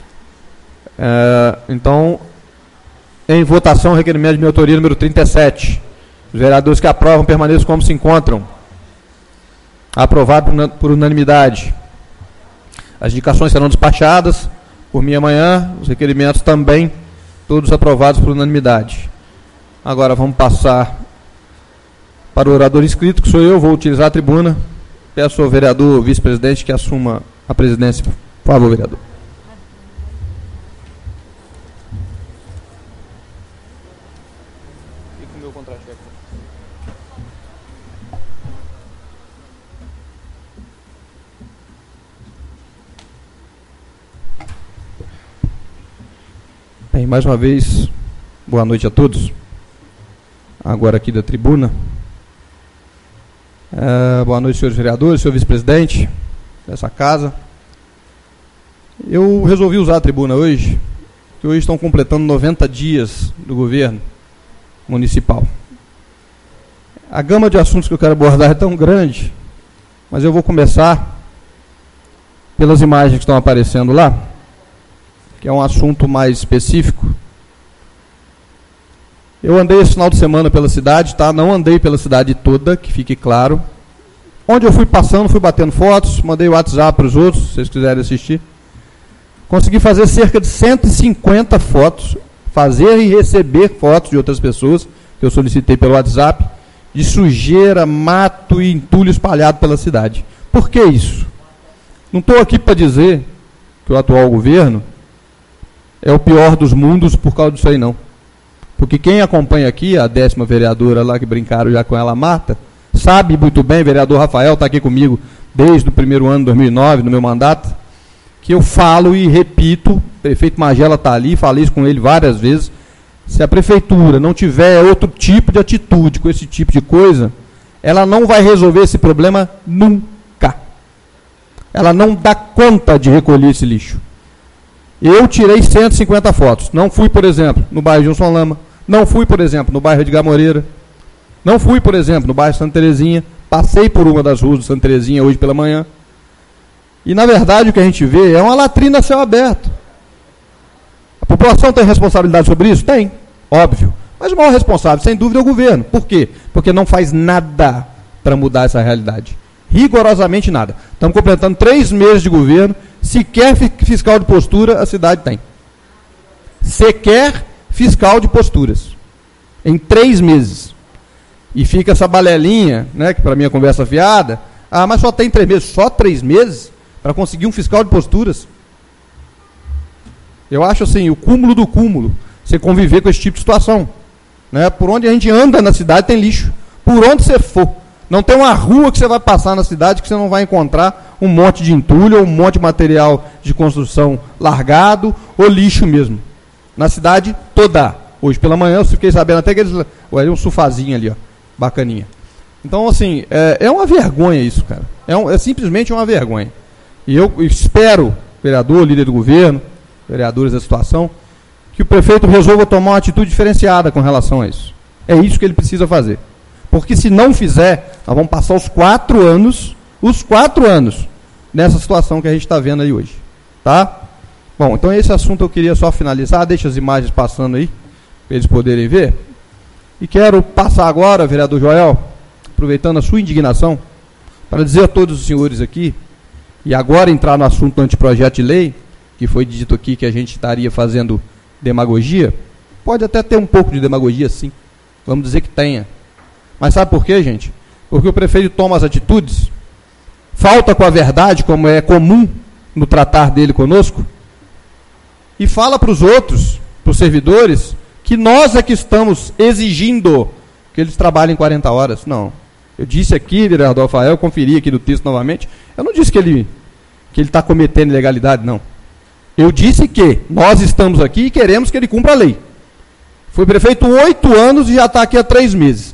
Então, em votação, requerimento de minha autoria número 37. Os vereadores que aprovam permaneçam como se encontram. Aprovado por unanimidade. As indicações serão despachadas por mim amanhã. Os requerimentos também, todos aprovados por unanimidade. Agora vamos passar para o orador inscrito, que sou eu, vou utilizar a tribuna. Peço ao vereador vice-presidente que assuma a presidência. Por favor, vereador. Bem, mais uma vez, boa noite a todos. Agora aqui da tribuna. Boa noite, senhores vereadores, senhor vice-presidente dessa casa. Eu resolvi usar a tribuna hoje, porque hoje estão completando 90 dias do governo municipal. A gama de assuntos que eu quero abordar é tão grande, mas eu vou começar pelas imagens que estão aparecendo lá, que é um assunto mais específico. Eu andei esse final de semana pela cidade, tá? Não andei pela cidade toda, que fique claro. Onde eu fui passando, fui batendo fotos, mandei o WhatsApp para os outros, se vocês quiserem assistir. Consegui fazer cerca de 150 fotos, fazer e receber fotos de outras pessoas, que eu solicitei pelo WhatsApp, de sujeira, mato e entulho espalhado pela cidade. Por que isso? Não estou aqui para dizer que o atual governo é o pior dos mundos por causa disso aí, não. Porque quem acompanha aqui, a 10ª vereadora lá que brincaram já com ela, Marta, sabe muito bem, vereador Rafael está aqui comigo desde o primeiro ano de 2009, no meu mandato, que eu falo e repito, o prefeito Magela está ali, falei isso com ele várias vezes, se a prefeitura não tiver outro tipo de atitude com esse tipo de coisa, ela não vai resolver esse problema nunca. Ela não dá conta de recolher esse lixo. Eu tirei 150 fotos. Não fui, por exemplo, no bairro Johnson Lama. Não fui, por exemplo, no bairro Edgar Moreira. Não fui, por exemplo, no bairro Santa Terezinha. Passei por uma das ruas do Santa Terezinha hoje pela manhã. E, na verdade, o que a gente vê é uma latrina a céu aberto. A população tem responsabilidade sobre isso? Tem, óbvio. Mas o maior responsável, sem dúvida, é o governo. Por quê? Porque não faz nada para mudar essa realidade. Rigorosamente nada. Estamos completando 3 meses de governo. Sequer fiscal de postura a cidade tem. Sequer fiscal de posturas. Em 3 meses. E fica essa balelinha, né, que para mim é conversa fiada. Ah, mas só tem 3 meses. Só 3 meses para conseguir um fiscal de posturas? Eu acho assim, o cúmulo do cúmulo, você conviver com esse tipo de situação. Né? Por onde a gente anda na cidade tem lixo. Por onde você for. Não tem uma rua que você vai passar na cidade que você não vai encontrar um monte de entulho, ou um monte de material de construção largado, ou lixo mesmo. Na cidade toda. Hoje pela manhã eu fiquei sabendo até que eles... Olha, um sofazinho ali, ó, bacaninha. Então, assim, é uma vergonha isso, cara. É simplesmente uma vergonha. E eu espero, vereador, líder do governo, vereadores da situação, que o prefeito resolva tomar uma atitude diferenciada com relação a isso. É isso que ele precisa fazer. Porque se não fizer, nós vamos passar os 4 anos, nessa situação que a gente está vendo aí hoje. Tá? Bom, então esse assunto eu queria só finalizar, deixa as imagens passando aí, para eles poderem ver. E quero passar agora, vereador Joel, aproveitando a sua indignação, para dizer a todos os senhores aqui, e agora entrar no assunto do anteprojeto de lei, que foi dito aqui que a gente estaria fazendo demagogia, pode até ter um pouco de demagogia, sim, vamos dizer que tenha. Mas sabe por quê, gente? Porque o prefeito toma as atitudes, falta com a verdade, como é comum no tratar dele conosco, e fala para os outros, para os servidores, que nós é que estamos exigindo que eles trabalhem 40 horas. Não. Eu disse aqui, vereador Rafael, eu conferi aqui no texto novamente, eu não disse que ele está cometendo ilegalidade, não. Eu disse que nós estamos aqui e queremos que ele cumpra a lei. Foi prefeito 8 anos e já está aqui há 3 meses. Se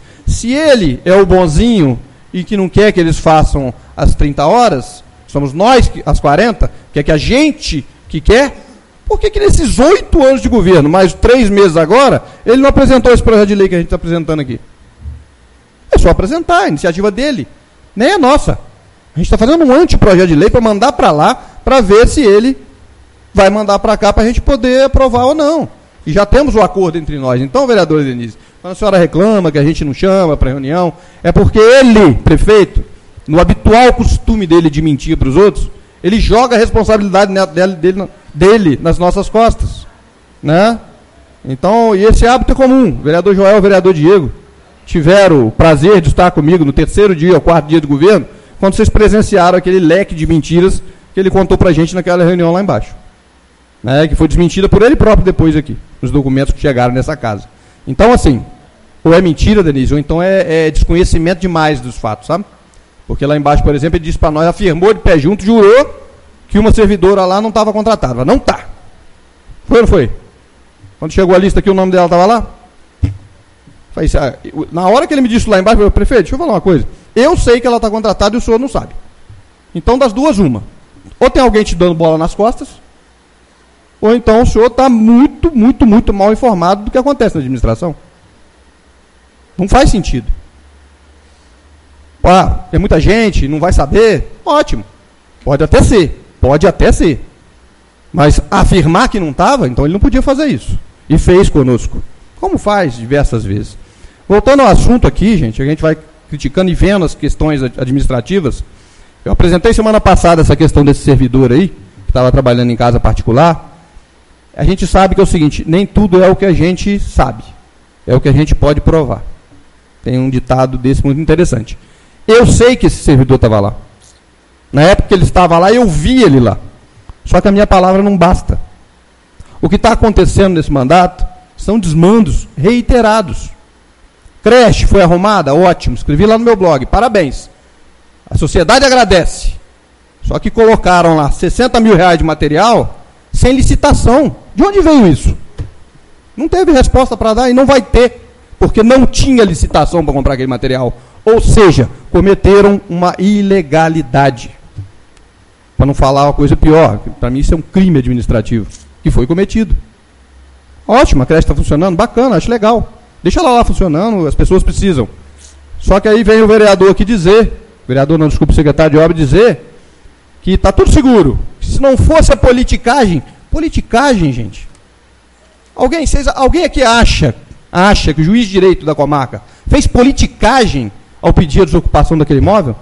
Se ele é o bonzinho e que não quer que eles façam as 30 horas, somos nós, as 40, que a gente que quer, por que nesses 8 anos de governo, mais 3 meses agora, ele não apresentou esse projeto de lei que a gente está apresentando aqui? É só apresentar, a iniciativa dele, nem é nossa. A gente está fazendo um anteprojeto de lei para mandar para lá, para ver se ele vai mandar para cá para a gente poder aprovar ou não. E já temos o acordo entre nós. Então, vereadora Denise, quando a senhora reclama que a gente não chama para reunião, é porque ele, prefeito, no habitual costume dele de mentir para os outros, ele joga a responsabilidade dele nas nossas costas. Né? Então, e esse hábito é comum. O vereador Joel e o vereador Diego tiveram o prazer de estar comigo no 3º dia ou 4º dia do governo, quando vocês presenciaram aquele leque de mentiras que ele contou para a gente naquela reunião lá embaixo. Né, que foi desmentida por ele próprio depois aqui, nos documentos que chegaram nessa casa. Então, assim, ou é mentira, Denise, ou então é desconhecimento demais dos fatos, sabe? Porque lá embaixo, por exemplo, ele disse para nós, afirmou de pé junto, jurou que uma servidora lá não estava contratada. Não está. Foi ou não foi? Quando chegou a lista aqui, o nome dela estava lá? Na hora que ele me disse lá embaixo, eu falei, prefeito, deixa eu falar uma coisa. Eu sei que ela está contratada e o senhor não sabe. Então, das duas, uma. Ou tem alguém te dando bola nas costas, ou então o senhor está muito, muito, muito mal informado do que acontece na administração. Não faz sentido. Tem muita gente, não vai saber. Ótimo. Pode até ser. Mas afirmar que não estava, então ele não podia fazer isso. E fez conosco. Como faz diversas vezes. Voltando ao assunto aqui, gente, a gente vai criticando e vendo as questões administrativas. Eu apresentei semana passada essa questão desse servidor aí, que estava trabalhando em casa particular. A gente sabe que é o seguinte, nem tudo é o que a gente sabe, é o que a gente pode provar. Tem um ditado desse muito interessante. Eu sei que esse servidor estava lá. Na época que ele estava lá, eu vi ele lá. Só que a minha palavra não basta. O que está acontecendo nesse mandato são desmandos reiterados. Creche foi arrumada? Ótimo, escrevi lá no meu blog, parabéns. A sociedade agradece. Só que colocaram lá 60 mil reais de material sem licitação. De onde veio isso? Não teve resposta para dar e não vai ter, porque não tinha licitação para comprar aquele material. Ou seja, cometeram uma ilegalidade. Para não falar uma coisa pior, para mim isso é um crime administrativo, que foi cometido. Ótimo, a creche está funcionando, bacana, acho legal. Deixa ela lá funcionando, as pessoas precisam. Só que aí vem o vereador aqui dizer, o secretário de obra dizer, que está tudo seguro. Se não fosse a politicagem, gente. Alguém aqui acha que o juiz de direito da comarca fez politicagem ao pedir a desocupação daquele imóvel?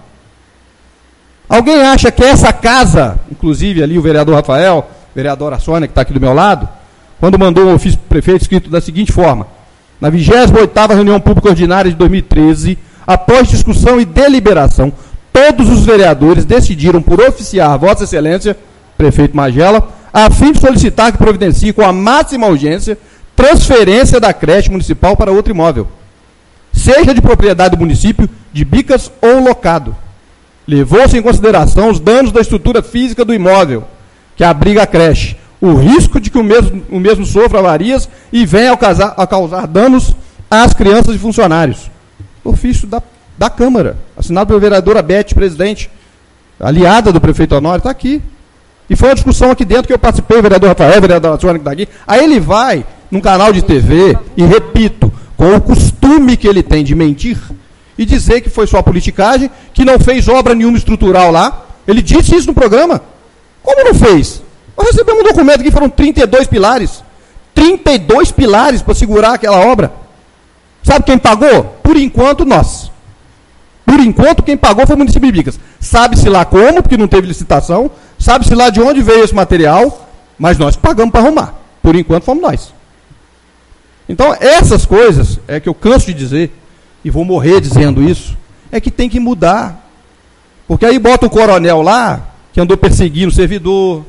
Alguém acha que essa casa, inclusive ali o vereador Rafael, vereadora Sônia, que está aqui do meu lado, quando mandou um ofício para o prefeito escrito da seguinte forma: na 28ª reunião pública ordinária de 2013, após discussão e deliberação, todos os vereadores decidiram por oficiar Vossa Excelência, prefeito Magela, a fim de solicitar que providencie com a máxima urgência transferência da creche municipal para outro imóvel, seja de propriedade do município, de Bicas ou locado. Levou-se em consideração os danos da estrutura física do imóvel, que abriga a creche, o risco de que o mesmo sofra avarias e venha a causar danos às crianças e funcionários. Ofício da Câmara, assinado pela vereadora Beth, presidente, aliada do prefeito Honório, está aqui. E foi uma discussão aqui dentro que eu participei, o vereador Rafael, o vereador Sônia, que está aqui. Aí ele vai num canal de TV, e repito, com o costume que ele tem de mentir, e dizer que foi só politicagem, que não fez obra nenhuma estrutural lá. Ele disse isso no programa. Como não fez? Nós recebemos um documento aqui, foram 32 pilares. 32 pilares para segurar aquela obra. Sabe quem pagou? Por enquanto, nós. Por enquanto, quem pagou foi o município de Bicas. Sabe-se lá como, porque não teve licitação. Sabe-se lá de onde veio esse material. Mas nós pagamos para arrumar. Por enquanto, fomos nós. Então, essas coisas, é que eu canso de dizer, e vou morrer dizendo isso, é que tem que mudar. Porque aí bota o coronel lá, que andou perseguindo o servidor.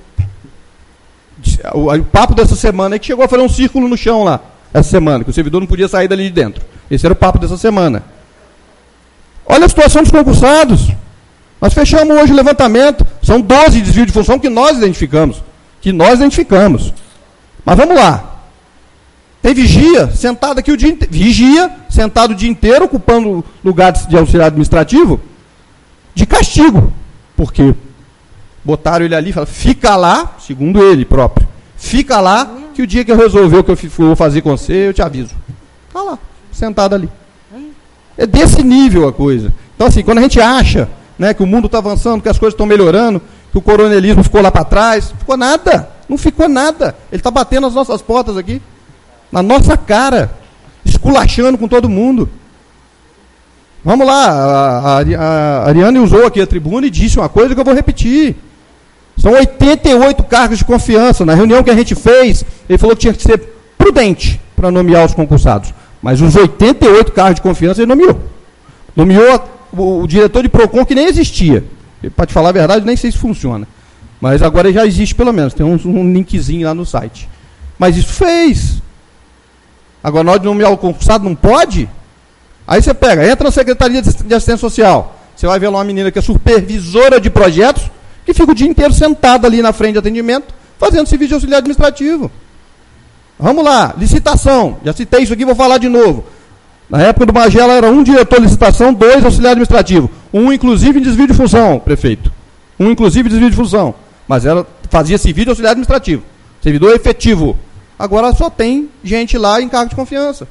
O papo dessa semana é que chegou a fazer um círculo no chão lá, essa semana, que o servidor não podia sair dali de dentro. Esse era o papo dessa semana. Olha a situação dos concursados. Nós fechamos hoje o levantamento, são 12 desvios de função que nós identificamos. Mas vamos lá. Tem vigia, sentado aqui o dia inteiro. Vigia, sentado o dia inteiro, ocupando lugar de auxiliar administrativo, de castigo. Por quê? Botaram ele ali e falaram, fica lá, segundo ele próprio, fica lá, que o dia que eu resolver o que eu vou fazer com você, eu te aviso. Está lá, sentado ali. É desse nível a coisa. Então, assim, quando a gente acha, né, que o mundo está avançando, que as coisas estão melhorando, que o coronelismo ficou lá para trás, não ficou nada. Não ficou nada. Ele está batendo nas nossas portas aqui, na nossa cara, esculachando com todo mundo. Vamos lá, a Ariane usou aqui a tribuna e disse uma coisa que eu vou repetir. São 88 cargos de confiança. Na reunião que a gente fez, ele falou que tinha que ser prudente para nomear os concursados. Mas os 88 cargos de confiança ele nomeou. Nomeou o diretor de PROCON, que nem existia. Para te falar a verdade, nem sei se funciona. Mas agora já existe pelo menos. Tem um linkzinho lá no site. Mas isso fez. Agora, na hora de nomear o concursado, não pode? Aí você pega, entra na Secretaria de Assistência Social. Você vai ver lá uma menina que é supervisora de projetos, que fica o dia inteiro sentada ali na frente de atendimento, fazendo serviço de auxiliar administrativo. Vamos lá, licitação. Já citei isso aqui, vou falar de novo. Na época do Magela era um diretor de licitação, 2 auxiliar administrativo. Um, inclusive, em desvio de função, prefeito. Um, inclusive, em desvio de função. Mas fazia serviço de auxiliar administrativo. Servidor efetivo. Agora só tem gente lá em cargo de confiança.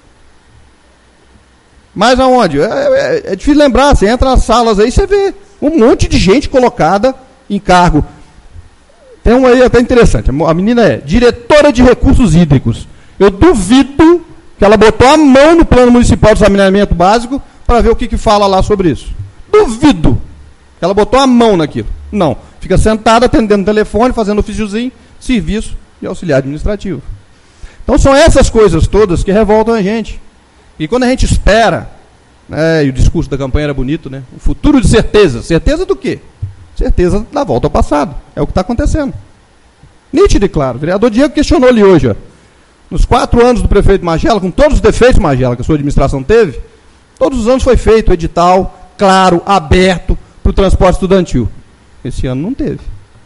Mas aonde? É difícil lembrar. Você entra nas salas aí, você vê um monte de gente colocada em cargo. Tem um aí até interessante. A menina é diretora de recursos hídricos. Eu duvido que ela botou a mão no plano municipal de saneamento básico para ver o que fala lá sobre isso. Duvido que ela botou a mão naquilo. Não. Fica sentada, atendendo o telefone, fazendo ofíciozinho, serviço de auxiliar administrativo. Então são essas coisas todas que revoltam a gente. E quando a gente espera, né, e o discurso da campanha era bonito, né? Um futuro de certeza. Certeza do quê? Certeza da volta ao passado. É o que está acontecendo. Nítido e claro. O vereador Diego questionou ali hoje, ó. Nos 4 anos do prefeito Magela, com todos os defeitos, Magela, que a sua administração teve, todos os anos foi feito o edital claro, aberto, para o transporte estudantil. Esse ano não teve.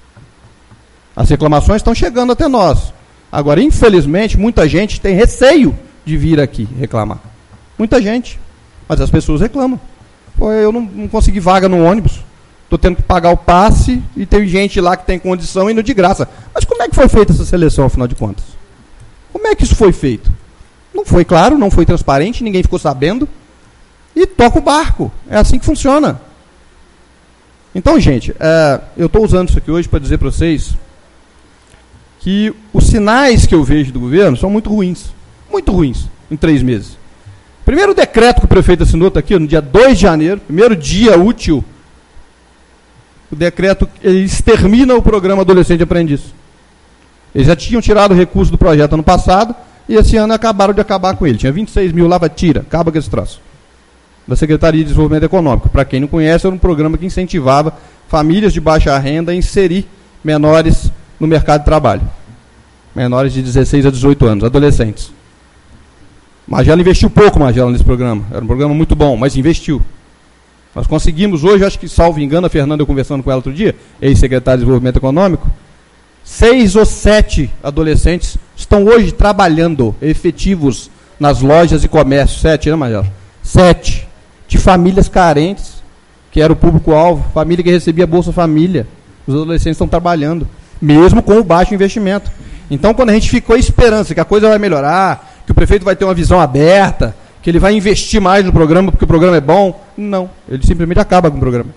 As reclamações estão chegando até nós. Agora, infelizmente, muita gente tem receio de vir aqui reclamar. Muita gente. Mas as pessoas reclamam. Pô, eu não consegui vaga no ônibus. Estou tendo que pagar o passe e tem gente lá que tem condição indo de graça. Mas como é que foi feita essa seleção, afinal de contas? Como é que isso foi feito? Não foi claro, não foi transparente, ninguém ficou sabendo. E toca o barco. É assim que funciona. Então, gente, eu estou usando isso aqui hoje para dizer para vocês que os sinais que eu vejo do governo são muito ruins. Muito ruins, em 3 meses. Primeiro decreto que o prefeito assinou está aqui, no dia 2 de janeiro, primeiro dia útil, o decreto ele extermina o programa Adolescente Aprendiz. Eles já tinham tirado o recurso do projeto ano passado, e esse ano acabaram de acabar com ele. Tinha 26 mil lá, tira, acaba com esse troço. Da Secretaria de Desenvolvimento Econômico. Para quem não conhece, era um programa que incentivava famílias de baixa renda a inserir menores no mercado de trabalho. Menores de 16 a 18 anos, adolescentes. Magela investiu pouco, Magela, nesse programa. Era um programa muito bom, mas investiu. Nós conseguimos hoje, acho que, salvo engano, a Fernanda, eu conversando com ela outro dia, ex-secretária de Desenvolvimento Econômico, 6 ou 7 adolescentes estão hoje trabalhando, efetivos, nas lojas e comércios. 7, né, Magela? 7. De famílias carentes, que era o público-alvo, família que recebia Bolsa Família. Os adolescentes estão trabalhando, mesmo com o baixo investimento. Então, quando a gente ficou a esperança que a coisa vai melhorar, que o prefeito vai ter uma visão aberta, que ele vai investir mais no programa porque o programa é bom, não. Ele simplesmente acaba com o programa.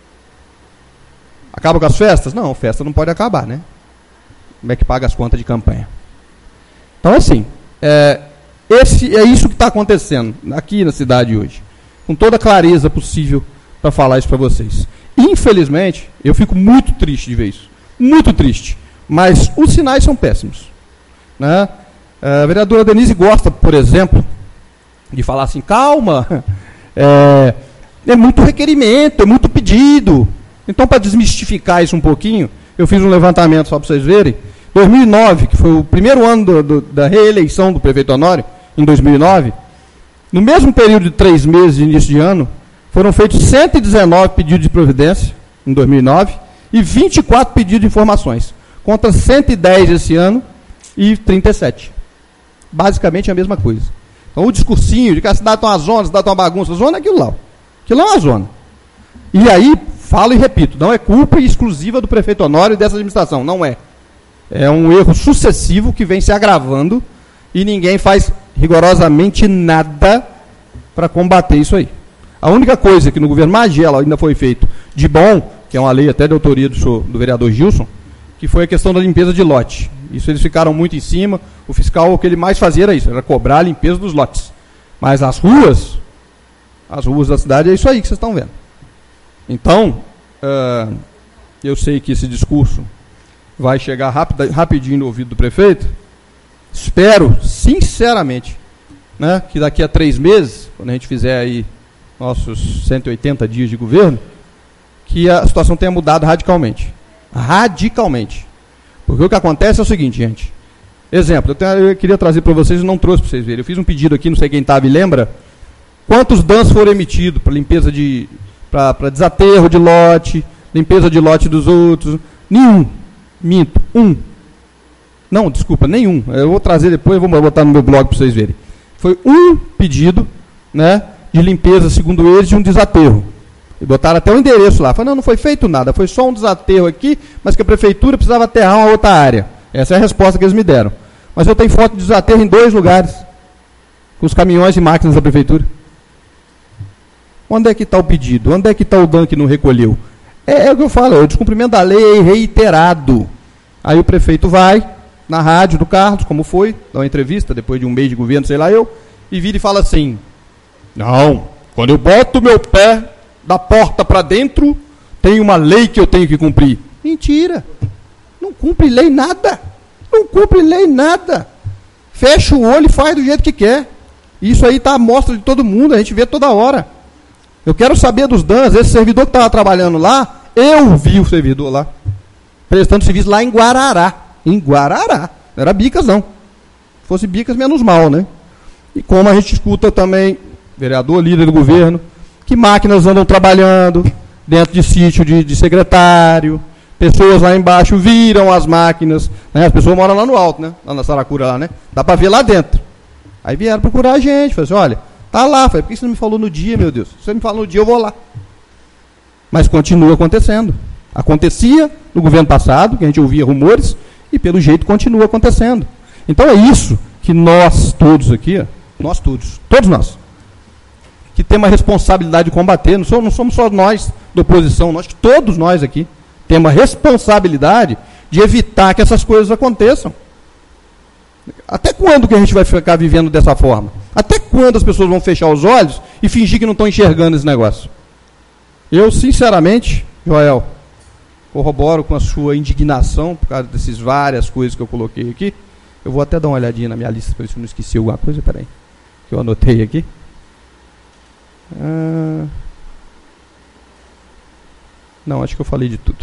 Acaba com as festas? Não, festa não pode acabar, né? Como é que paga as contas de campanha? Então, assim, é isso que está acontecendo aqui na cidade hoje. Com toda a clareza possível para falar isso para vocês. Infelizmente, eu fico muito triste de ver isso. Muito triste. Mas os sinais são péssimos. Né? A vereadora Denise gosta, por exemplo, de falar assim, calma, é muito requerimento, é muito pedido. Então, para desmistificar isso um pouquinho, eu fiz um levantamento só para vocês verem. 2009, que foi o primeiro ano da reeleição do prefeito Honório, em 2009, no mesmo período de 3 meses de início de ano, foram feitos 119 pedidos de providência, em 2009, e 24 pedidos de informações, contra 110 esse ano e 37. basicamente a mesma coisa. Então o discursinho de que a cidade está uma zona, a cidade está uma bagunça, a zona é aquilo lá. Aquilo é uma zona. E aí, falo e repito, não é culpa exclusiva do prefeito Honório e dessa administração, não é. É um erro sucessivo que vem se agravando e ninguém faz rigorosamente nada para combater isso aí. A única coisa que no governo Magela ainda foi feito de bom, que é uma lei até de autoria do vereador Gilson, que foi a questão da limpeza de lote. Isso eles ficaram muito em cima. O fiscal, o que ele mais fazia era isso, era cobrar a limpeza dos lotes. Mas as ruas da cidade, é isso aí que vocês estão vendo. Então, eu sei que esse discurso vai chegar rapidinho no ouvido do prefeito. Espero, sinceramente, né, que daqui a 3 meses, quando a gente fizer aí nossos 180 dias de governo, que a situação tenha mudado radicalmente. Radicalmente. Porque o que acontece é o seguinte, gente. Exemplo, eu queria trazer para vocês e não trouxe para vocês verem. Eu fiz um pedido aqui, não sei quem estava e lembra, quantos DANs foram emitidos para limpeza para desaterro de lote, limpeza de lote dos outros. Nenhum. Minto. Não, desculpa, nenhum. Eu vou trazer depois, eu vou botar no meu blog para vocês verem. Foi um pedido, né, de limpeza, segundo eles, de um desaterro. E botaram até o endereço lá. Falaram, não foi feito nada, foi só um desaterro aqui, mas que a prefeitura precisava aterrar uma outra área. Essa é a resposta que eles me deram. Mas eu tenho foto de desaterro em 2 lugares, com os caminhões e máquinas da prefeitura. Onde é que está o pedido? Onde é que está o DAN que não recolheu? É o que eu falo, é o descumprimento da lei reiterado. Aí o prefeito vai na rádio do Carlos, como foi, dá uma entrevista, depois de um mês de governo, sei lá eu, e vira e fala assim, não, quando eu boto o meu pé da porta para dentro, tem uma lei que eu tenho que cumprir. Mentira! Não cumpre lei nada! Não cumpre lei nada! Fecha o olho e faz do jeito que quer. Isso aí está à mostra de todo mundo, a gente vê toda hora. Eu quero saber dos DANs, esse servidor que estava trabalhando lá, eu vi o servidor lá, prestando serviço lá em Guarará. Em Guarará. Não era Bicas, não. Se fosse Bicas, menos mal, né? E como a gente escuta também, vereador, líder do governo, que máquinas andam trabalhando dentro de sítio de secretário, pessoas lá embaixo viram as máquinas, né? As pessoas moram lá no alto, né? Lá na Saracura, lá, né? Dá para ver lá dentro. Aí vieram procurar a gente, falaram assim, olha, tá lá. Falei, por que você não me falou no dia, meu Deus? Se você me falou no dia, eu vou lá. Mas continua acontecendo. Acontecia no governo passado, que a gente ouvia rumores, e pelo jeito continua acontecendo. Então é isso que nós todos aqui, todos nós, que temos a responsabilidade de combater, não somos só nós da oposição, todos nós aqui temos a responsabilidade de evitar que essas coisas aconteçam. Até quando que a gente vai ficar vivendo dessa forma? Até quando as pessoas vão fechar os olhos e fingir que não estão enxergando esse negócio? Eu, sinceramente, Joel, corroboro com a sua indignação por causa dessas várias coisas que eu coloquei aqui. Eu vou até dar uma olhadinha na minha lista para ver se eu não esqueci alguma coisa. Peraí, que eu anotei aqui. Não, acho que eu falei de tudo.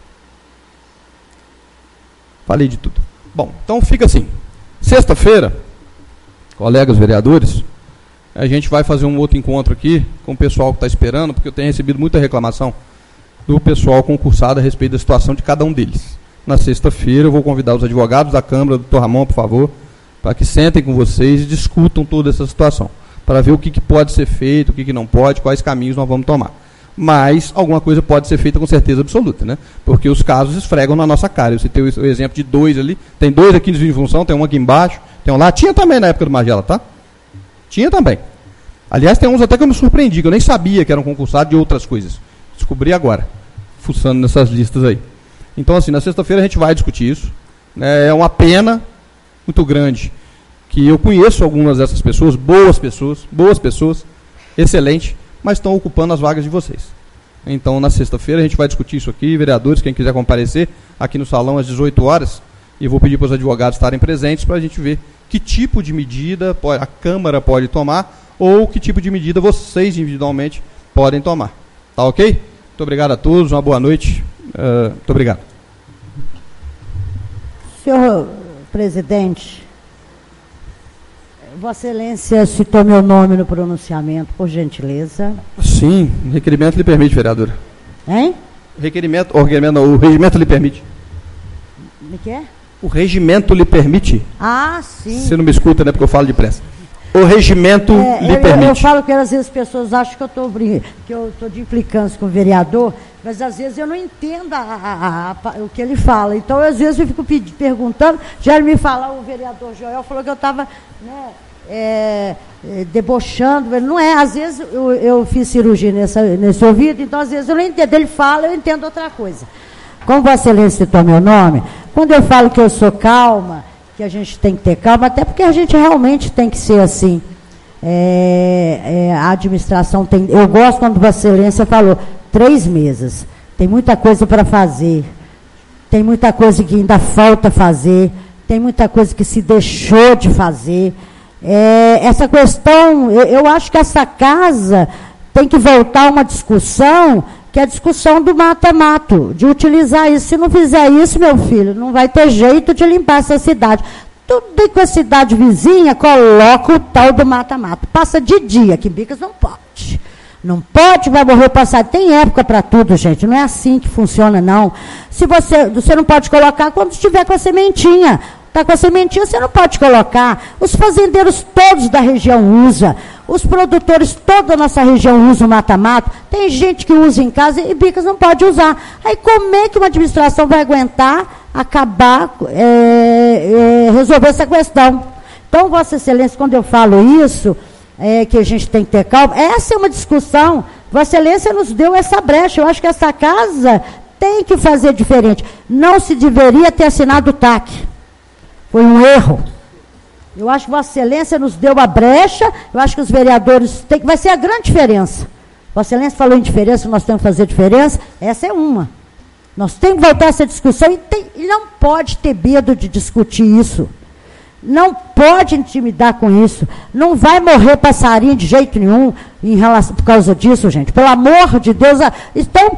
Falei de tudo. Bom, então fica assim. Sexta-feira, colegas vereadores, a gente vai fazer um outro encontro aqui com o pessoal que está esperando, porque eu tenho recebido muita reclamação do pessoal concursado a respeito da situação de cada um deles. Na sexta-feira eu vou convidar os advogados da Câmara, doutor Ramon, por favor, para que sentem com vocês e discutam toda essa situação, para ver o que pode ser feito, o que não pode, quais caminhos nós vamos tomar. Mas alguma coisa pode ser feita com certeza absoluta, né? Porque os casos esfregam na nossa cara. Eu citei o exemplo de 2 ali, tem 2 aqui de função, tem um aqui embaixo, tem um lá, tinha também na época do Magela, tá? Tinha também. Aliás, tem uns até que eu me surpreendi, que eu nem sabia que eram concursados de outras coisas. Descobri agora, fuçando nessas listas aí. Então, assim, na sexta-feira a gente vai discutir isso. É uma pena muito grande que eu conheço algumas dessas pessoas, boas pessoas, excelentes, mas estão ocupando as vagas de vocês. Então, na sexta-feira a gente vai discutir isso aqui, vereadores, quem quiser comparecer, aqui no salão às 18 horas, e vou pedir para os advogados estarem presentes para a gente ver que tipo de medida a Câmara pode tomar ou que tipo de medida vocês individualmente podem tomar. Tá ok? Muito obrigado a todos, uma boa noite. Muito obrigado. Senhor presidente, Vossa Excelência citou meu nome no pronunciamento, por gentileza. Sim, o requerimento lhe permite, vereadora. Hein? O regimento lhe permite. Me quer? O regimento lhe permite? Ah, sim. Você não me escuta, né? Porque eu falo depressa. O regimento lhe permite. Eu falo que às vezes as pessoas acham que eu estou de implicância com o vereador, mas às vezes eu não entendo o que ele fala. Então, às vezes eu fico perguntando, já ele me fala, o vereador Joel falou que eu estava, né, debochando. Não é, às vezes eu fiz cirurgia nesse ouvido, então às vezes eu não entendo. Ele fala, eu entendo outra coisa. Como Vossa Excelência citou meu nome, quando eu falo que eu sou calma, que a gente tem que ter calma, até porque a gente realmente tem que ser assim. A administração tem... Eu gosto quando Vossa Excelência falou 3 meses. Tem muita coisa para fazer. Tem muita coisa que ainda falta fazer. Tem muita coisa que se deixou de fazer. Essa questão, eu acho que essa casa tem que voltar a uma discussão, que é a discussão do mata-mato, de utilizar isso. Se não fizer isso, meu filho, não vai ter jeito de limpar essa cidade. Tudo com a cidade vizinha, coloca o tal do mata-mato. Passa de dia, que Bicas não pode. Não pode, vai morrer passado. Tem época para tudo, gente. Não é assim que funciona, não. Se você não pode colocar quando estiver com a sementinha. Está com a sementinha, você não pode colocar. Os fazendeiros todos da região usam. Os produtores toda da nossa região usam o mata-mato. Tem gente que usa em casa e Bicas não pode usar. Aí como é que uma administração vai aguentar acabar, resolver essa questão? Então, Vossa Excelência, quando eu falo isso, que a gente tem que ter calma, essa é uma discussão. Vossa Excelência nos deu essa brecha. Eu acho que essa casa tem que fazer diferente. Não se deveria ter assinado o TAC. Foi um erro. Eu acho que Vossa Excelência nos deu a brecha, eu acho que os vereadores vai ser a grande diferença. Vossa Excelência falou em diferença, nós temos que fazer diferença, essa é uma. Nós temos que voltar a essa discussão e não pode ter medo de discutir isso. Não pode intimidar com isso. Não vai morrer passarinho de jeito nenhum por causa disso, gente. Pelo amor de Deus. Então,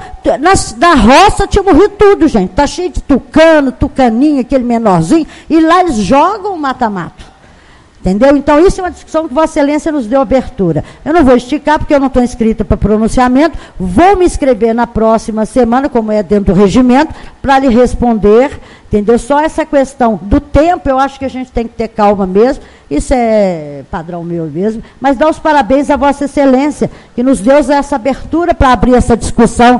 na roça tinha morrido tudo, gente. Está cheio de tucano, tucaninho, aquele menorzinho. E lá eles jogam o mata-mato. Entendeu? Então, isso é uma discussão que Vossa Excelência nos deu abertura. Eu não vou esticar, porque eu não estou inscrita para pronunciamento. Vou me inscrever na próxima semana, como é dentro do regimento, para lhe responder. Entendeu? Só essa questão do tempo, eu acho que a gente tem que ter calma mesmo. Isso é padrão meu mesmo. Mas dá os parabéns a Vossa Excelência, que nos deu essa abertura para abrir essa discussão.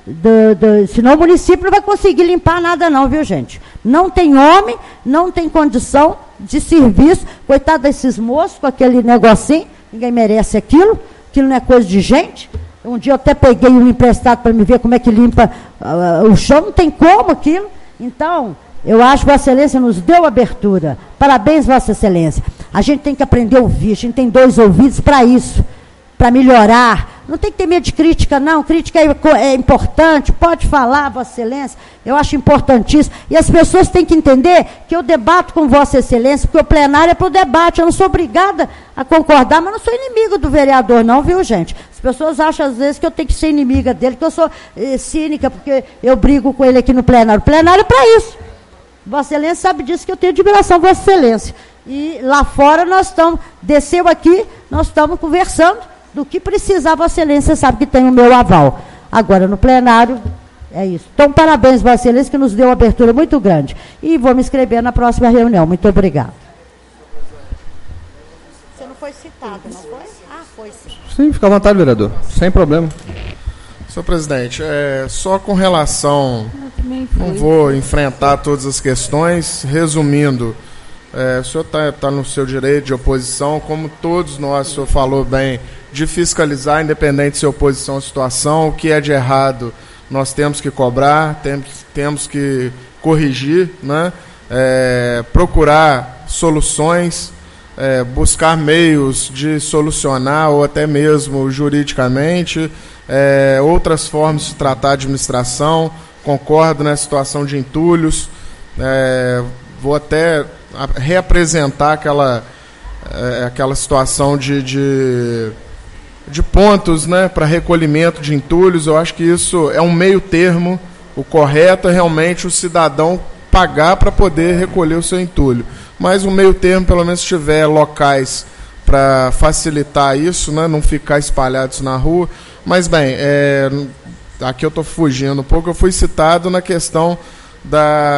Senão o município não vai conseguir limpar nada não, viu, gente? Não tem homem, não tem condição de serviço. Coitado desses moços com aquele negocinho, ninguém merece aquilo não é coisa de gente. Um dia eu até peguei um emprestado para me ver como é que limpa o chão, não tem como aquilo. Então, eu acho que Vossa Excelência nos deu abertura. Parabéns, Vossa Excelência. A gente tem que aprender a ouvir, a gente tem 2 ouvidos para isso, para melhorar. Não tem que ter medo de crítica, não. Crítica é importante, pode falar, Vossa Excelência. Eu acho importantíssimo. E as pessoas têm que entender que eu debato com Vossa Excelência, porque o plenário é para o debate. Eu não sou obrigada a concordar, mas não sou inimigo do vereador, não, viu, gente? As pessoas acham, às vezes, que eu tenho que ser inimiga dele, que eu sou cínica, porque eu brigo com ele aqui no plenário. O plenário é para isso. Vossa Excelência sabe disso, que eu tenho admiração, Vossa Excelência. E lá fora nós estamos, desceu aqui, nós estamos conversando do que precisar, Vossa Excelência sabe que tem o meu aval. Agora, no plenário, é isso. Então, parabéns, Vossa Excelência, que nos deu uma abertura muito grande. E vou me inscrever na próxima reunião. Muito obrigada. Você não foi citado, não foi? Ah, foi sim. Sim, fica à vontade, vereador. Sem problema. Senhor presidente, só com relação... Não vou enfrentar todas as questões. Resumindo, o senhor está no seu direito de oposição, como todos nós, o senhor falou bem, de fiscalizar, independente de ser oposição à situação. O que é de errado, nós temos que cobrar, temos que corrigir, né? Procurar soluções, buscar meios de solucionar, ou até mesmo juridicamente, outras formas de tratar a administração. Concordo na situação de entulhos, vou até reapresentar aquela situação de pontos, né, para recolhimento de entulhos. Eu acho que isso é um meio termo. O correto é realmente o cidadão pagar para poder recolher o seu entulho. Mas o meio termo, pelo menos se tiver locais para facilitar isso, né, não ficar espalhados na rua. Mas bem, aqui eu estou fugindo um pouco. Eu fui citado na questão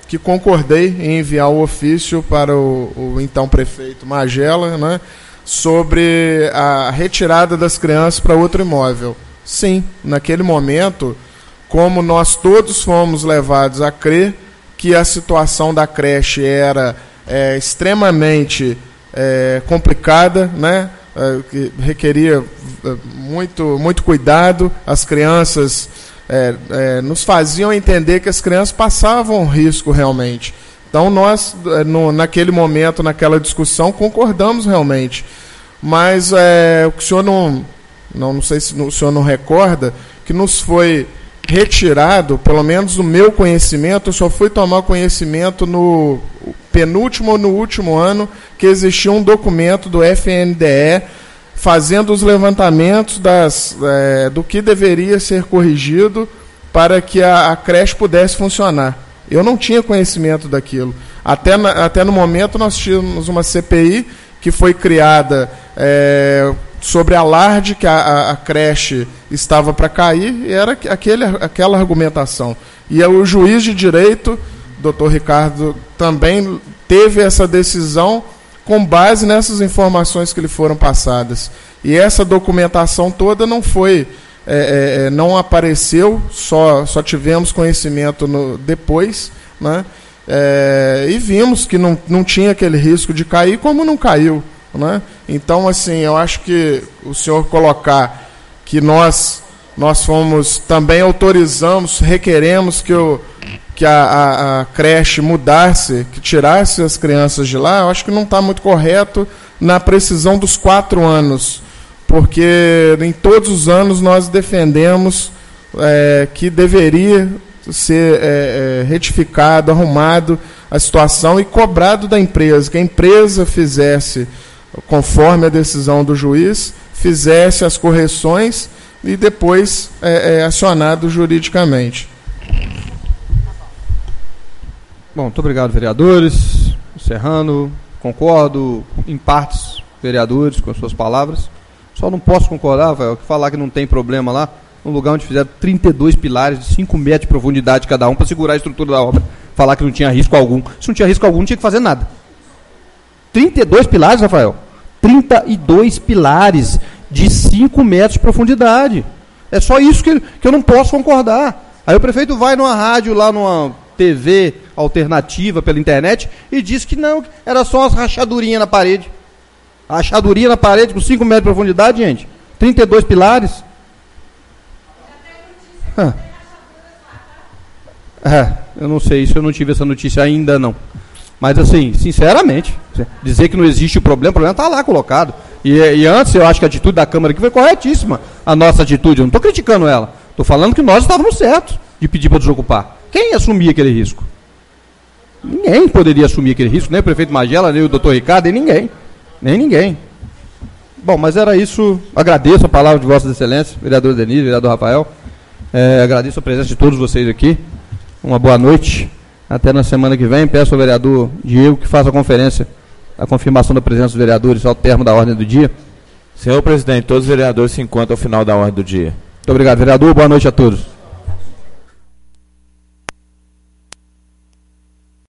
que concordei em enviar o ofício para o então prefeito Magela, né, sobre a retirada das crianças para outro imóvel. Sim, naquele momento, como nós todos fomos levados a crer que a situação da creche era extremamente complicada, né, que requeria muito cuidado, as crianças nos faziam entender que as crianças passavam risco realmente. Então nós, naquele momento, naquela discussão, concordamos realmente. Mas o que o senhor não sei se o senhor não recorda, que nos foi retirado, pelo menos no meu conhecimento, eu só fui tomar conhecimento no penúltimo ou no último ano, que existia um documento do FNDE fazendo os levantamentos do que deveria ser corrigido para que a creche pudesse funcionar. Eu não tinha conhecimento daquilo. Até no momento nós tínhamos uma CPI que foi criada sobre alarde que a creche estava para cair, e era aquela argumentação. E o juiz de direito, doutor Ricardo, também teve essa decisão com base nessas informações que lhe foram passadas. E essa documentação toda não foi, não apareceu, só tivemos conhecimento depois, né? E vimos que não tinha aquele risco de cair, como não caiu, né? Então, assim, eu acho que o senhor colocar que nós fomos, também autorizamos, requeremos que a creche mudasse, que tirasse as crianças de lá, eu acho que não está muito correto na precisão dos 4 anos, porque em todos os anos nós defendemos que deveria ser retificado, arrumado a situação e cobrado da empresa, que a empresa fizesse, conforme a decisão do juiz, fizesse as correções e depois acionado juridicamente. Bom, muito obrigado, vereadores. Serrano, concordo em partes, vereadores, com as suas palavras. Só não posso concordar, Rafael, que falar que não tem problema lá, num lugar onde fizeram 32 pilares de 5 metros de profundidade cada um para segurar a estrutura da obra. Falar que não tinha risco algum. Se não tinha risco algum, não tinha que fazer nada. 32 pilares, Rafael? 32 pilares de 5 metros de profundidade. É só isso que eu não posso concordar. Aí o prefeito vai numa rádio, lá numa TV alternativa pela internet, e diz que não, era só umas rachadurinhas na parede. Rachadurinha na parede com 5 metros de profundidade, gente. 32 pilares. Eu não sei, isso eu não tive essa notícia ainda não. Mas assim, sinceramente, dizer que não existe o problema está lá colocado. E antes eu acho que a atitude da Câmara aqui foi corretíssima. A nossa atitude, eu não estou criticando ela. Estou falando que nós estávamos certos de pedir para desocupar. Quem assumia aquele risco? Ninguém poderia assumir aquele risco, nem o prefeito Magela, nem o doutor Ricardo, nem ninguém. Bom, mas era isso. Agradeço a palavra de Vossa Excelência, vereador Denise, vereador Rafael. Agradeço a presença de todos vocês aqui. Uma boa noite. Até na semana que vem. Peço ao vereador Diego que faça a conferência, a confirmação da presença dos vereadores ao termo da ordem do dia. Senhor presidente, todos os vereadores se encontram ao final da ordem do dia. Muito obrigado, vereador. Boa noite a todos.